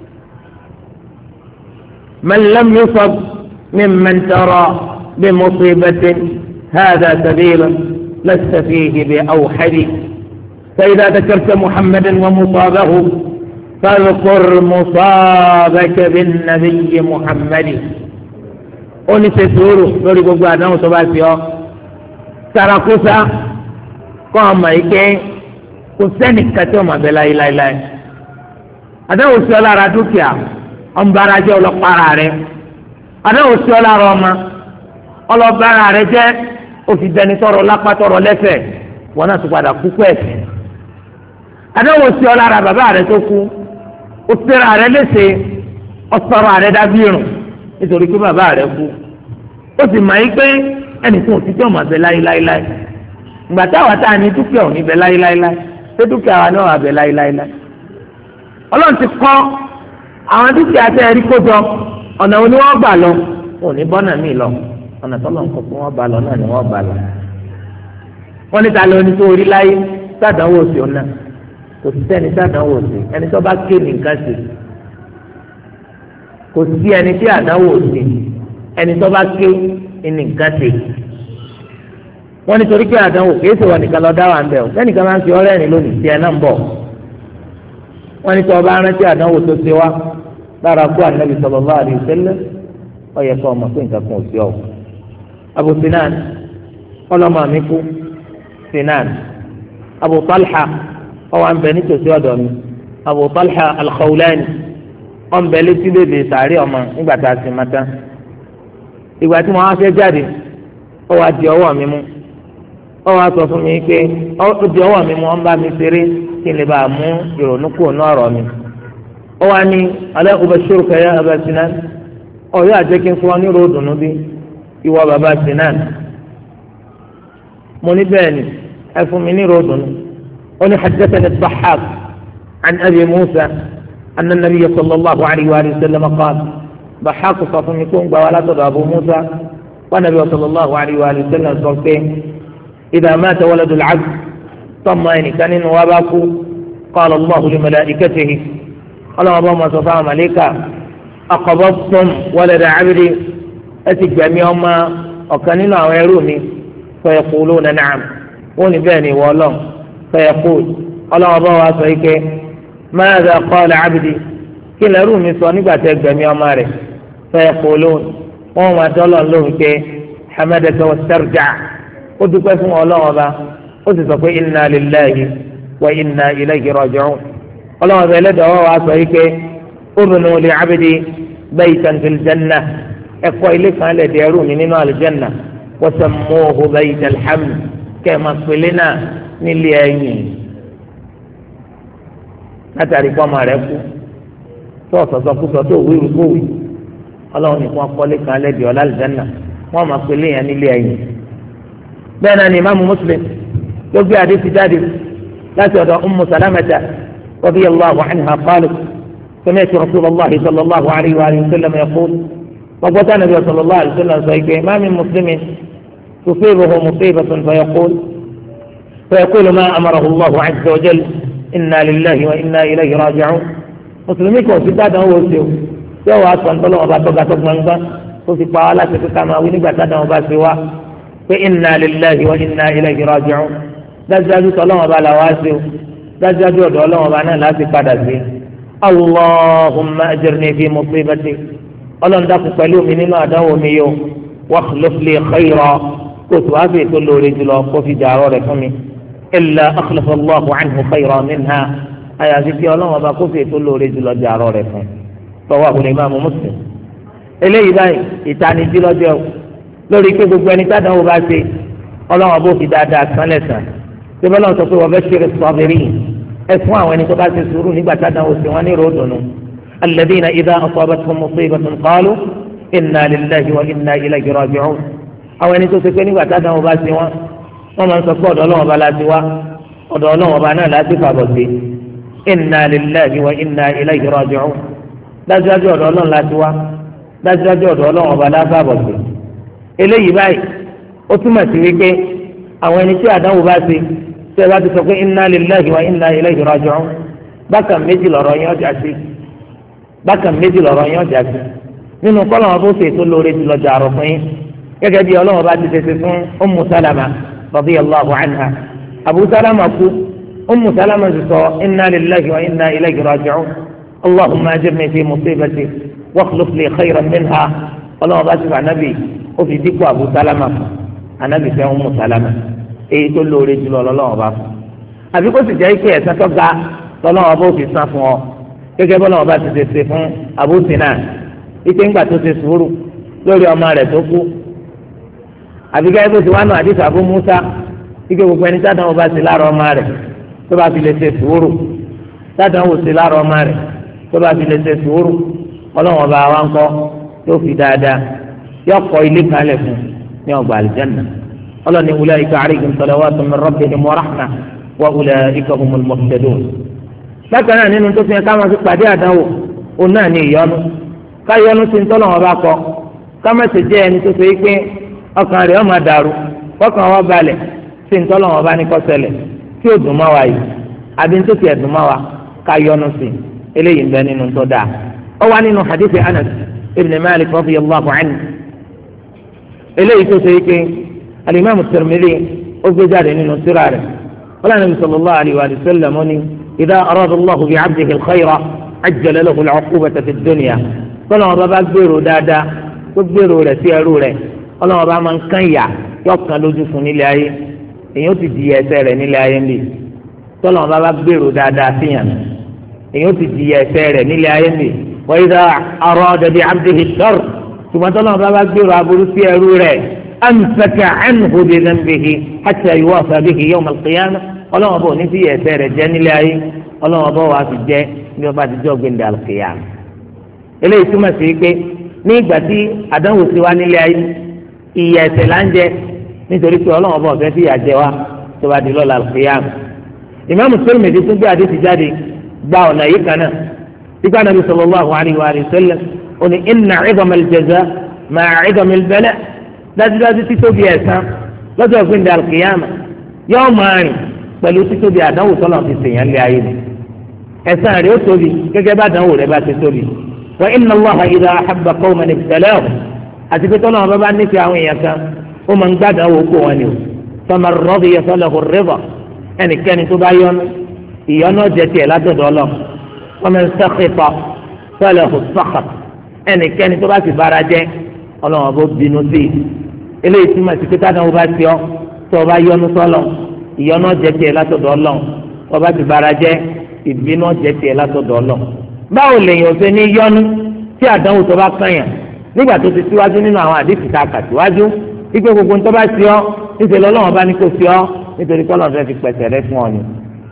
[SPEAKER 1] man lam yusab mimman tara بمصيبة هذا سبيل لست فيه بأوحد فإذا ذكرت محمدا ومصابه فاذكر مصابك بالنبي محمد oni ṣe sùúrù lórí gbogbo àdánwò tó bá fi ọ sarakosa kọ́ ọmọ yìí ké kò sẹ́ni kàtí ọmọ abẹ́ láyé láéláé àdánwò sí ọ lára dúkìá ọmọbara jẹ́ ọlọ́pàá rẹ àdánwò sí ọ lára ọmọ ọlọ́bàrà rẹ jẹ́ òfìdẹni tọrọ lápá tọrọ lẹ́sẹ̀ wọn náà ti padà kú pẹ́ẹ́sì àdánwò sí ọ lára bàbá rẹ tó kú ó tẹ́ra rẹ léṣe ọ̀sọ̀rọ̀ rẹ dábí irun nítorí pé bàbá rẹ kú ó sì máa ń pé ẹnìkan òtítọ́ ọmọ abẹ láéláéláé ìgbà táwa tá a ní dúkìá òní bẹ láéláéláé ṣé dúkìá wa náà wà bẹ láéláéláé ọlọ́run ti kọ́ àwọn dúkìá tẹ́ ẹ rí kó jọ ọ̀nà wo ni wọ́n gbà lọ òní bọ́nà míì lọ ọ̀nà tọ́lọ̀ nǹkan fún wọn bá lọ náà ni wọ́n bá lọ. wọ́n ní ta ló ní tó orí láyé sádánwò sí ọ náà kò sí sẹ́ni sádánwò sí ẹni tó bá ké ní nǹkan sí kò sí ẹni tí àdánwò sí ẹni tó bá ké ní nǹkan sí. wọ́n ní torí pé àdánwò kìí ṣe wọ́n nìkan lọ dá wà ń bẹ̀ ọ́ sẹ́nìkan máa ń fi ọ̀rẹ́ rìn lónìí tí ẹ náà ń bọ̀. wọ́n ní tó ọba rántí àdánwò tó ṣe wá lára kú ànábì sallallahu alaihi wasallam ó yẹ kó ọmọ pé nǹkan kan ò sí ọ̀ abu sinan ọlọmọ mi kú sinan abu talha ọwọ àǹbẹ nítòsí ọ̀dọ̀ mi abu talha alkhawlani ọǹbẹ létí bèbè sàárẹ ọmọ nígbà tá a sì máa tán ìgbà tí mo wá fẹ́ jáde ọwọ àdì ọwọ́ mi mú ọwọ àsọ fún mi pé ọdì ọwọ́ mi mú ọǹbá mi ṣeré kí n lè bá a mú ìrònú kúrò ní ọ̀rọ̀ mi ọwọ àní alẹ́ ubashiruka ya aba sinan ọ̀yọ́ àjẹkí fún ọ ní ròdùnú bí ìwọ bàbá sinan mo ní bẹ́ẹ̀ ni ẹ fún mi ní ròdùnú ó ní haddathani ad-Dahhak an Abi Musa anna an-nabiyya sallallahu alayhi wa sallam qala Dahhak sọ fún mi kó ń gbà wá látọ̀dọ̀ Abu Musa wa nabiyyu sallallahu alayhi wa sallam sọ pé idha mata waladu al-'abd tọ́mọ ẹnìkan nínú wa bá kú qala Allahu li malaikatihi ọlọ́wọ́ bá wọn sọ fún àwọn màlẹ́kà aqbadtum walada 'abdi ẹ ti gbẹ̀mí ọmọ ọ̀kan nínú àwọn ẹrú mi fayaquluna na'am wọ́n ní bẹ́ẹ̀ ni ìwọ ọlọ́run fayaqul ọlọ́run ọba wa sọ ike madha qala 'abdi kí lẹ́rú mi sọ nígbà tẹ́ gbẹ̀mí ọmọ rẹ̀ fayaqulun wọ́n máa dọ́lọ̀ lóhùn pé hamadaka wastarja' ó dúpẹ́ fún ọlọ́run ọba ó sì sọ pé inna lillahi wa inna ilayhi raji'un ọlọ́run ọba ẹlẹ́dàá wa sọ ike ubnu li 'abdi baytan fil jannah ẹ̀kọ́ ilé kan lè di ẹrú mi nínú àlùjánnà wasammuhu baytal hamd kẹ́ ẹ̀ máa pèlè náà nílé ẹ̀yìn látàrí pọ́nmọ rẹ̀ kú tó ọ̀sọ̀sọ̀kúsọ tó wíwí kówì ọlọ́run nìkan kọ́lé kan lè di ọ̀lá àlùjánnà wọ́n máa pèlè yẹn nílé ẹ̀yìn. bẹ́ẹ̀ náà ni ìmáàmù Muslim ló gbé adé ti jáde láti ọ̀dọ̀ Ummu Salamata radiyallahu anha qalat sami'tu rasulallahi sallallahu alayhi wa sallam yaqul وقال النبي صلى الله عليه وسلم ما من مسلم تصيبه مصيبة فيقول فيقول ما أمره الله عز وجل إنا لله وإنا إليه راجعون مسلمين كون في هذا هو السيو سوى أصلا بلغ باتوقع تقننبا وفي قوالا كما ونبا تدعو باسوا فإنا لله وإنا إليه راجعون دجاجو صلى الله عليه وسلم دجاجو دولو وبانا لا تقدر فيه allahumma ajirni fi musibati ọlọ́run dákun pẹ̀lú mi nínú àdánwò mi yó wakhluf li khayra kó tó wá bèè tó lóore jùlọ kó fi dàrọ́ rẹ̀ fún mi illa akhlafa allahu anhu khayra minha àyàfi kí ọlọ́run ọba kó bèè tó lóore jùlọ dàrọ́ rẹ̀ fún tọwọ́ àbúrò ìmáàmù Muslim. eléyìí báyìí ìtanijí lọ́jọ́ lórí pé gbogbo ẹni tádàwọ̀ bá ṣe ọlọ́run ọba òfin dáadáa kan lẹ́sàn síbẹ̀ lọ́n sọ pé wa bashiri sabirin ẹ fún àwọn ẹni tó bá ṣe sùúrù nígbà tádàwọ̀ sí wọn ní ròdùnú alladhina idha asabatuhum musibatun qalu inna lillahi wa inna ilayhi raji'un àwọn ẹni tó ṣe pé nígbà tádàwọ̀ bá ṣe wọn wọn máa ń sọ pé ọ̀dọ̀ ọlọ́run ọba láti wá ọ̀dọ̀ ọlọ́run ọba náà láti fàbọ̀ sí inna lillahi wa inna ilayhi raji'un dájúdájú ọ̀dọ̀ ọlọ́run láti wá dájúdájú ọ̀dọ̀ ọlọ́run ọba láti fàbọ̀ sí eléyìí báyìí ó túmọ̀ sí wípé àwọn ẹni tí àdánwò bá ṣe ṣe bá ti sọ pé inna lillahi wa inna ilayhi raji'un bákan méjì lọ́rọ̀ yẹn ọjà sí bákan méjì lọ́rọ̀ yẹn ọjà sí nínú kọ́lọ̀ wọn bó ṣe tó lóore ti lọ́jà àrò fún yín gẹ́gẹ́ bí ọlọ́run bá ti ṣe fún Ummu Salama radiyallahu anha Abu Salama kú Ummu Salama ti sọ inna lillahi wa inna ilayhi raji'un allahumma ajirni fi musibati wakhluf li khayran minha ọlọ́run bá ti fà nábì ó fi dípò Abu Salama fún anabi fẹ́ Ummu Salama èyí tó lóore jùlọ lọ́lọ́wọ́ bá fún àbí kó sì jẹ́ ike ẹ̀sán tó ga lọ́lọ́wọ́ bá fi san fún ọ gẹ́gẹ́ bọ́lọ́wọ́ bá ti ṣe ṣe fún Abu Sinan ike ńgbà tó ṣe sùúrù lórí ọmọ rẹ̀ tó kú àbí gẹ́gẹ́ bó ti wá nù àdìsí Abu Musa ike gbogbo ẹni sádánwò bá ti lára ọmọ rẹ̀ tó bá fi lè ṣe sùúrù sádánwò ti lára ọmọ rẹ̀ tó bá fi lè ṣe sùúrù ọlọ́wọ́ bá wa ń kọ́ tó fi dáadáa yọ kọ́ ilé kalẹ̀ fún ní ọgbà àlìjáná ọlọ́ni ulaika alayhim salawatun min rabbihim wa rahmah wa ulaika humul muhtadun. bákan náà nínú tó fi ká máa fi pàdé àdánwò òun náà ní ìyọnu ká yọnu sí ntọ́lọ́ wọn bá kọ ká má ṣe jẹ́ ẹni tó ṣe é pé ọkàn rẹ̀ ó máa dàrú kọ́kàn wọn balẹ̀ sí ntọ́lọ́ wọn bá ní kó ṣẹlẹ̀ tí ó dùn má wa yìí àbí tó ti ẹ̀dùn má wa ká yọnu sí eléyìí ń bẹ nínú tó dáa. ó wá nínú hadith Anas ibn Malik radiyallahu anhu eléyìí tó ṣe é pé alimami Tirmidhi ó gbé jáde nínú tírà rẹ̀ wala nabi sallallahu alayhi wa sallam ní idha arada Allahu bi abdihi al-khayra ajjala lahu al-uqubata fi ad-dunya tọ́lá wọn bá bá gbèrò dáadáa tó gbèrò rẹ̀ sí ẹrú rẹ̀ ọlọ́wọ́n bá máa ń kán yà yọ kan lójú fún nílé ayé èyí ó ti di ẹsẹ̀ rẹ̀ nílé ayé ńlẹ̀ tọ́lá wọn bá bá gbèrò dáadáa síyàn èyí ó ti di ẹsẹ̀ rẹ̀ nílé ayé ńlẹ̀ wa idha arada bi abdihi ash-sharr ṣùgbọ́n tọ́lá wọn bá bá gbèrò aburú sí ẹrú rẹ̀ amsaka anhu bi dhanbihi hatta yuwafa bihi yawm al-qiyamah ọlọ́wọ́n bọ̀ ní sí ẹsẹ̀ rẹ̀ jẹ́ nílé ayé ọlọ́wọ́n bọ̀ wá fi jẹ́ ní ọba àtijọ́ gbẹ̀ndẹ̀ al-qiyamah eléyìí túmọ̀ sí pé ní ìgbà tí àdánwò sí wa nílé ayé ìyà ẹ̀ṣẹ̀ là ń jẹ nítorí pé ọlọ́wọ́n bọ̀ fẹ́ fi ìyà jẹ wa tó bá di lọ́la al-qiyamah ìmáàmù Tirmidhi tún gbé àdéhùn jáde gba ọ̀nà yìí kan náà nígbà Nabi sallallahu alayhi wa sallam ó ní inna 'idama al-jazaa ma'a 'idami al-bala' dájúdájú títóbi ẹ̀san lọ́jọ́ ìpínlẹ̀ al-qiyamah yóò máa rìn pẹ̀lú títóbi àdánwò tọ́lọ̀ fi sèyàn lé ayé ni ẹ̀san rẹ̀ ó tóbi gẹ́gẹ́ bá àdánwò rẹ̀ bá ti tóbi wa inna Allaha idha ahabba qawman ibtalahum àti pé tọ́lọ̀ bá bá nífẹ̀ẹ́ àwọn èèyàn kan ó máa ń gbàdánwò kó wọn ni o faman radiya falahu ar-ridha ẹnikẹ́ni tó bá yọ́nú ìyọ́nú ọ̀jẹ̀ tiẹ̀ látọ̀dọ̀ Ọlọ́run wa man sakhita falahu as-sakhat ẹnikẹ́ni tó bá sì bára jẹ́ Ọlọ́run bó bínú sí i eléyìí túmọ̀ sí pé tádàwó bá ti ọ́ tó o bá yọ́nú sọ́lọ̀ ìyọ́nú ọ̀jẹ̀ tiẹ̀ látọ̀dọ̀ Ọlọ́run tó o bá ti bára jẹ́ ìbínú ọ̀jẹ̀ tiẹ̀ látọ̀dọ̀ Ọlọ́run. báwo lèyìn ò ṣe ní yọ́nú tí àdánwò tó bá kànyàn nígbà tó ti síwájú nínú àwọn àdìsí tá a kà síwájú wípé gbogbo tó bá sí ọ níṣẹ́ lọ́lọ́run bá ní kó sí ọ nítorí kọ́ lọ́n fẹ́ fi pẹ̀sẹ̀ rẹ fún ọ ni.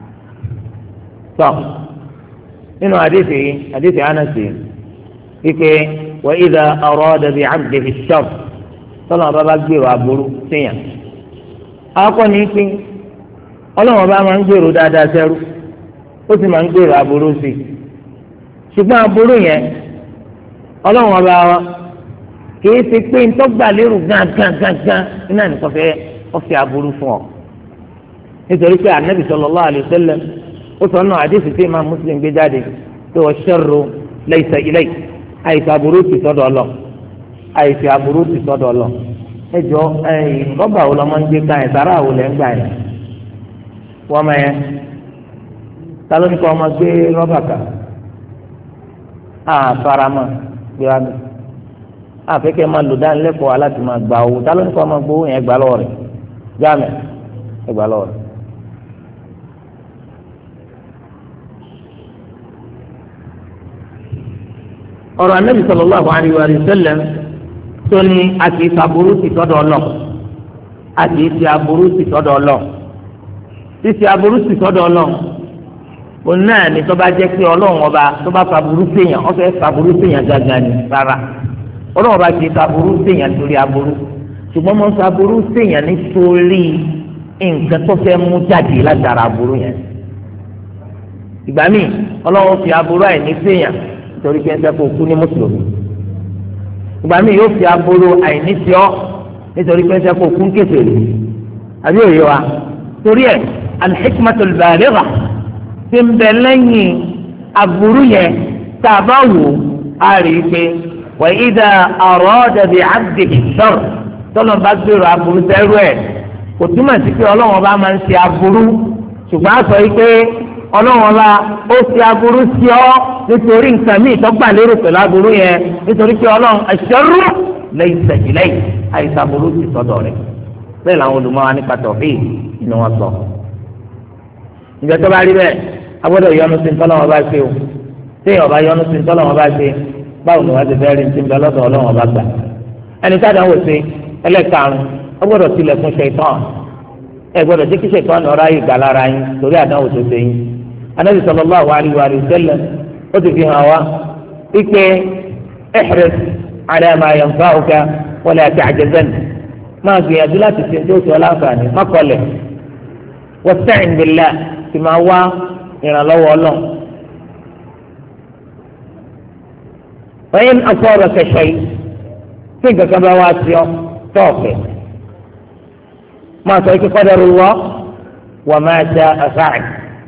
[SPEAKER 1] tọ́ nínú àdìsí àdìsí Anasi wípé wa idha arada bi 'abdihi ash-sharr tọ́lọ́run bá bá gbèrò aburú síyàn. akọni pín ọlọ́run bá máa ń gbèrò dáadáa sẹ́rú ó sì máa ń gbèrò aburú sí i ṣùgbọ́n aburú yẹn ọlọ́run ọba wa kìí ṣe pé ntọ́gbà lérò gángan gángan iná nìkan fẹ́ ọ̀fẹ́ aburú fún ọ nítorí pé anabi sallallahu alayhi wa sallam ó sọ náà àdéhùn tí Imam Muslim gbé jáde pé wa sharru laysa ilayk àìsàn aburú ti sọ́dọ̀ ọlọ àìsàn aburú ti sọ́dọ̀ ọlọ ẹjọ ẹyìn rọ́bà wo lọmọ ń gbé ká yẹn sàrà wo lẹ ń gbà yẹn wọ́n mọ yẹn ta ló ní kọ́ ọmọ gbé rọ́bà ká àfaramọ́ gbé wa mi àfẹ́kẹ́ máa lò dánilẹ́kọ̀ọ́ aláti máa gba owó tá ló ní kọ́ máa gbowó yẹn gbà lọ́wọ́ rẹ̀ jáàmẹ́ ẹ gbà lọ́wọ́ rẹ̀. ọ̀rọ̀ anábì sallallahu alaihi wa sallam tó ní àti ìfàbùrú ti tọ́dọ̀ ọlọ́ àti ìfi aburú ti tọ́dọ̀ ọlọ́ ìfi aburú ti tọ́dọ̀ ọlọ́ òun náà ni tó bá jẹ́ pé ọlọ́run ọba tó bá fàbùrú séèyàn ó fẹ́ fàbùrú séèyàn gángan ni rárá ọlọ́run ọba kì í fàbùrú séèyàn torí aburú ṣùgbọ́n mo ń fàbùrú séèyàn nítorí nǹkan tó fẹ́ mú jáde látara aburú yẹn ìgbà míì ọlọ́run fi aburú àìní séèyàn nítorí pé ń fẹ́ kó kú ní mùsùlùmí ìgbà míì yóò fi aburú àìní sí ọ nítorí pé ń fẹ́ kó kú ní kèfèrí àbí òye wa torí ẹ̀ al-hikmatul baligha tí ń bẹ lẹ́yìn aburú yẹn tá a bá wò á rí i pé wa idha arada bi 'abdihi ash-sharr tọ́lọ̀ bá gbèrò aburú sẹ́rù ẹ̀ kò túmọ̀ sí pé ọlọ́wọ́n bá máa ń ṣe aburú ṣùgbọ́n a sọ yìí pé ọlọ́wọ́n bá ó ṣe aburú sí ọ nítorí nǹkan míì tó gbà lérò pẹ̀lú aburú yẹn nítorí pé ọlọ́run ash-sharru laysa ilayhi àìsàn aburú ti sọ́dọ̀ rẹ̀ bẹ́ẹ̀ làwọn olùmọ̀ wa nípa tọ̀fíì ni wọ́n sọ. ìjọ tó bá rí bẹ́ẹ̀ agbọ́dọ̀ yọnu sí ntọ́lọ́wọ́n bá ṣe o téèyàn bá yọnu sí ntọ́lọ́wọ́n bá ṣe báwo ni wọ́n ti fẹ́ rí ní ti ń bẹ lọ́dọ̀ ọlọ́wọ́n bá gbà. ẹni táwọn wò sí ẹlẹ́karùn-ún agbọ́dọ̀ tilẹ̀kùn ṣẹ̀tán ẹ gbọ́dọ̀ jẹ́ kí ṣẹ̀tán ọ̀rọ̀ ayé gbà lára yín torí àdánwò tó ṣe yín. Ànábì sallallahu alaihi wa sallam ó ti fi hàn wá wípé ihris ala ma yanfa'uka wa la ta'jazan máa gbìyànjú láti ṣe tó sọ láǹfààní má kọlẹ̀ wasta'in billah ti máa wá ìrànlọ́wọ́ ọlọ́run. wa in asabaka shay tí nǹkan kan bá wá sí ọ tọ́ọ̀fẹ́ máa sọ ike qadarullah wa ma sha'a fa'al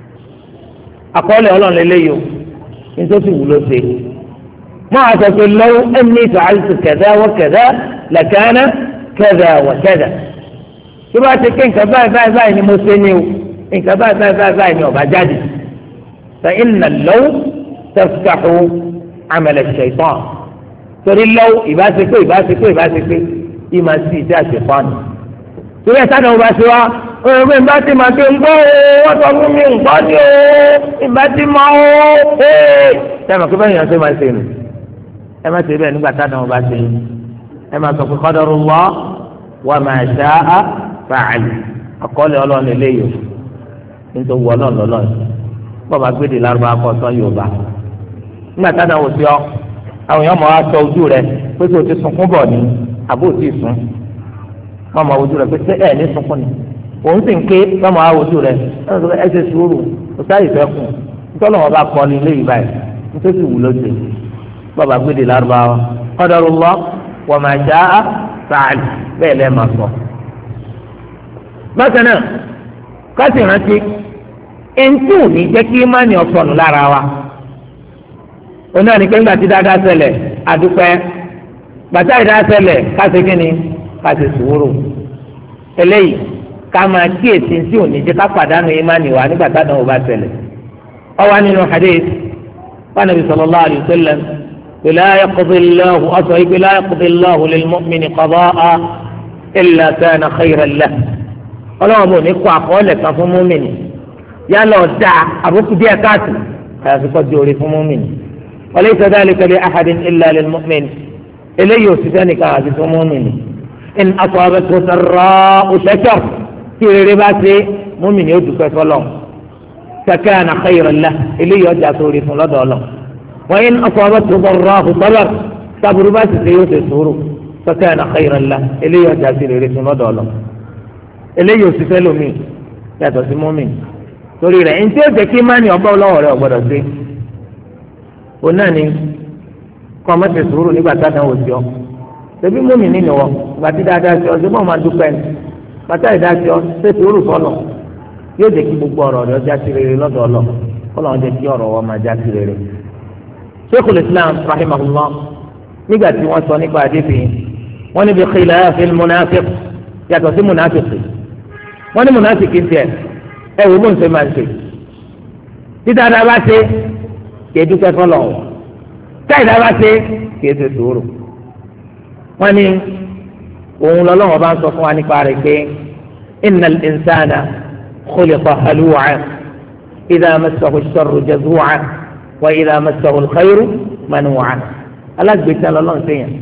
[SPEAKER 1] àkọọ́lẹ̀ ọlọ́run lélẹ́yìí o nítorí wúlò ṣe máa sọ pé law anni fa'altu kadha wa kadha lakana kadha wa kadha tí wọ́n ti ké nǹkan báyìí báyìí báyìí ni mo ṣe ní o nǹkan báyìí báyìí báyìí báyìí ni ọba jáde fa inna law taftahu amal ash-shaytan torí law ìbáṣepé ìbáṣepé ìbáṣepé ìmọ̀ sí ìṣe àṣepọ́nù torí ẹ̀ sáà ọba ṣe wá ọ̀rọ̀ ìbá ti máa ké ń gbọ́ o wọ́n sọ fún mi nǹkan ní o ìbá ti máa o ee sẹ́mi kí bẹ́ẹ̀ yẹn ṣe máa ṣe nù ẹ má ṣe bẹ́ẹ̀ nígbà táwọn ọba ṣe ẹ má sọ pé qadarullah wa ma sha'a fa'al àkọọ́lẹ̀ ọlọ́run eléyìí nítorí wọ́n náà lọ́lọ́ bọ́ọ̀bá gbéde lárúbá kọ́ sọ Yorùbá nígbà táwọn ò sí ọ àwọn èèyàn mọ̀ wá sọ ojú rẹ pé kí o ti sunkún bọ̀ ní àbó ò tí ì sùn wọ́n mọ̀ ojú rẹ pé ṣé ẹ̀ ní sunkún ni òun sì ń ké wọ́n mọ̀ wá ojú rẹ ẹ ṣe sùúrù kò sáyè fẹ́ kù nítorí wọn bá kọ́ ní ilé yìí báyìí nítorí wù ló ṣe bọ́ọ̀bá gbéde lárúbá qadarullah wa ma sha'a fa'al bẹ́ẹ̀ lẹ́ẹ̀ máa sọ. bákan náà káṣí rántí ẹntì ò ní jẹ́ kí imáni ọ̀sọ̀nù lára wa oní àná pé ńgbà tí dáadáa ṣẹlẹ̀ àdúpẹ́ gbàtà ìdá ṣẹlẹ̀ káṣí kínní káṣí sùúrù eléyìí ká máa kíyèsí tí ò ní jẹ́ ká pàdánù imáni wa nígbà táwọn ò bá ṣẹlẹ̀ ó wà nínú hadith wa Nabi sallallahu alayhi wa sallam la yaqdi Allahu ọ̀sọ̀ yìí la yaqdi Allahu lil mu'mini qada'a illa kana khayran lahu ọlọ́wọ́n bò ní kó àkọọ́lẹ̀ kan fún mọ́mìnì yálà ọ̀dà àbùkù díẹ̀ káàtó àyàfi kọ́ di orí fún mọ́mìnì walaysa dhalika li ahadin illa lil mu'min eléyìí ò sì fẹ́ni kan àti fún mọ́mìnì in asabathu sarra'u shakara tí rere bá ṣe mọ́mìnì ó dúpẹ́ fọlọ́ fakana khayran lahu eléyìí ọjà sórí fún lọ́dọ̀ ọlọ́ wa in asabathu darra'u sabara sábúrú bá sì ṣe yóò ṣe sùúrù fakana khayran lahu eléyìí ọjà sí rere fún lọ́dọ̀ ọlọ́ eléyìí ò sì fẹ́ lómi yàtọ̀ sí mọ́mì torí rẹ̀ ẹni tí ó jẹ́ kí mánì ọgbà ọlọ́wọ́ rẹ̀ ọ̀gbọ́dọ̀ sí òun náà ni kọ́ ọmọ ti sùúrù nígbà tá a dáwọ́ sí ọ tẹ̀bí mọ́mì nínú ọ ìgbà tí dáadáa sí ọ ṣé mọ́ máa dúpẹ́ ní bàtà ìdá sí ọ ṣé sùúrù fọlọ̀ yóò jẹ́ kí gbogbo ọ̀rọ̀ rẹ̀ ọjà sí rere lọ́dọ̀ ọlọ́ kọ́lọ́ jẹ́ kí ọ̀rọ̀ wọn máa já sí rere. Sheikhul Islam rahimahullah nígbà tí wọ́n sọ nípa àdébìyìn wọ́n níbi khilafil munafiq yàtọ̀ sí munafiki wọ́n ní munafiki tiẹ̀ ẹ wò ó mọ̀ nípa máa ń ṣe tí dáadáa bá ṣe kéé dúpẹ́ fọlọ́ táyìdá bá ṣe kìí ṣe sùúrù. wọ́n ní òun lọ́lọ́wọ́ bá ń sọ fún wa nípa rẹ̀ pé innal insana khuliqa halu'a idha massahu ash-sharru jazu'a wa idha massahu al-khayru manu'a. alágbèéta lọ́lọ́run sẹ́yìn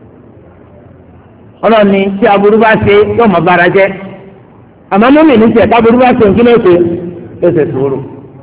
[SPEAKER 1] ọlọ́ni tí aburú bá ṣe yóò mọ bára jẹ́ àmọ́ mọ́mí ní tiẹ̀ táburú bá ṣe nǹkan lóṣè lóṣè sùúrù.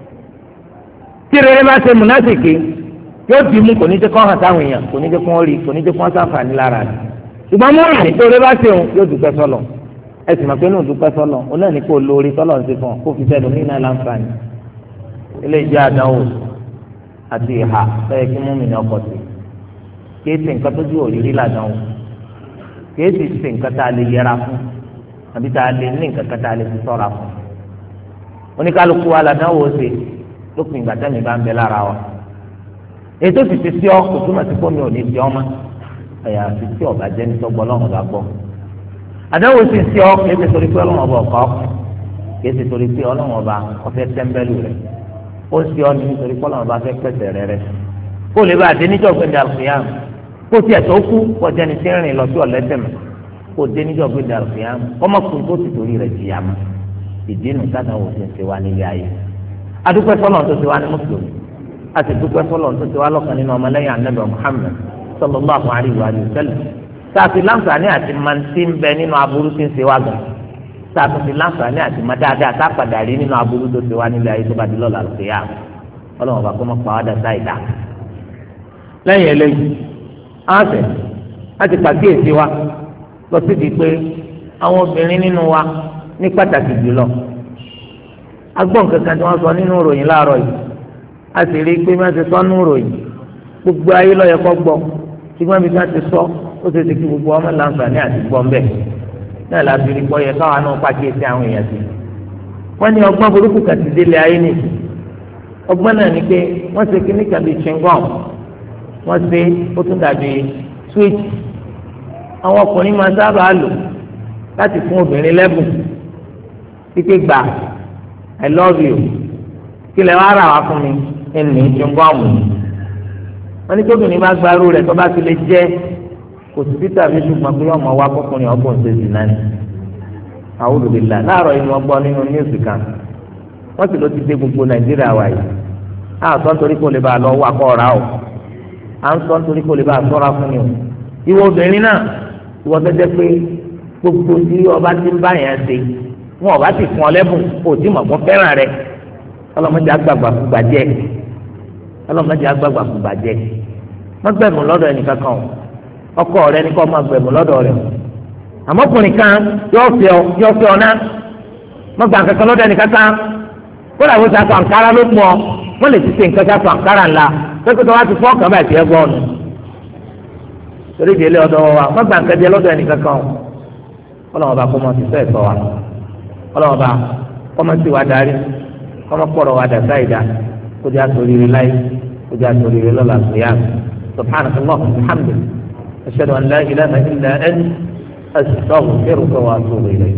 [SPEAKER 1] tí rere bá ṣe múnásìkì yóò dì mú kò ní jẹ́ kó hàn sáwọn èèyàn kò ní jẹ́ kó rí kò ní jẹ́ kó sàǹfààní lára rẹ̀. ṣùgbọ́n mọ́mí ní tó rere bá ṣe òun yóò dúpẹ́ sọ́lọ̀ ẹ sì mọ̀ pé náà dúpẹ́ sọ́lọ̀ òun náà ní kó lórí sọ́lọ̀ ń ṣe fún ọ kó fi sẹ́nu ní náà láǹfààní. ilé ìjẹ́ àdánwò àti ìhà lọ́yẹ kí mọ́mí ní ọkọ̀ sí kí èsì nǹkan tó ju òrírí làdánwò kí èsì sì nǹkan tá a lè yẹra fún àbí tá a lè ní nǹkan kan tá a lè fi sọ́ra fún. oníkálukú wa làdánwò ṣe lópin ìgbà tẹ́mi bá ń bẹ lára wa. ètò sì ti sí ọ kò túmọ̀ sí fómi ò ní sí ọmọ ẹ̀yà àti tí ọba jẹ́ ní tọ́gbọ́ ọlọ́run bá gbọ́. àdánwò sì sí ọ kì í ṣe torí pé ọlọ́run ọba ọ̀kọ́ kì í ṣe torí pé ọlọ́run ọba ọ̀fẹ́ tẹ́ḿbẹ́lú rẹ̀ ó sì ọ nítorí pé ọlọ́run ọba fẹ́ pẹ̀sẹ̀ rẹ̀ rẹ̀ kó lè bá àdé níjọ́ gbẹ̀dẹ̀ àlùfíàm kó tiẹ̀ tó kú kọjá ní tí ń rìn lọ sí ọ̀lẹ́tẹ̀mẹ̀ kó dé níjọ́ gbẹ̀dẹ̀ àlùfíàm kọ́mọkùnrin tó ti torí rẹ̀ jìyà mọ́ ìdínú sádàwò ti ń ṣe wá nílé ayé. adúpẹ́ sọ́lọ́n tó ti wá ní mùsùlùmí a sì dúpẹ́ sọ́lọ́n tó ti wá lọ́kàn nínú ọmọlẹ́yìn anábẹ́ Muhammad sallallahu alaihi wa sallam sáàtì láǹfààní àti mantí ń bẹ nínú aburú tí ń ṣe wá gan sáàtì láǹfààní àti má dáadáa tá a padà rí nínú aburú tó ṣe wá nílé ayé tó bá di lọ́la lọ́kẹ́yà ọlọ́run bá kọ́ mọ́ pa wá dá sáìdá. lẹ́yìn eléyìí áńsẹ̀ láti pàkíyèsí wa lọ síbi pé àwọn obìnrin nínú wa ní pàtàkì jùlọ agbọ́n kankan tí wọ́n sọ nínú ìròyìn láàárọ̀ yìí a sì rí i pé wọ́n ti sọ nínú ìròyìn gbogbo ayé ló yẹ kó gbọ́ ṣùgbọ́n bí wọ́n ti sọ ó ti ti kí gbogbo ọmọ láǹfààní àti gbọ́ mbẹ́ náà la fi rí gbọ́ yẹ káwọn náà pàkíyèsí àwọn èèyàn sí. wọ́n ní ọgbọ́n burúkú kan ti délé ayé nìyí ọgbọ́n náà ni pé wọ́n ṣe kíní kan bíi chingom wọ́n ṣe ó tún dàbí switch àwọn ọkùnrin máa sábà lò láti fún obìnrin lẹ́bùn kíké gbà I love you kí lè wá rà wá fún mi ẹnì chingom wọ́n ní tóbìnrin bá gbarú rẹ̀ tó bá ti lè jẹ́ kò sí títà bí ṣùgbọ́n pé ọmọ wa kọkùnrin ọgbọ̀n ṣe sì náà ni àwọn olùdílà láàárọ̀ inú ọgbọ́n nínú níwùsì kan wọ́n sì ló ti dé gbogbo Nàìjíríà wa yìí à ń sọ nítorí kò lè bá a lọ wá kọ́ ọ̀rá o à ń sọ nítorí kò lè bá a sọ́ra fún mi o ìwọ obìnrin náà ìwọ tẹ́tẹ́ pé gbogbo tí ọba ti ń bá yẹn ṣe wọn ọba ti fún ọ lẹ́bùn kò tí mọ̀ fún fẹ́ràn rẹ ọlọ́mọdé agbàgbà fún gbàjẹ́ ọlọ́mọdé agbàgbà fún gbàjẹ́ wọ́n gbẹ̀mù lọ́dọ̀ ẹnì kankan o ọkọ rẹ ní kó máa gbẹ̀mù lọ́dọ̀ rẹ àmọ́ ọkùnrin kan yóò fẹ́ ọ yóò fẹ́ ọ náà wọ́n gbà kankan lọ́dọ̀ ẹnì kankan kó làwọn sàkó àǹkárá ló pọ̀ wọ́n lè ti ṣe nǹkan sàkó àǹkárá ńlá pẹ́kú tó wá ti fọ́ ọ̀kan báyìí tiẹ̀ gbọ́ ọ̀nù torí ìdílé ọ̀dọ̀ wa wọ́n gbà nǹkan jẹ lọ́dọ̀ ẹnì kankan o ọlọ́wọ́n bá kó mọ́ ti fẹ́ sọ wa ọlọ́wọ́n bá kọ́ mọ́ sí wa darí kọ́ mọ́ pọ̀rọ̀ wa dà sáìdá kó jẹ́ àtòrìrì láyé kó jẹ́ àtòrìrì lọ́la àgbéyà subhanallahi walhamdulillah ashhadu an la ilaha illa anta astaghfiruka wa atubu ilayk.